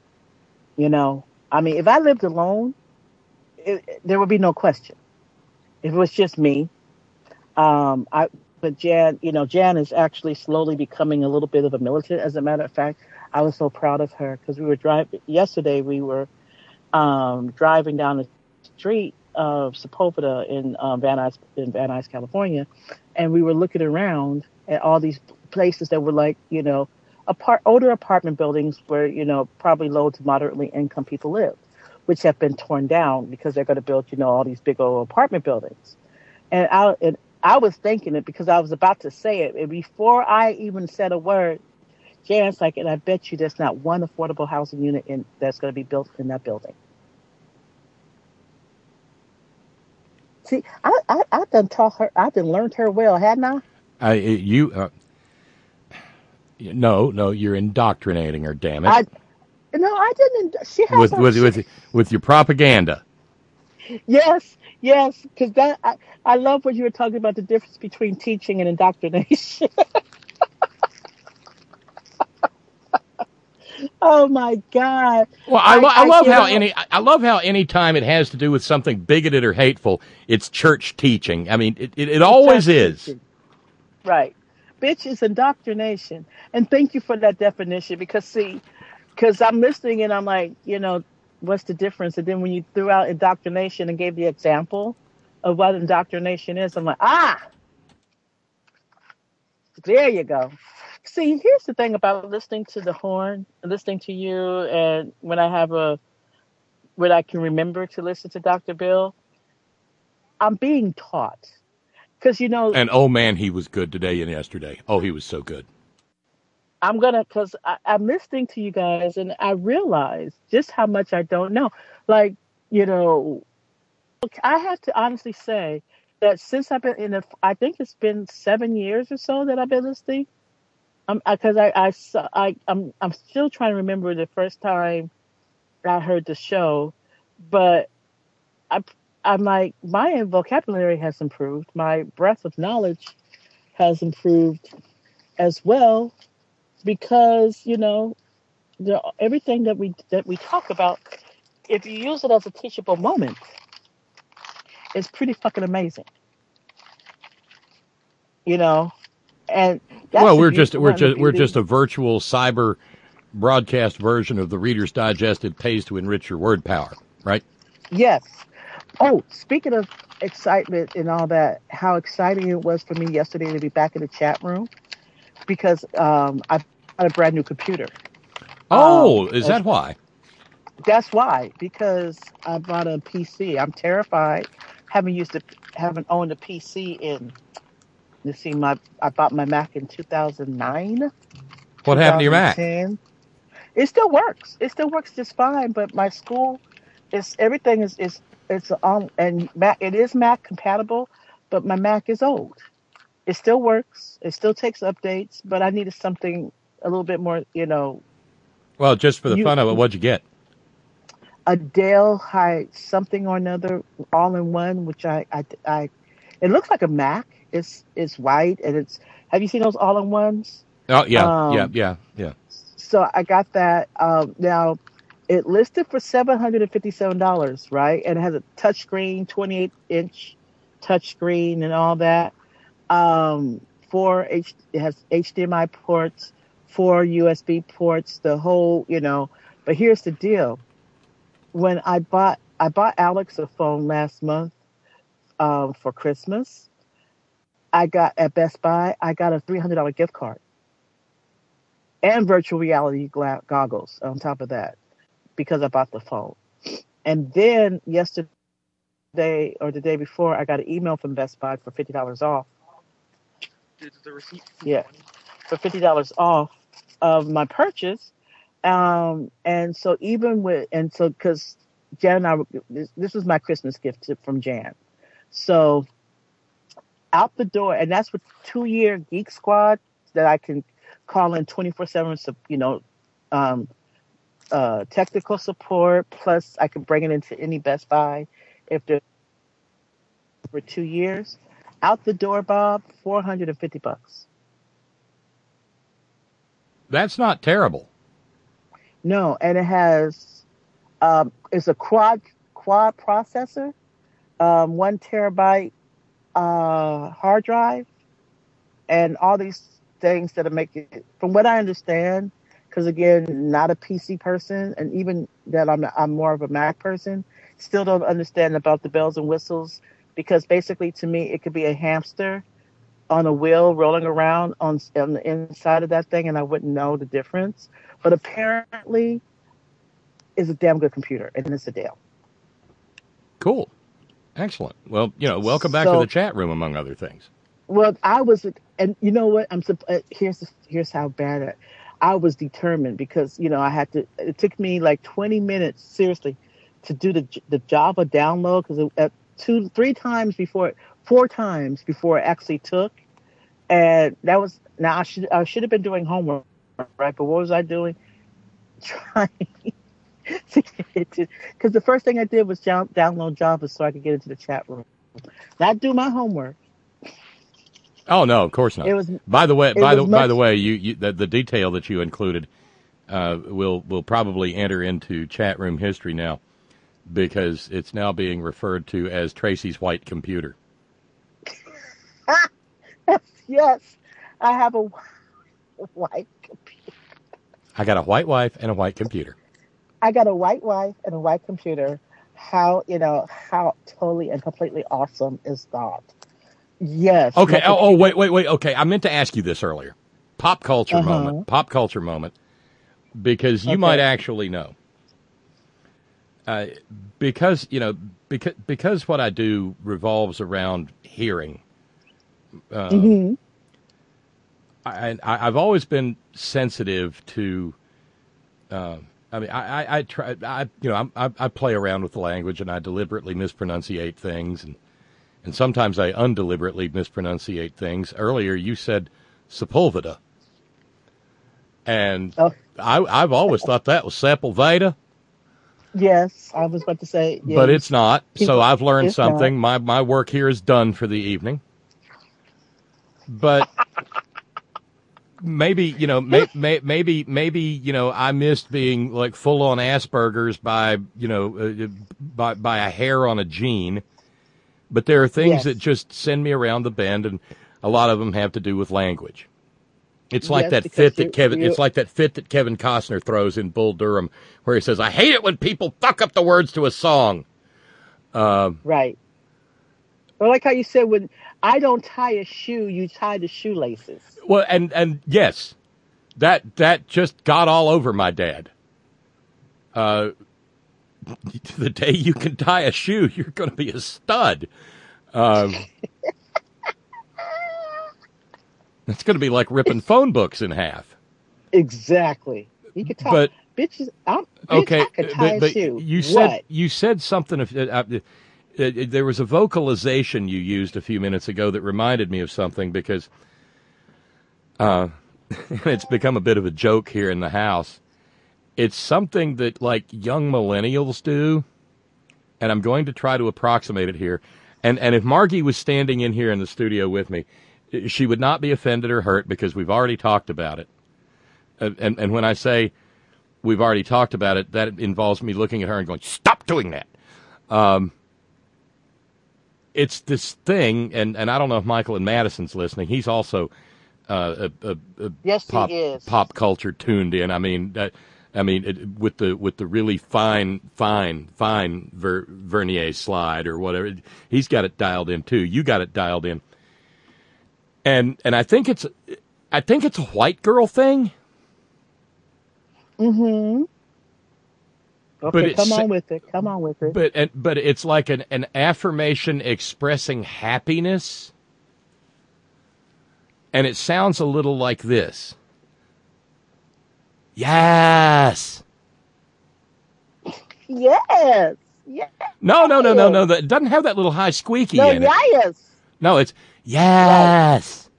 I mean, if I lived alone, there would be no question. if it was just me. I but Jan, Jan is actually slowly becoming a little bit of a militant. As a matter of fact, I was so proud of her because we were driving yesterday. We were driving down the street of Sepulveda in Van Nuys, California, and we were looking around at all these places that were like, older apartment buildings where, probably low to moderately income people live, which have been torn down because they're going to build, all these big old apartment buildings. And I was thinking it because I was about to say it, and before I even said a word, Jan's like, and I bet you there's not one affordable housing unit that's going to be built in that building. See, I done taught her, I done learned her well, hadn't I? No, you're indoctrinating her. Damn it! No, I didn't. She has with your propaganda. Yes, because I love what you were talking about, the difference between teaching and indoctrination. Oh my God! Well, I love how any time it has to do with something bigoted or hateful, it's church teaching. I mean, it always is. Teaching. Right, bitch is indoctrination, and thank you for that definition because I'm listening and I'm like, what's the difference? And then when you threw out indoctrination and gave the example of what indoctrination is, I'm like, there you go. See, here's the thing about listening to the horn, listening to you, and when I can remember to listen to Dr. Bill, I'm being taught. Because, And oh man, he was good today and yesterday. Oh, he was so good. because I'm listening to you guys and I realize just how much I don't know. Like, I have to honestly say that since I've been I think it's been 7 years or so that I've been listening. Because I'm still trying to remember the first time I heard the show, but I'm like, my vocabulary has improved. My breadth of knowledge has improved as well because, everything that we talk about, if you use it as a teachable moment, it's pretty fucking amazing. And well, we're just a virtual cyber broadcast version of the Reader's Digest. It pays to enrich your word power, right? Yes. Oh, speaking of excitement and all that, how exciting it was for me yesterday to be back in the chat room because I bought a brand new computer. Oh, is that why? That's why, because I bought a PC. I'm terrified. Haven't owned a PC in. You see, I bought my Mac in 2009. What happened to your Mac? It still works. It still works just fine. But my school, everything is and Mac. It is Mac compatible, but my Mac is old. It still works. It still takes updates, but I needed something a little bit more. Well, just for the fun of it, what'd you get? A Dell High something or another, all in one, which I it looks like a Mac. It's white and have you seen those all in ones? Oh yeah. So I got that. Now it listed for $757, right? And it has a touchscreen, 28-inch touchscreen and all that. It has HDMI ports, 4 USB ports, the whole, but here's the deal. When I bought Alex a phone last month for Christmas, I got at Best Buy, I got a $300 gift card and virtual reality goggles on top of that because I bought the phone. And then yesterday or the day before, I got an email from Best Buy for $50 off. The receipt? Yeah, for $50 off of my purchase. And so because Jan and I, this was my Christmas gift from Jan. So out the door, and that's with 2-year Geek Squad that I can call in 24/7, technical support. Plus, I can bring it into any Best Buy if they're for 2 years. Out the door, Bob, $450. That's not terrible. No, and it has it's a quad processor, 1 terabyte hard drive and all these things that are making it, from what I understand, because again, not a PC person, and even that I'm more of a Mac person, still don't understand about the bells and whistles, because basically to me it could be a hamster on a wheel rolling around on the inside of that thing, and I wouldn't know the difference. But apparently, it's a damn good computer, and it's a Dell. Cool. Excellent. Well, welcome back to the chat room, among other things. Well, I was, and you know what? Here's how bad I was determined, because I had to. It took me like 20 minutes, seriously, to do the Java download, because 4 times before it actually took, and that was, now I should have been doing homework, right? But what was I doing? Trying to get into, because the first thing I did was download Java so I could get into the chat room, not do my homework. Oh no, of course not. It was, by the way, the detail that you included will probably enter into chat room history now, because it's now being referred to as Tracy's white computer. Yes, I have a white computer. I got a white wife and a white computer. I got a white wife and a white computer. How totally and completely awesome is that? Yes. Okay. Wait. Okay, I meant to ask you this earlier. Pop culture moment, because you might actually know. Because what I do revolves around hearing. I've always been sensitive to. I try. I play around with the language, and I deliberately mispronunciate things, and sometimes I undeliberately mispronunciate things. Earlier, you said Sepulveda, and I've always thought that was Sepulveda. Yes, I was about to say. Yes. But it's not. So I've learned something. My work here is done for the evening. But maybe I missed being like full on Asperger's by a hair on a gene. But there are things that just send me around the bend, and a lot of them have to do with language. It's like that fit that Kevin. It's like that fit that Kevin Costner throws in Bull Durham, where he says, "I hate it when people fuck up the words to a song." Right. Or like how you said, when I don't tie a shoe, you tie the shoelaces. Well, and yes, that just got all over my dad. The day you can tie a shoe, you're going to be a stud. It's going to be like ripping phone books in half. Exactly. You could tie, but bitches. I could tie a shoe. You said something. There was a vocalization you used a few minutes ago that reminded me of something, because it's become a bit of a joke here in the house. It's something that like young millennials do, and I'm going to try to approximate it here. And if Margie was standing in here in the studio with me, she would not be offended or hurt, because we've already talked about it. And when I say we've already talked about it, that involves me looking at her and going, "Stop doing that." It's this thing, and I don't know if Michael and Madison's listening. He's also yes, pop, he is. Pop culture tuned in. With the really fine Vernier slide or whatever, he's got it dialed in too. You got it dialed in, and I think it's a white girl thing. Mm-hmm. Okay, but come on with it. But it's like an affirmation expressing happiness, and it sounds a little like this. Yes. Yes. Yes. No. It doesn't have that little high squeaky in it. Yes. No, it's yes.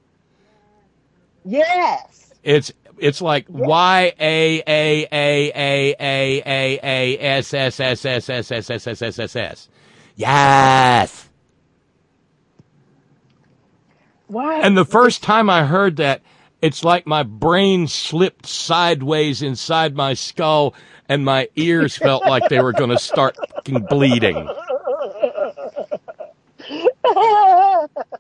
Yes. It's like YAAAAAASSSSSSSSSSS. Yes. Why? And the first time I heard that, it's like my brain slipped sideways inside my skull, and my ears felt like they were going to start fucking bleeding.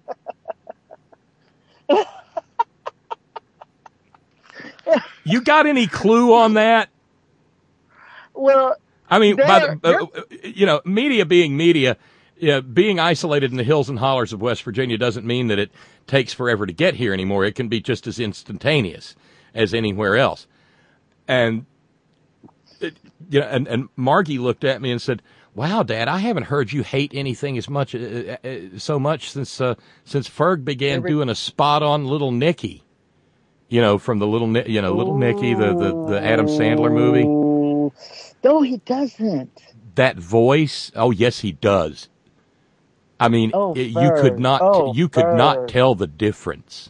You got any clue on that? Well, I mean, There- media being media, being isolated in the hills and hollers of West Virginia doesn't mean that it takes forever to get here anymore. It can be just as instantaneous as anywhere else. And and Margie looked at me and said, "Wow, Dad, I haven't heard you hate anything as much so much since Ferg began doing a spot on Little Nicky." From the Little Nicky, the Adam Sandler movie. No, he doesn't. That voice, oh yes, he does. I mean, you could not tell the difference.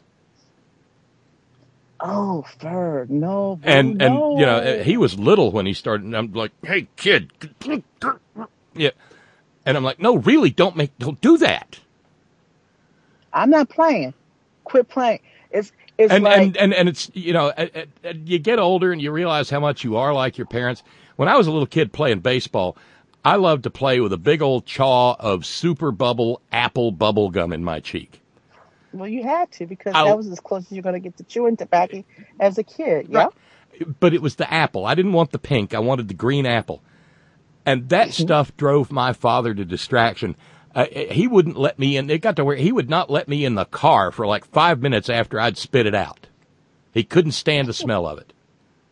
Oh, Ferg, no. Boo, And no. he was little when he started. And I'm like, hey kid, yeah. And I'm like, no, really, don't do that. I'm not playing. Quit playing. It's And like, it's you get older and you realize how much you are like your parents. When I was a little kid playing baseball, I loved to play with a big old chaw of Super Bubble apple bubble gum in my cheek. well, you had to because that was as close as you're going to get to chewing tobacco as a kid. Yeah. Right. But it was the apple. I didn't want the pink. I wanted the green apple. And that stuff drove my father to distraction. He wouldn't let me in. It got to where he would not let me in the car for like 5 minutes after I'd spit it out. He couldn't stand the smell of it.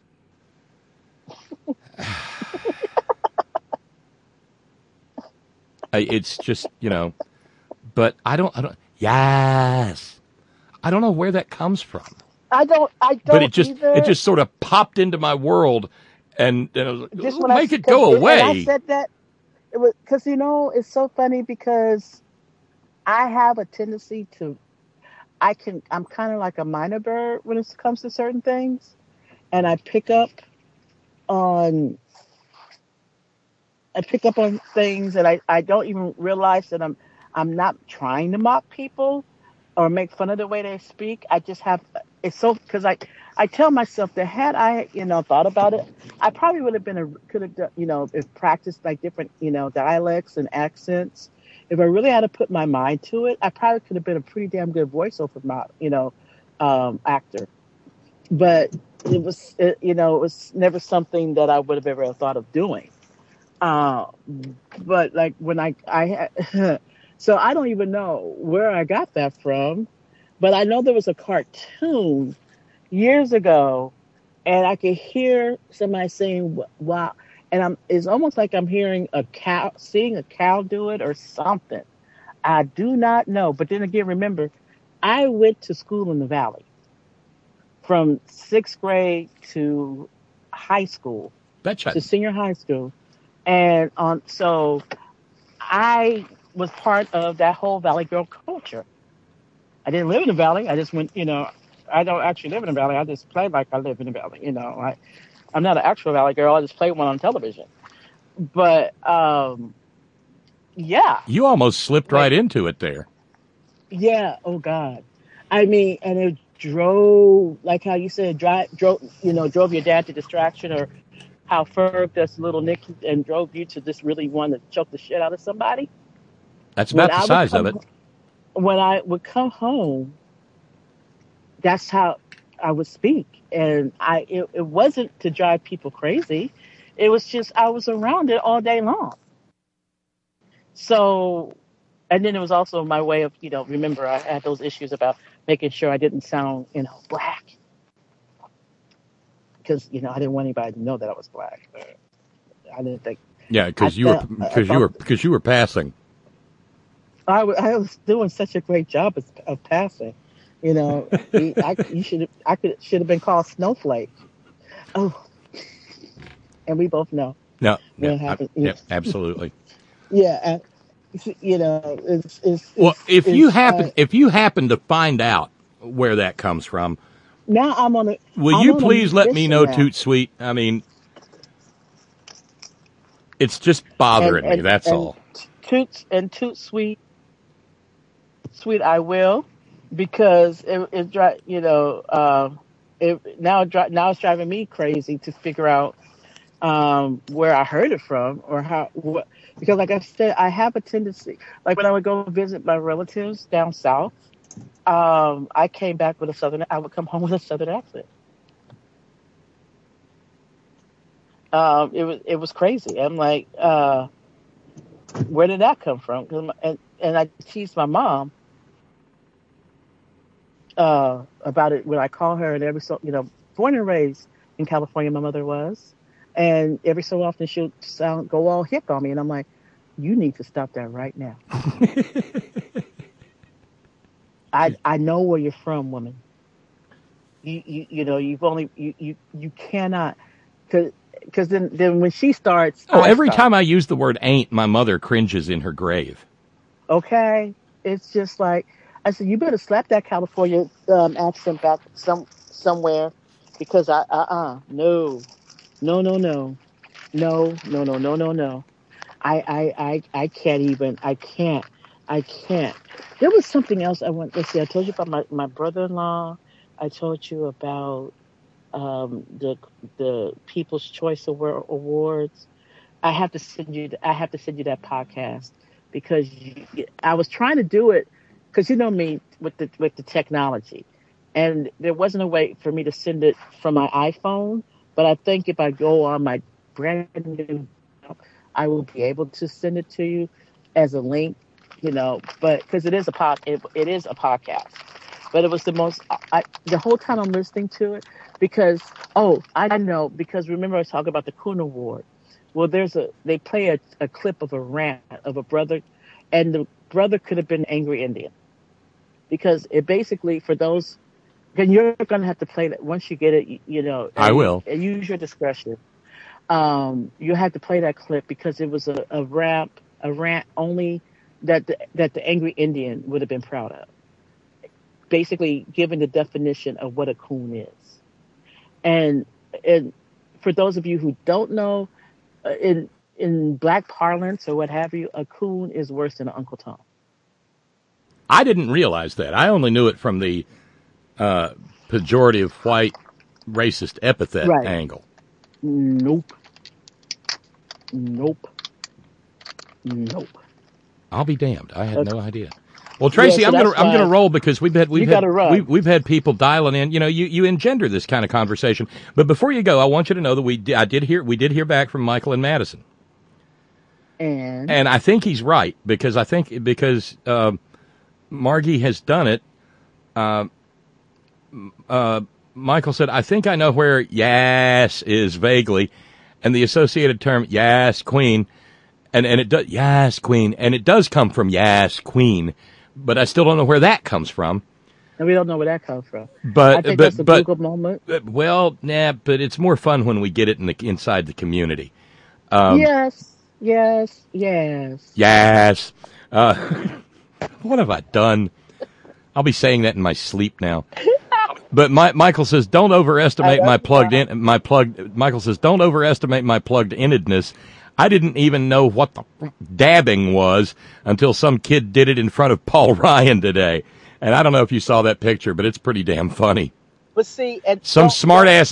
It's just, but I don't, yes. I don't know where that comes from. I don't But it either. just sort of popped into my world and I was like, Just "Ooh, when make it go away." I said that, it was because it's so funny because I have a tendency to, I'm kind of like a minor bird when it comes to certain things, and I pick up on things that I don't even realize that I'm not trying to mock people or make fun of the way they speak. I just have, it's so, because I tell myself that had I, thought about it, I probably would have could have done, if practiced like different, dialects and accents. If I really had to put my mind to it, I probably could have been a pretty damn good voiceover, actor. But it was never something that I would have ever thought of doing. But like when I had, so I don't even know where I got that from, but I know there was a cartoon years ago, and I could hear somebody saying "wow," and it's almost like I'm hearing seeing a cow do it or something. I do not know. But then again, remember, I went to school in the Valley from 6th grade to high school, to senior high school, and so I was part of that whole Valley Girl culture. I didn't live in the Valley. I just went, I don't actually live in the Valley. I just play like I live in the Valley. I'm not an actual Valley girl. I just play one on television. But, yeah. You almost slipped right into it there. Yeah. Oh, God. I mean, and it drove, like how you said, drove your dad to distraction, or how Ferg does Little Nicky and drove you to just really want to choke the shit out of somebody. That's about the size of it. When I would come home, that's how I would speak. And it wasn't to drive people crazy. It was just, I was around it all day long. So, and then it was also my way of, remember I had those issues about making sure I didn't sound, black. Because, I didn't want anybody to know that I was black. I didn't think. Yeah, because you were passing. I was doing such a great job of passing. I should have been called Snowflake. Oh, and we both know. No, yeah, absolutely. Yeah, it's well. If you happen to find out where that comes from, now I'm on it. Will you please let me know, Toot Sweet? I mean, it's just bothering me. That's all. Toot Sweet. Sweet, I will, because now it's driving me crazy to figure out where I heard it from or because like I said, I have a tendency, like when I would go visit my relatives down south, I came back with I would come home with a Southern accent. It was crazy. I'm like, where did that come from? And I teased my mom about it when I call her, and born and raised in California, my mother was, and every so often she'll go all hip on me, and I'm like, you need to stop that right now. I know where you're from, woman. You've only you cannot, because then when she starts, Oh, every start. time I use the word ain't, my mother cringes in her grave. Okay, it's just like I said, you better slap that California accent back somewhere, because no, no, no, no, no, no, no, no, no, no. I can't even. I can't. There was something else I want. Let's see. I told you about my brother-in-law. I told you about the People's Choice Awards. I have to send you that podcast, because I was trying to do it, because you know me with the technology, and there wasn't a way for me to send it from my iPhone. But I think if I go on my brand new, I will be able to send it to you as a link. But because it is a podcast. But it was the most. The whole time I'm listening to it, because I know, because remember I was talking about the Coon Award. Well, they play a clip of a rant of a brother, and the brother could have been angry Indian, because it basically, for those, then you're going to have to play that once you get it, I will. and use your discretion. You have to play that clip, because it was a rant only that the angry Indian would have been proud of. Basically, giving the definition of what a coon is, and for those of you who don't know, in black parlance or what have you, a coon is worse than an Uncle Tom. I didn't realize that. I only knew it from the pejorative white racist epithet Right. angle. Nope. Nope. Nope. I'll be damned. I had no idea. Well, Tracy, Yeah, so I'm gonna that's roll, because we've gotta run. we've had people dialing in. You engender this kind of conversation. But before you go, I want you to know that we did hear back from Michael and Madison, and I think he's right, because Margie has done it. Michael said, I think I know where "yes" is vaguely, and the associated term "yes, Queen," and it does "yes, Queen," and it does come from "yes, Queen," but I still don't know where that comes from. And we don't know where that comes from. But I think that's a Google moment. But it's more fun when we get it inside the community. Yes. Yes. What have I done? I'll be saying that in my sleep now. But Michael says, don't overestimate Michael says, don't overestimate my plugged-innedness. I didn't even know what the dabbing was until some kid did it in front of Paul Ryan today. And I don't know if you saw that picture, but it's pretty damn funny. But see, Some smart ass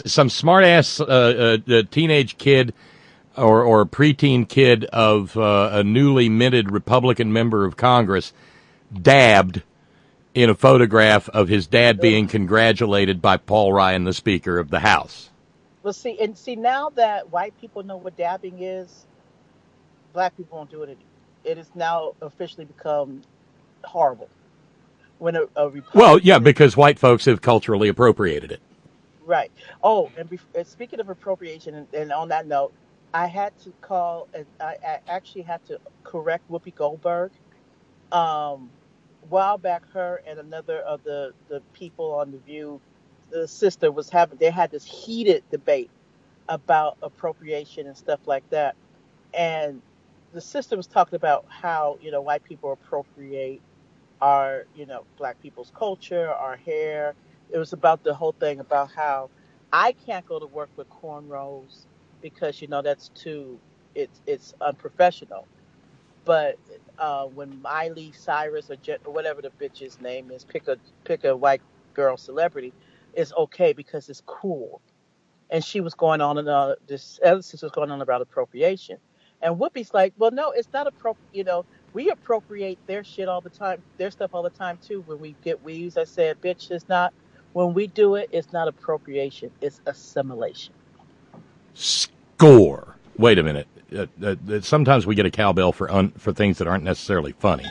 teenage kid or preteen kid of a newly minted Republican member of Congress dabbed in a photograph of his dad being congratulated by Paul Ryan, the Speaker of the House. Well, see, now that white people know what dabbing is, black people won't do it anymore. It has now officially become horrible. When a Republican, well, yeah, because white folks have culturally appropriated it. Right. Oh, and speaking of appropriation, and on that note, I had to call, and I actually had to correct Whoopi Goldberg. While back, her and another of the people on The View, the sister they had this heated debate about appropriation and stuff like that. And the sister was talking about how, white people appropriate our, black people's culture, our hair. It was about the whole thing about how I can't go to work with cornrows because, that's it's unprofessional. But when Miley Cyrus or whatever the bitch's name is, pick a white girl celebrity, it's okay because it's cool. And she was going on, and this other sister was going on about appropriation. And Whoopi's like, well, no, it's not we appropriate their shit all the time, their stuff all the time too. When we get weaves, I said, bitch, it's not. When we do it, it's not appropriation, it's assimilation. Gore. Wait a minute. Sometimes we get a cowbell for things that aren't necessarily funny.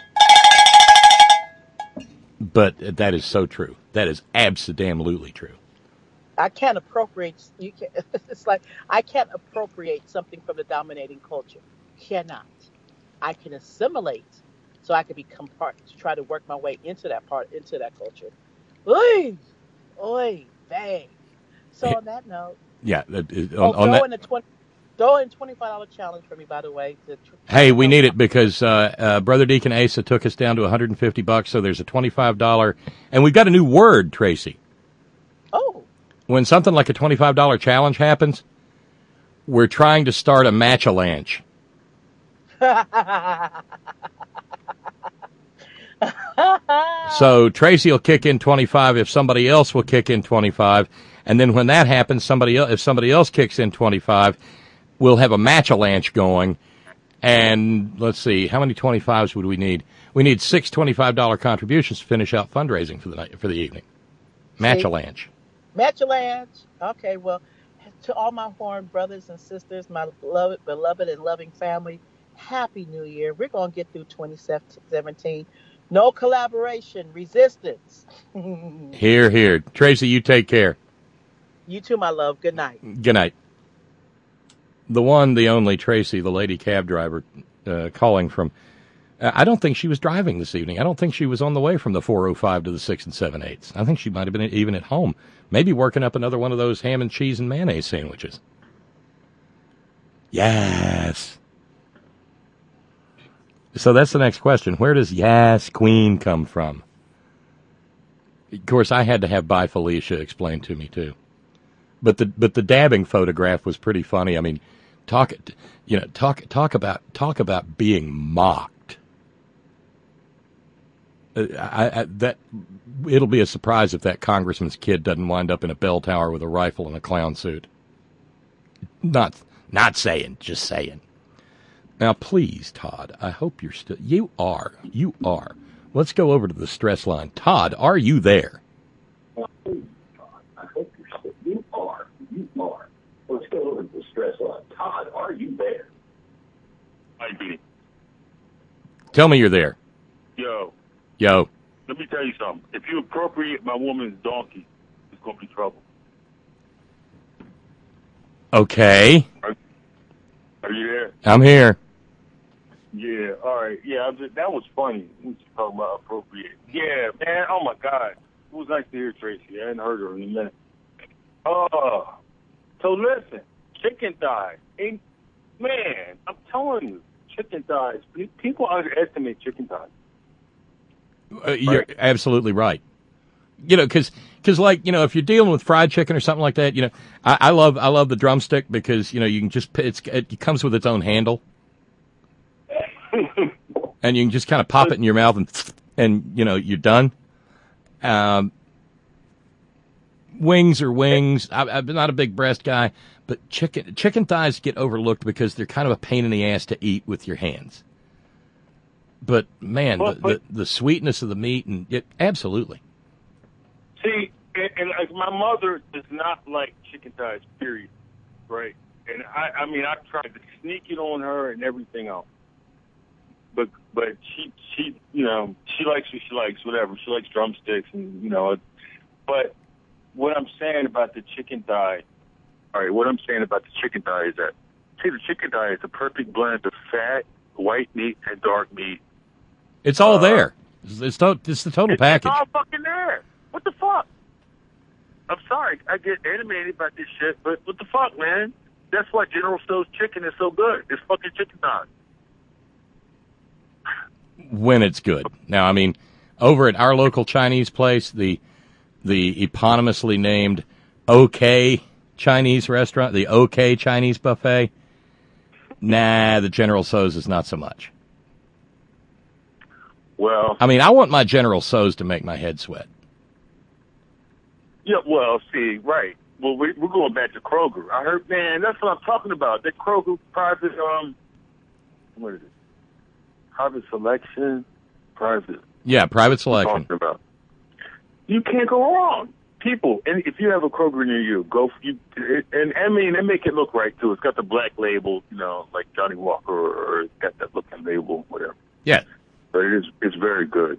But that is so true. That is abso-damn-lutely true. I can't appropriate. You can. It's like I can't appropriate something from the dominating culture. Cannot. I can assimilate, so I can become part. To try to work my way into that culture. Oy, oy, bang. So on that note, Yeah. throw in $25 challenge for me. By the way. Hey, we need it because Brother Deacon Asa took us down to $150, so there's a $25, and we've got a new word, Tracy. Oh. When something like a $25 challenge happens, we're trying to start a match-a-lanch. So Tracy will kick in 25 if somebody else will kick in 25, and then when that happens, if somebody else kicks in 25, we'll have a match-a-lanch going. And let's see, how many 25s would we need? We need 6 $25 contributions to finish out fundraising for the evening. Match-a-lanch. Match-a-lanch. Okay, well, to all my Horn brothers and sisters, my beloved and loving family, Happy New Year. We're going to get through 2017. No collaboration, resistance. Hear, hear. Tracy, you take care. You too, my love. Good night. Good night. The one, the only Tracy, the lady cab driver, calling from... I don't think she was driving this evening. I don't think she was on the way from the 405 to the 6 7/8. I think she might have been even at home. Maybe working up another one of those ham and cheese and mayonnaise sandwiches. Yes. So that's the next question. Where does Yes Queen come from? Of course, I had to have Bye Felicia explained to me, too. But the dabbing photograph was pretty funny. I mean, talk about being mocked. That it'll be a surprise if that congressman's kid doesn't wind up in a bell tower with a rifle and a clown suit. Not saying, just saying. Now, please, Todd, I hope you're still... You are. Let's go over to the stress line. Todd, are you there? I hope you're still... You are. Let's go over to the stress line. Todd, are you there? I be. Tell me you're there. Yo. Let me tell you something. If you appropriate my woman's donkey, it's going to be trouble. Okay. Are you there? I'm here. Yeah, all right. Yeah, that was funny when you talking about appropriate. Yeah, man. Oh, my God. It was nice to hear Tracy. I hadn't heard her in a minute. So listen, chicken thighs. Man, I'm telling you, chicken thighs. People underestimate chicken thighs. You're absolutely right. Because if you're dealing with fried chicken or something like that, I love the drumstick because, you can just, it comes with its own handle. And you can just kind of pop it in your mouth and you're done. Wings are wings. I'm not a big breast guy, but chicken thighs get overlooked because they're kind of a pain in the ass to eat with your hands. But man, the sweetness of the meat and absolutely. See, and like my mother does not like chicken thighs, period. Right? And I mean, I've tried to sneak it on her and everything else. But she she likes what she likes, whatever. She likes drumsticks and but what I'm saying about the chicken thigh, is that the chicken thigh is a perfect blend of fat, white meat, and dark meat. It's all there. It's the total package. It's all fucking there. What the fuck? I'm sorry, I get animated about this shit, but what the fuck, man? That's why General Tso's chicken is so good. It's fucking chicken thigh. When it's good. Now, I mean, over at our local Chinese place, the eponymously named OK Chinese restaurant, the OK Chinese buffet, the General Tso's is not so much. Well, I mean, I want my General Tso's to make my head sweat. Yeah, well, see, right. Well, we're going back to Kroger. I heard, man, that's what I'm talking about. That Kroger private, what is it? Private selection? Private. Yeah, private selection. Talking about. You can't go wrong. people, and if you have a Kroger near you, and I mean, they make it look right too. It's got the black label, like Johnny Walker, or it's got that looking label, whatever. Yeah. But it's very good.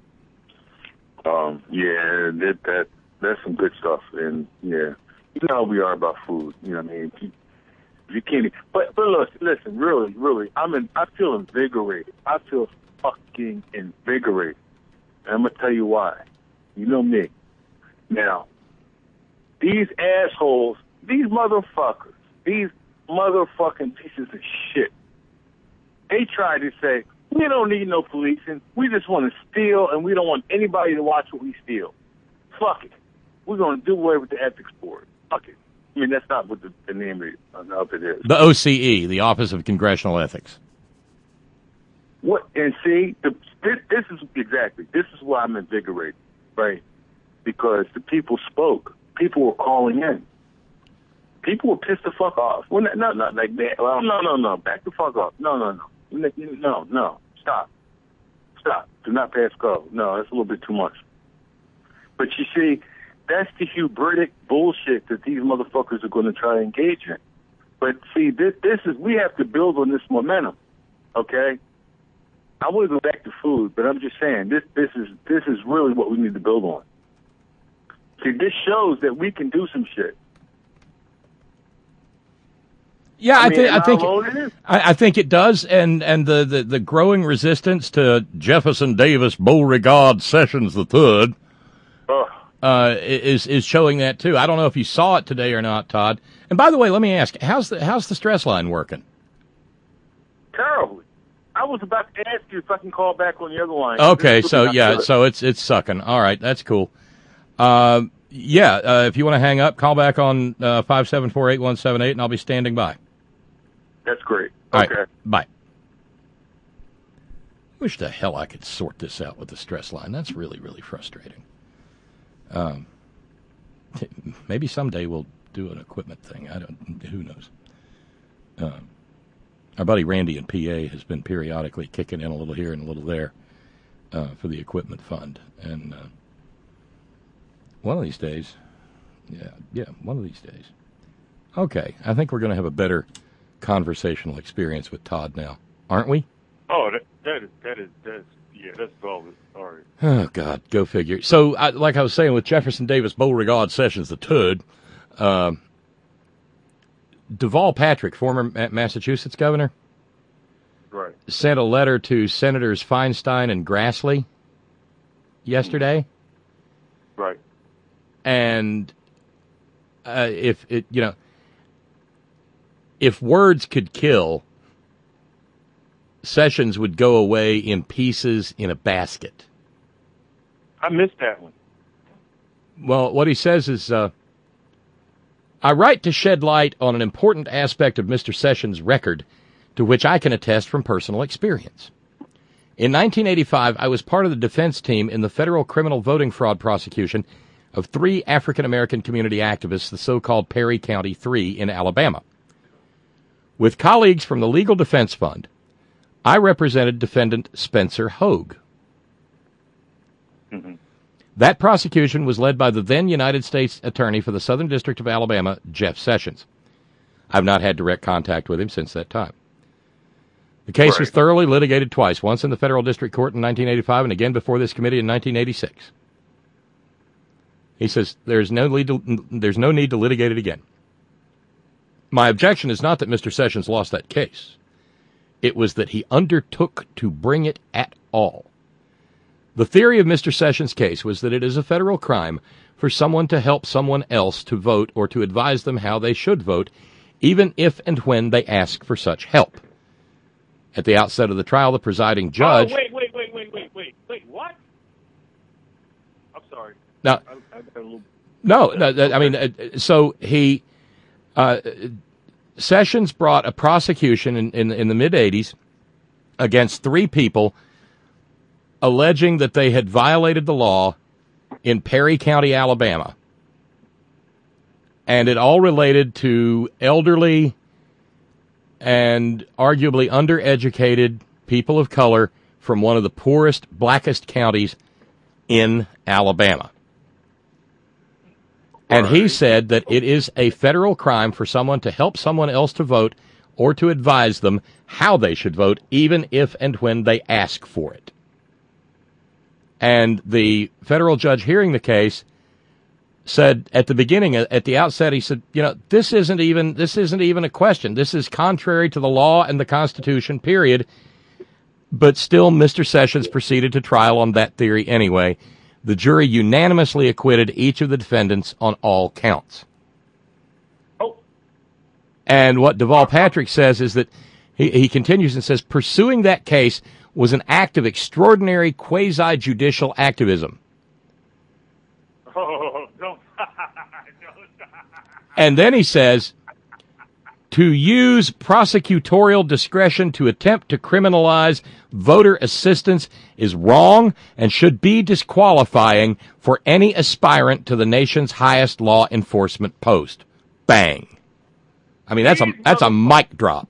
That's some good stuff, and yeah, you know how we are about food. You know what I mean? If you can't, but listen, really, I feel invigorated. I feel fucking invigorated. And I'm gonna tell you why. You know me. Now, these assholes, these motherfuckers, these motherfucking pieces of shit, they try to say, we don't need no policing. We just want to steal, and we don't want anybody to watch what we steal. Fuck it. We're going to do away with the ethics board. Fuck it. I mean, that's not what the name of it is. The OCE, the Office of Congressional Ethics. What? And see, this is why I'm invigorated, right? Because the people spoke. People were calling in. People were pissed the fuck off. Well, not like that. Well, no. Back the fuck off. No. Stop. Do not pass go. No, that's a little bit too much. But you see, that's the hubristic bullshit that these motherfuckers are going to try to engage in. But see, this is, we have to build on this momentum, okay? I want to go back to food, but I'm just saying, this is really what we need to build on. See, this shows that we can do some shit. Yeah, I think it does, and the growing resistance to Jefferson Davis Beauregard Sessions III is showing that too. I don't know if you saw it today or not, Todd. And by the way, let me ask, how's the stress line working? Terribly. I was about to ask you if I can call back on the other line. Okay, so it's sucking. All right, that's cool. If you want to hang up, call back on 574-8178, and I'll be standing by. That's great. All okay. Right, bye. Wish the hell I could sort this out with the stress line. That's really, really frustrating. Maybe someday we'll do an equipment thing. Who knows? Our buddy Randy in PA has been periodically kicking in a little here and a little there for the equipment fund. And one of these days, one of these days. Okay, I think we're going to have a better conversational experience with Todd now, aren't we? Oh, that's all. All right. Oh, God, go figure. So, like I was saying, with Jefferson Davis Beauregard Sessions III, Deval Patrick, former Massachusetts governor, right, sent a letter to Senators Feinstein and Grassley yesterday. Right. And if words could kill, Sessions would go away in pieces in a basket. I missed that one. Well, what he says is, I write to shed light on an important aspect of Mr. Sessions' record, to which I can attest from personal experience. In 1985, I was part of the defense team in the federal criminal voting fraud prosecution of 3 African-American community activists, the so-called Perry County 3 in Alabama. With colleagues from the Legal Defense Fund, I represented defendant Spencer Hogue. Mm-hmm. That prosecution was led by the then United States Attorney for the Southern District of Alabama, Jeff Sessions. I've not had direct contact with him since that time. The case was thoroughly litigated twice, once in the federal district court in 1985 and again before this committee in 1986. He says there's no need to litigate it again. My objection is not that Mr. Sessions lost that case. It was that he undertook to bring it at all. The theory of Mr. Sessions' case was that it is a federal crime for someone to help someone else to vote or to advise them how they should vote, even if and when they ask for such help. At the outset of the trial, the presiding judge... Oh, wait, what? I'm sorry. Now, Sessions brought a prosecution in the mid-'80s against 3 people alleging that they had violated the law in Perry County, Alabama. And it all related to elderly and arguably undereducated people of color from one of the poorest, blackest counties in Alabama. And he said that it is a federal crime for someone to help someone else to vote or to advise them how they should vote, even if and when they ask for it. And the federal judge hearing the case said at the beginning, at the outset, he said, this isn't even a question. This is contrary to the law and the Constitution, period. But still, Mr. Sessions proceeded to trial on that theory anyway. The jury unanimously acquitted each of the defendants on all counts. Oh. And what Deval Patrick says is that he continues and says, pursuing that case was an act of extraordinary quasi-judicial activism. Oh, no. And then he says, to use prosecutorial discretion to attempt to criminalize voter assistance is wrong and should be disqualifying for any aspirant to the nation's highest law enforcement post. Bang. I mean, that's a mic drop.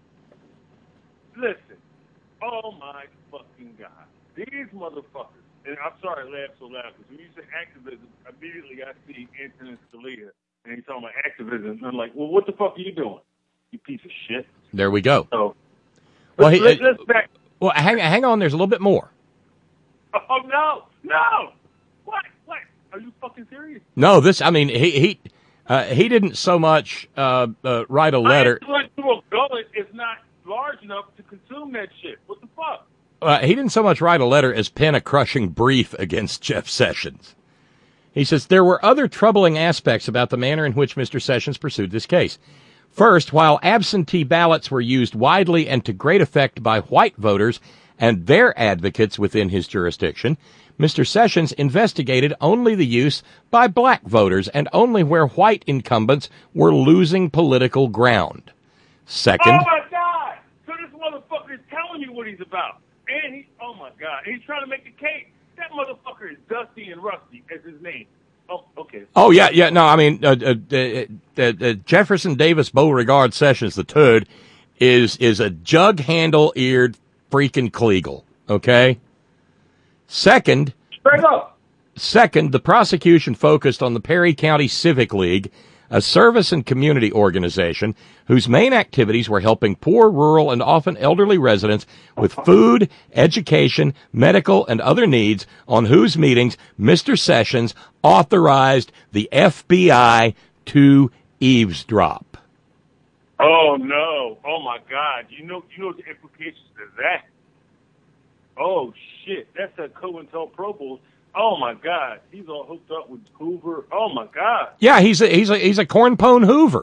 Listen. Oh, my fucking God. These motherfuckers. And I'm sorry I laughed so loud, because when you say activism, immediately I see Antonin Scalia, and he's talking about activism. And I'm like, well, what the fuck are you doing, you piece of shit? There we go. So, well, let's back. Well, hang on. There's a little bit more. Oh, no. What? Are you fucking serious? No, he didn't so much write a letter. My intellectual gullet is not large enough to consume that shit. What the fuck? He didn't so much write a letter as pen a crushing brief against Jeff Sessions. He says, there were other troubling aspects about the manner in which Mr. Sessions pursued this case. First, while absentee ballots were used widely and to great effect by white voters and their advocates within his jurisdiction, Mr. Sessions investigated only the use by black voters and only where white incumbents were losing political ground. Second... Oh, my God! So this motherfucker is telling you what he's about. And oh, my God. He's trying to make a case. That motherfucker is Dusty and Rusty as his name. Oh, okay. Oh, yeah. No, I mean, Jefferson Davis Beauregard Sessions the Third is a jug-handle-eared freaking Kleagle, okay? Second, straight up. Second, the prosecution focused on the Perry County Civic League, a service and community organization whose main activities were helping poor, rural, and often elderly residents with food, education, medical, and other needs, on whose meetings Mr. Sessions authorized the FBI to eavesdrop. Oh, no. Oh, my God. You know the implications of that. Oh, shit. That's a COINTELPRO. Oh, my God. He's all hooked up with Hoover. Oh, my God. Yeah, he's a cornpone Hoover.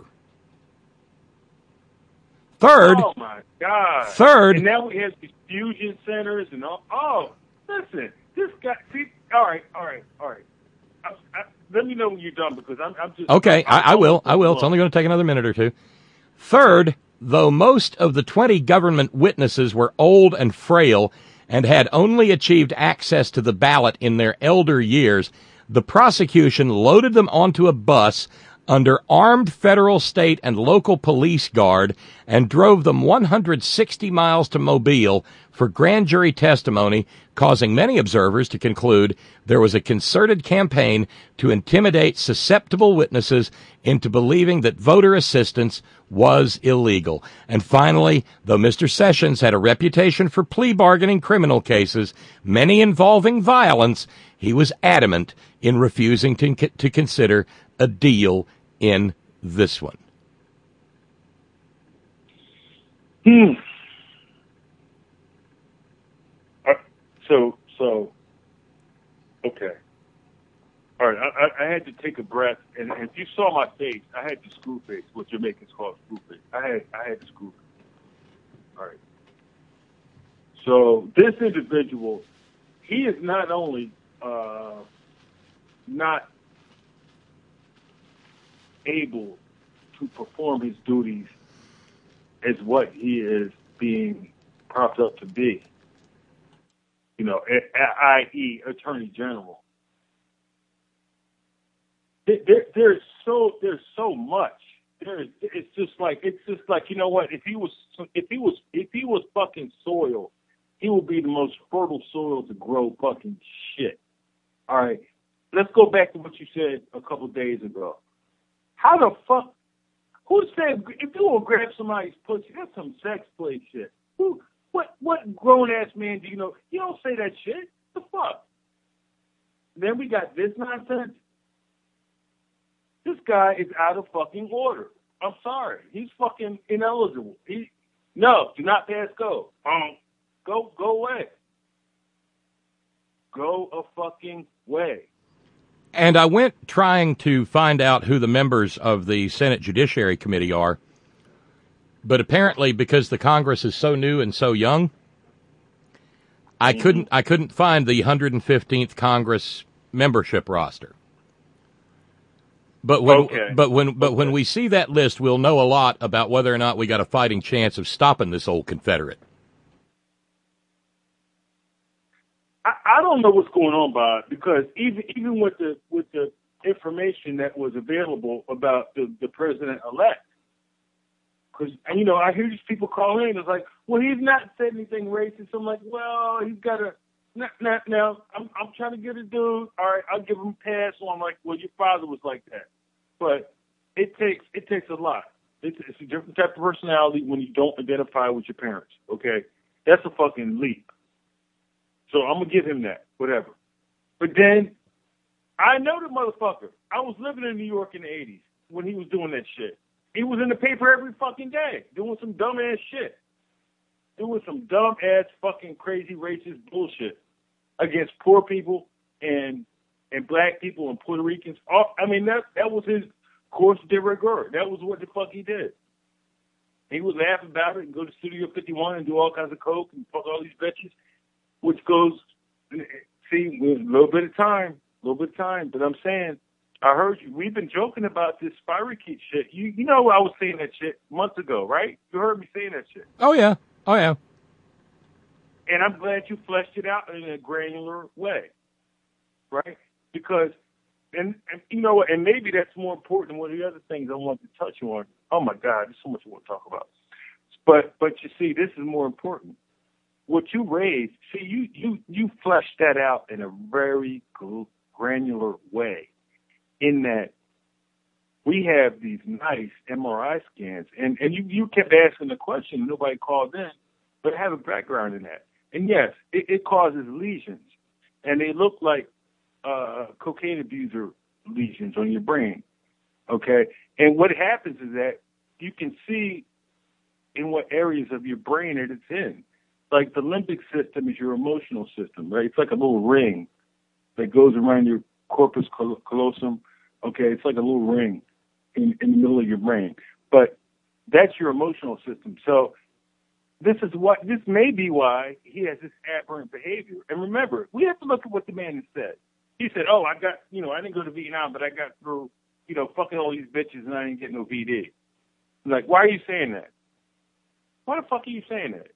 Third. Oh, my God. Third. And now we have these fusion centers and all. Oh, listen. This guy. See, all right. Let me know when you're done, because I'm just. Okay, I will. It's only going to take another minute or two. Third, though most of the 20 government witnesses were old and frail and had only achieved access to the ballot in their elder years, the prosecution loaded them onto a bus under armed federal, state, and local police guard and drove them 160 miles to Mobile for grand jury testimony, causing many observers to conclude there was a concerted campaign to intimidate susceptible witnesses into believing that voter assistance was illegal. And finally, though Mr. Sessions had a reputation for plea bargaining criminal cases, many involving violence, he was adamant in refusing to consider a deal in this one. So, okay. All right, I had to take a breath, and if you saw my face, I had the screw face, what Jamaicans call screw face. I had the screw face. All right. So this individual, he is not only not able to perform his duties as what he is being propped up to be, i.e. Attorney General. There's so much. It's just like you know what? If he was fucking soil, he would be the most fertile soil to grow fucking shit. All right, let's go back to what you said a couple days ago. How the fuck? Who said if you want to grab somebody's pussy, that's some sex play shit? What grown ass man do you know? You don't say that shit. The fuck? Then we got this nonsense. This guy is out of fucking order. I'm sorry. He's fucking ineligible. No, do not pass go. Go away. Go a fucking way. And I went trying to find out who the members of the Senate Judiciary Committee are, but apparently because the Congress is so new and so young, I couldn't find the 115th Congress membership roster. But when we see that list, we'll know a lot about whether or not we got a fighting chance of stopping this old Confederate. I don't know what's going on, Bob, because even with the information that was available about the president-elect, because, you know, I hear these people call in, it's like, well, he's not said anything racist. I'm like, well, he's got to, now, I'm trying to get a dude, all right, I'll give him a pass. So I'm like, well, your father was like that. But it takes a lot. It's a different type of personality when you don't identify with your parents, okay? That's a fucking leap. So I'm going to give him that, whatever. But then, I know the motherfucker. I was living in New York in the 80s when he was doing that shit. He was in the paper every fucking day doing some dumb-ass shit. Doing some dumb-ass fucking crazy racist bullshit against poor people and black people and Puerto Ricans. I mean, that was his course de rigueur. That was what the fuck he did. He would laugh about it and go to Studio 51 and do all kinds of coke and fuck all these bitches. Which goes, see, with a little bit of time. But I'm saying, I heard you. We've been joking about this spirochete shit. You know I was saying that shit months ago, right? You heard me saying that shit. Oh, yeah. And I'm glad you fleshed it out in a granular way, right? Because, and you know what, and maybe that's more important than one of the other things I want to touch on. Oh, my God, there's so much I want to talk about. But you see, this is more important. What you raised, see, you fleshed that out in a very granular way, in that we have these nice MRI scans, and you kept asking the question, nobody called in, but I have a background in that. And yes, it causes lesions, and they look like cocaine abuser lesions on your brain, okay? And what happens is that you can see in what areas of your brain that it's in. Like the limbic system is your emotional system, right? It's like a little ring that goes around your corpus callosum. Okay, it's like a little ring in the middle of your brain. But that's your emotional system. So this may be why he has this aberrant behavior. And remember, we have to look at what the man has said. He said, oh, I didn't go to Vietnam, but I got through, fucking all these bitches and I didn't get no VD. Like, why are you saying that? Why the fuck are you saying that?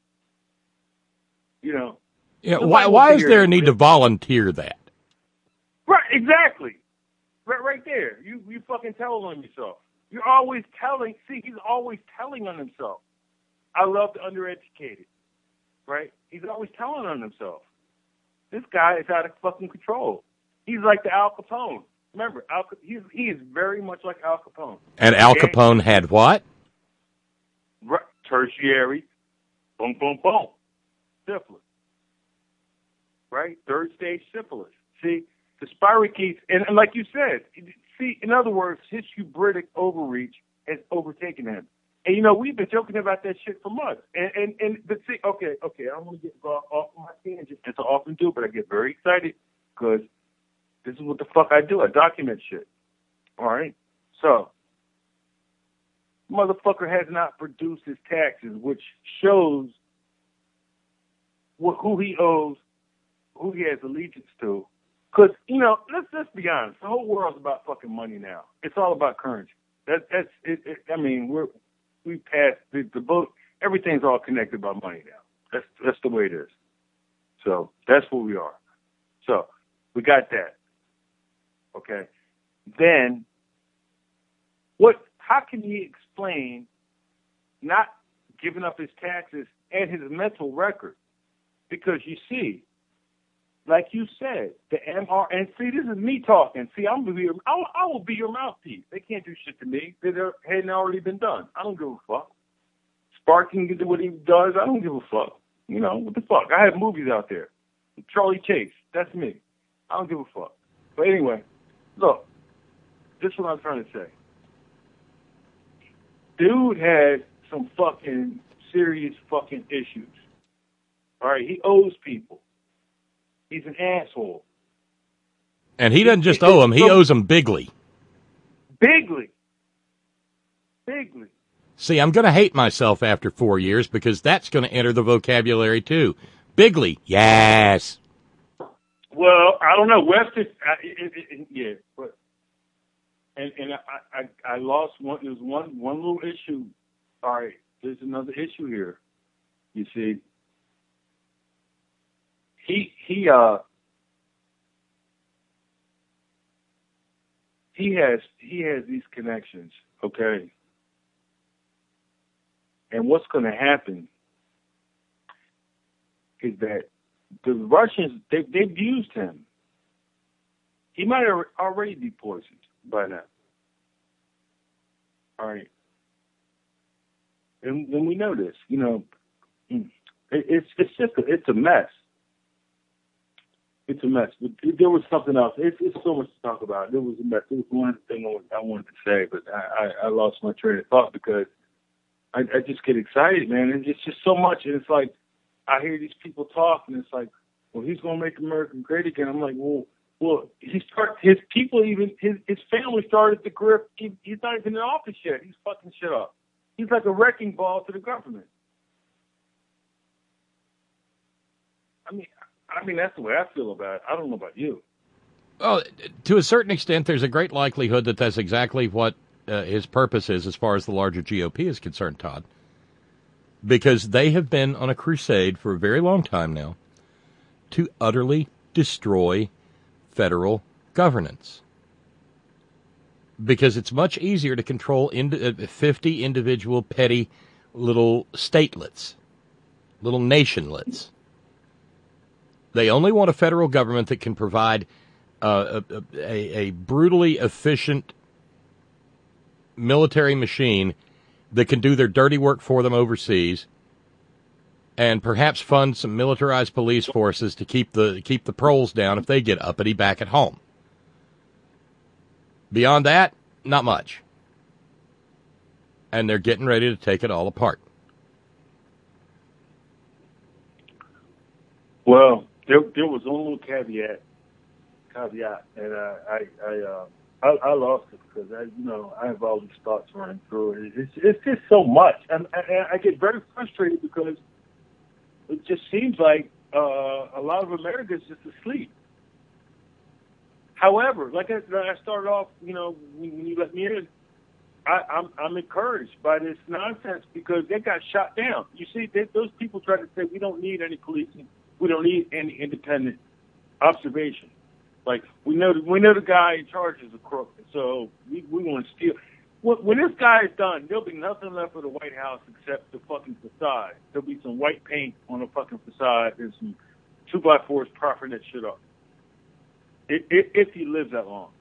Yeah, why is there a need to volunteer that? Right, exactly. Right there. You fucking tell on yourself. You're always telling. See, he's always telling on himself. I love the undereducated. Right? He's always telling on himself. This guy is out of fucking control. He's like the Al Capone. Remember, he is very much like Al Capone. And Al Capone had what? Tertiary. Boom, boom, boom. Syphilis, right? Third stage syphilis. See, the spirochetes, and like you said, see, in other words, his hubris overreach has overtaken him. And we've been joking about that shit for months. But see, okay, I don't want to get off my tangent as I often do, but I get very excited because this is what the fuck I do. I document shit. All right, so motherfucker has not produced his taxes, which shows who he owes, who he has allegiance to. Because, let's be honest. The whole world's about fucking money now. It's all about currency. That's it. I mean, we passed the boat. Everything's all connected by money now. That's the way it is. So that's where we are. So we got that. Okay. Then how can he explain not giving up his taxes and his mental record? Because you see, like you said, the MR. And see, this is me talking. See, I will be your mouthpiece. They can't do shit to me. Their hadn't already been done. I don't give a fuck. Spark can do what he does. I don't give a fuck. You know, what the fuck? I have movies out there. Charlie Chase. That's me. I don't give a fuck. But anyway, look, this is what I'm trying to say. Dude had some fucking serious fucking issues. All right, he owes people. He's an asshole. And he doesn't just owe them, he owes them bigly. Bigly. See, I'm going to hate myself after 4 years because that's going to enter the vocabulary too. Bigly, yes. Well, I don't know. Webster, yeah, but and I lost one. There's one little issue. All right, there's another issue here. You see, he has these connections. Okay, and what's going to happen is that the Russians, they've used him. He might already be poisoned by now. All right. And we know this, you know, it's just it's a mess. It's a mess. But there was something else. It's so much to talk about. There was a mess. There was one thing I wanted to say, but I lost my train of thought because I just get excited, man. And it's just so much. And it's like, I hear these people talk, and it's like, well, he's going to make America great again. I'm like, well, his people, even his family started the grip. He's not even in office yet. He's fucking shit up. He's like a wrecking ball to the government. I mean, that's the way I feel about it. I don't know about you. Well, to a certain extent, there's a great likelihood that that's exactly what his purpose is as far as the larger GOP is concerned, Todd. Because they have been on a crusade for a very long time now to utterly destroy federal governance. Because it's much easier to control 50 individual petty little statelets, little nationlets. They only want a federal government that can provide a brutally efficient military machine that can do their dirty work for them overseas, and perhaps fund some militarized police forces to keep the proles down if they get uppity back at home. Beyond that, not much. And they're getting ready to take it all apart. Well, there was one little caveat, and I lost it because I have all these thoughts running through it. It's just so much, and I get very frustrated because it just seems like a lot of America is just asleep. However, like I started off, when you let me in, I'm encouraged by this nonsense because they got shot down. You see, those people try to say we don't need any policing, we don't need any independent observation. Like we know the guy in charge is a crook, so we want to steal. When this guy is done, there'll be nothing left of the White House except the fucking facade. There'll be some white paint on the fucking facade and some 2x4s propping that shit up. If he lives that long,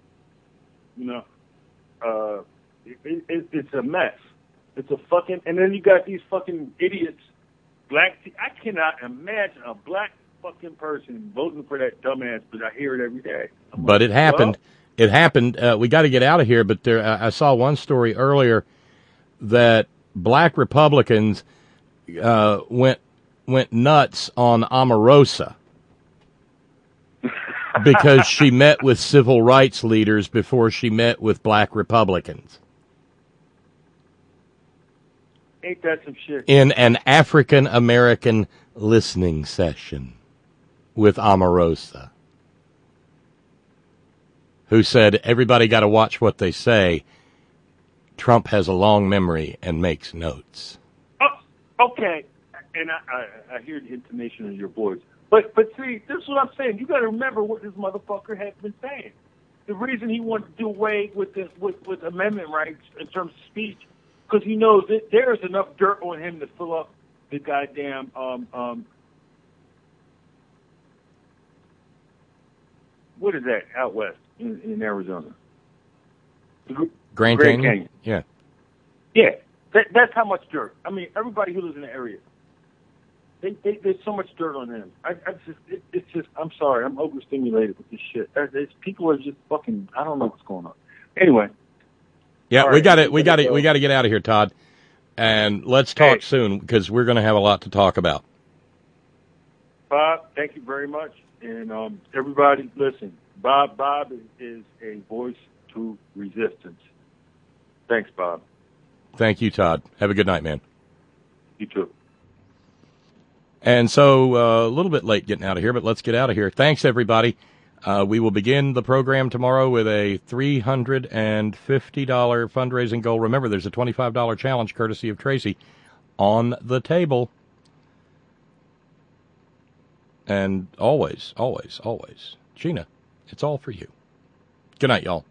it's a mess. It's a fucking, and then you got these fucking idiots, I cannot imagine a black fucking person voting for that dumbass, but I hear it every day. But it happened. Well, it happened. We got to get out of here, but I saw one story earlier that black Republicans went nuts on Omarosa because she met with civil rights leaders before she met with black Republicans. Ain't that some shit? In an African American listening session with Omarosa, who said, everybody got to watch what they say. Trump has a long memory and makes notes. Oh, okay. And I hear the intonation of your voice. But see, this is what I'm saying. You got to remember what this motherfucker has been saying. The reason he wanted to do away with amendment rights in terms of speech, because he knows that there is enough dirt on him to fill up the goddamn what is that out west in Arizona? Grand Canyon? Yeah. Yeah, that's how much dirt. I mean, everybody who lives in the area, there's so much dirt on them. It's just, I'm sorry, I'm overstimulated with this shit. People are just fucking, I don't know what's going on. Anyway. Yeah, All we right, got to get out of here, Todd. And let's talk soon because we're going to have a lot to talk about. Bob, thank you very much. And everybody, listen, Bob is a voice to resistance. Thanks, Bob. Thank you, Todd. Have a good night, man. You too. And so a little bit late getting out of here, but let's get out of here. Thanks, everybody. We will begin the program tomorrow with a $350 fundraising goal. Remember, there's a $25 challenge courtesy of Tracy on the table. And always, always, always, Gina, it's all for you. Good night, y'all.